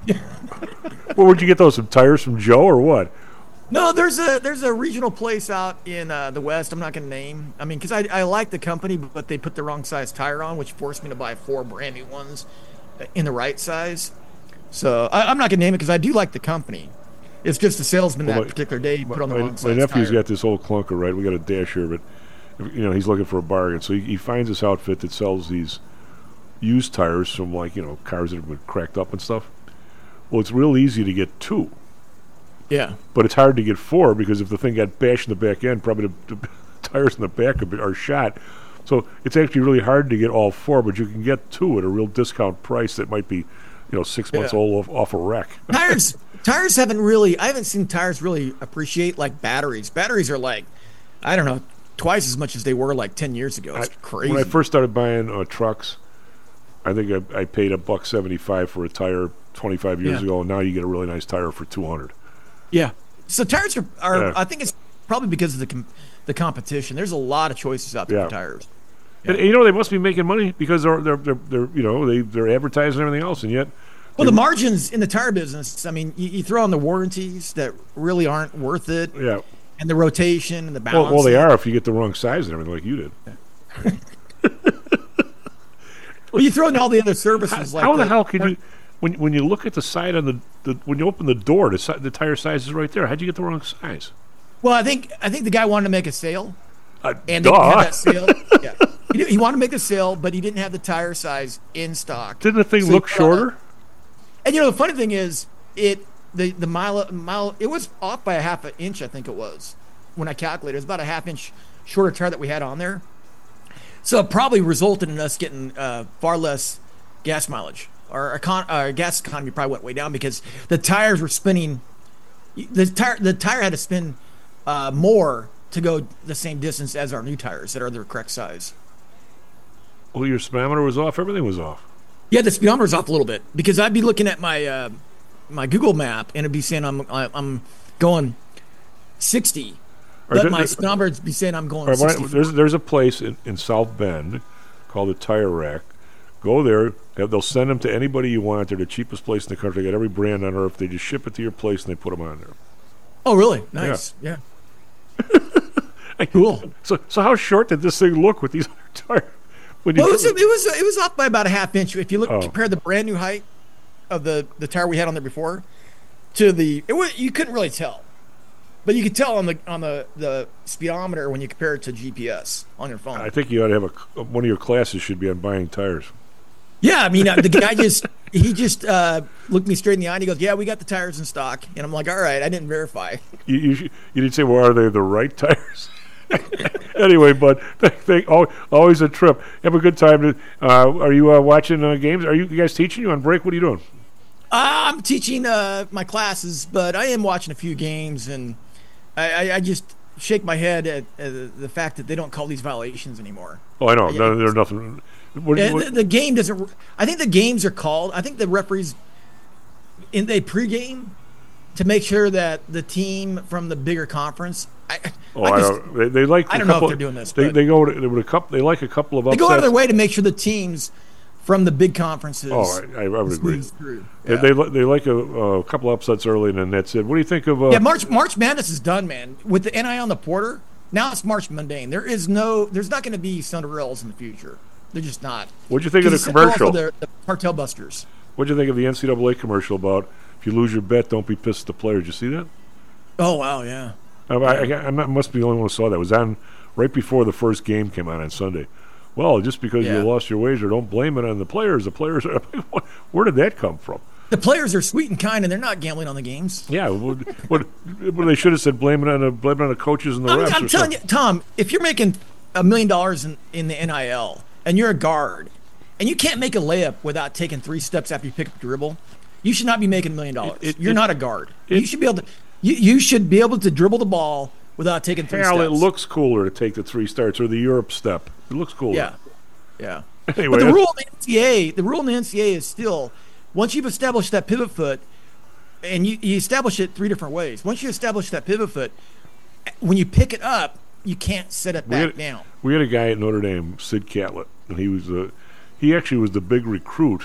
Where would you get those? Some tires from Joe or what? No, there's a there's a regional place out in uh, the West. I'm not going to name. I mean, because I I like the company, but they put the wrong size tire on, which forced me to buy four brand new ones in the right size. So I, I'm not going to name it because I do like the company. It's just the salesman Well, that my- particular day put on the my, wrong my size nephew's tire. got this old clunker, right? We got a dash here, but you know he's looking for a bargain, so he, he finds this outfit that sells these used tires from like you know cars that have been cracked up and stuff. Well, it's real easy to get two, Yeah. but it's hard to get four because if the thing got bashed in the back end, probably the, the tires in the back are, are shot. So it's actually really hard to get all four, but you can get two at a real discount price that might be, you know, six months Yeah. old off, off a wreck. Tires tires haven't really. I haven't seen tires really appreciate like batteries. Batteries are like, I don't know, twice as much as they were like ten years ago. It's I- crazy. When I first started buying uh, trucks, I think I, I paid a buck seventy-five for a tire twenty-five years Yeah. ago, and now you get a really nice tire for two hundred. Yeah. So tires are, are Yeah. I think it's probably because of the com- the competition. There's a lot of choices out there Yeah. for tires. And, and you know they must be making money because they're they're they're, they're you know they they're advertising and everything else, and yet Well, the margins in the tire business, I mean, you, you throw on the warranties that really aren't worth it, yeah. and the rotation and the Well, balance. well, they are if you get the wrong size and everything like you did. Well, you throw in all the other services. How, like how the hell can you when when you look at the side on the, the when you open the door, the si- the tire size is right there. How'd you get the wrong size? Well, I think I think the guy wanted to make a sale, Uh, and they duh. didn't have that sale. Yeah. He, did- he wanted to make a sale, but he didn't have the tire size in stock. Didn't the thing So he look put on a- shorter? And you know the funny thing is, it the the mile mile it was off by a half an inch. I think it was when I calculated. It was about a half inch shorter tire that we had on there. So it probably resulted in us getting uh, far less gas mileage. Our, econ- our gas economy probably went way down because the tires were spinning. The tire the tire had to spin uh, more to go the same distance as our new tires that are the correct size. Well, your speedometer was off. Everything was off. Yeah, the speedometer's off a little bit because I'd be looking at my uh, my Google map and it'd be saying I'm I'm going sixty, All right, but there- my there- speedometer would be saying I'm going All right, when I- sixty. there's there's a place in, in South Bend called the Tire Rack. Go there. They'll they'll send them to anybody you want. They're the cheapest place in the country. They got every brand on earth. They just ship it to your place and they put them on there. Oh, really? Nice. Yeah. Cool. So so how short did this thing look with these other tires? When you Well, it was, put- it was it was off by about a half inch. If you look Oh. compare the brand new height of the, the tire we had on there before to the it was, you couldn't really tell, but you could tell on the on the, the speedometer when you compare it to G P S on your phone. I think you ought to have a one of your classes should be on buying tires. Yeah, I mean, uh, the guy just he just uh, looked me straight in the eye and he goes, "Yeah, we got the tires in stock." And I'm like, "All right, I didn't verify." You you, sh- you didn't say, "Well, are they the right tires?" Anyway, bud, th- th- al- always a trip. Have a good time. Uh, are you uh, watching uh, games? Are you guys teaching? You on break? What are you doing? Uh, I'm teaching uh, my classes, but I am watching a few games, and I, I, I just shake my head at, at the fact that they don't call these violations anymore. Oh, I know. Yeah. No, there's nothing. What, Yeah, what, the, the game doesn't. I think the games are called. I think the referees in they pregame to make sure that the team from the bigger conference. I, oh, I, I just, don't. They, they like. I a don't know couple, if they're doing this. They, but they go. To, they, would a couple, they like a couple of they upsets. go out of their way to make sure the teams from the big conferences. Oh, I, I would agree. Through. They, Yeah. they li- they like a, a couple upsets early, and then that's it. What do you think of? Uh, yeah, March March Madness is done, man. With the N I L on the Porter, now it's March Mundane. There is no. There's not going to be Cinderellas in the future. They're just not. What'd you think of the Cinderella commercial? for The, the cartel busters. What'd you think of the N C double A commercial about if you lose your bet, don't be pissed at the player? Did you see that? Oh wow, yeah. I, I, I, I must be the only one who saw that. It was on right before the first game came on on Sunday. Well, just because Yeah. you lost your wager, don't blame it on the players. The players are. Where did that come from? The players are sweet and kind, and they're not gambling on the games. Yeah, what, what, what they should have said, blame it on the blame it on the coaches and the I'm, refs. I'm or telling you, something. Tom, if you're making a million dollars in in the N I L and you're a guard and you can't make a layup without taking three steps after you pick up the dribble, you should not be making a million dollars. It- You're it- not a guard. it- you should be able to. You, you should be able to dribble the ball without taking three Hell, steps. it looks cooler to take the three starts or the Europe step. It looks cooler. Yeah, yeah. Anyway, but the that's- rule in the N C A A, the rule in the N C A A is still, once you've established that pivot foot, and you, you establish it three different ways. Once you establish that pivot foot, when you pick it up, you can't set it we back had, down. we had a guy at Notre Dame, Sid Catlett, and he was a, he actually was the big recruit.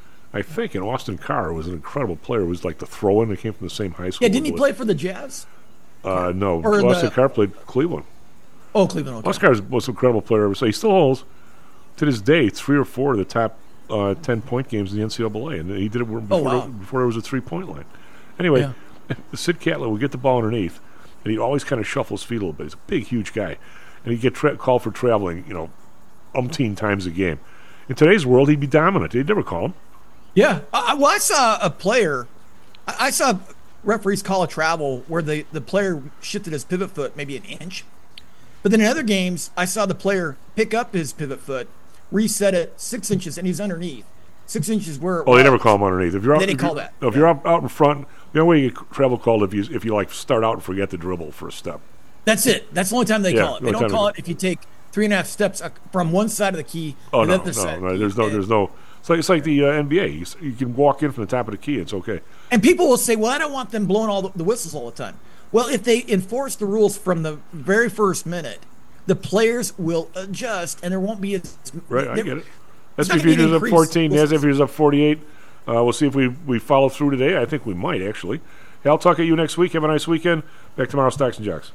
I think in Austin Carr was an incredible player. Was like the throw-in. They came from the same high school. Yeah, didn't he play for the Jazz? Uh, no, Or Austin the- Carr played Cleveland. Oh, Cleveland. Okay. Austin Carr is the most incredible player ever. So he still holds, to this day, three or four of the top uh, ten point games in the N C double A, and he did it before, Oh, wow. before there was a three-point line. Anyway, Sid Catlett would get the ball underneath, and he'd always kind of shuffle his feet a little bit. He's a big, huge guy, and he'd get tra- called for traveling, you know, umpteen times a game. In today's world, he'd be dominant. They'd never call him. Yeah. I, well, I saw a player. I, I saw referees call a travel where the, the player shifted his pivot foot maybe an inch. But then in other games, I saw the player pick up his pivot foot, reset it six inches, and he's underneath. Six inches where it Oh, they was. never call him underneath. If you're out, They didn't if you're- call that. no, if you're out, out in front, the only way you get travel called if you if you like start out and forget the dribble for a step. That's it. That's the only time they Yeah, call it. the They only don't time call they- it if you take three and a half steps uh, from one side of the key Oh to no, the other no, side. no, there's no, there's no. It's like it's like the uh, N B A. You, s- you can walk in from the top of the key. It's okay. And people will say, well, I don't want them blowing all the, the whistles all the time. Well, if they enforce the rules from the very first minute, the players will adjust, and there won't be as Right, I there- get it. there's That's not if gonna be you're an up increase. fourteen. We'll As see. if you're up forty-eight. Uh, we'll see if we, we follow through today. I think we might actually. Hey, I'll talk at you next week. Have a nice weekend. Back tomorrow, Stocks and Jocks.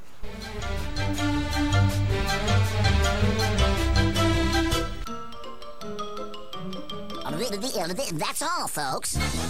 That's all, folks.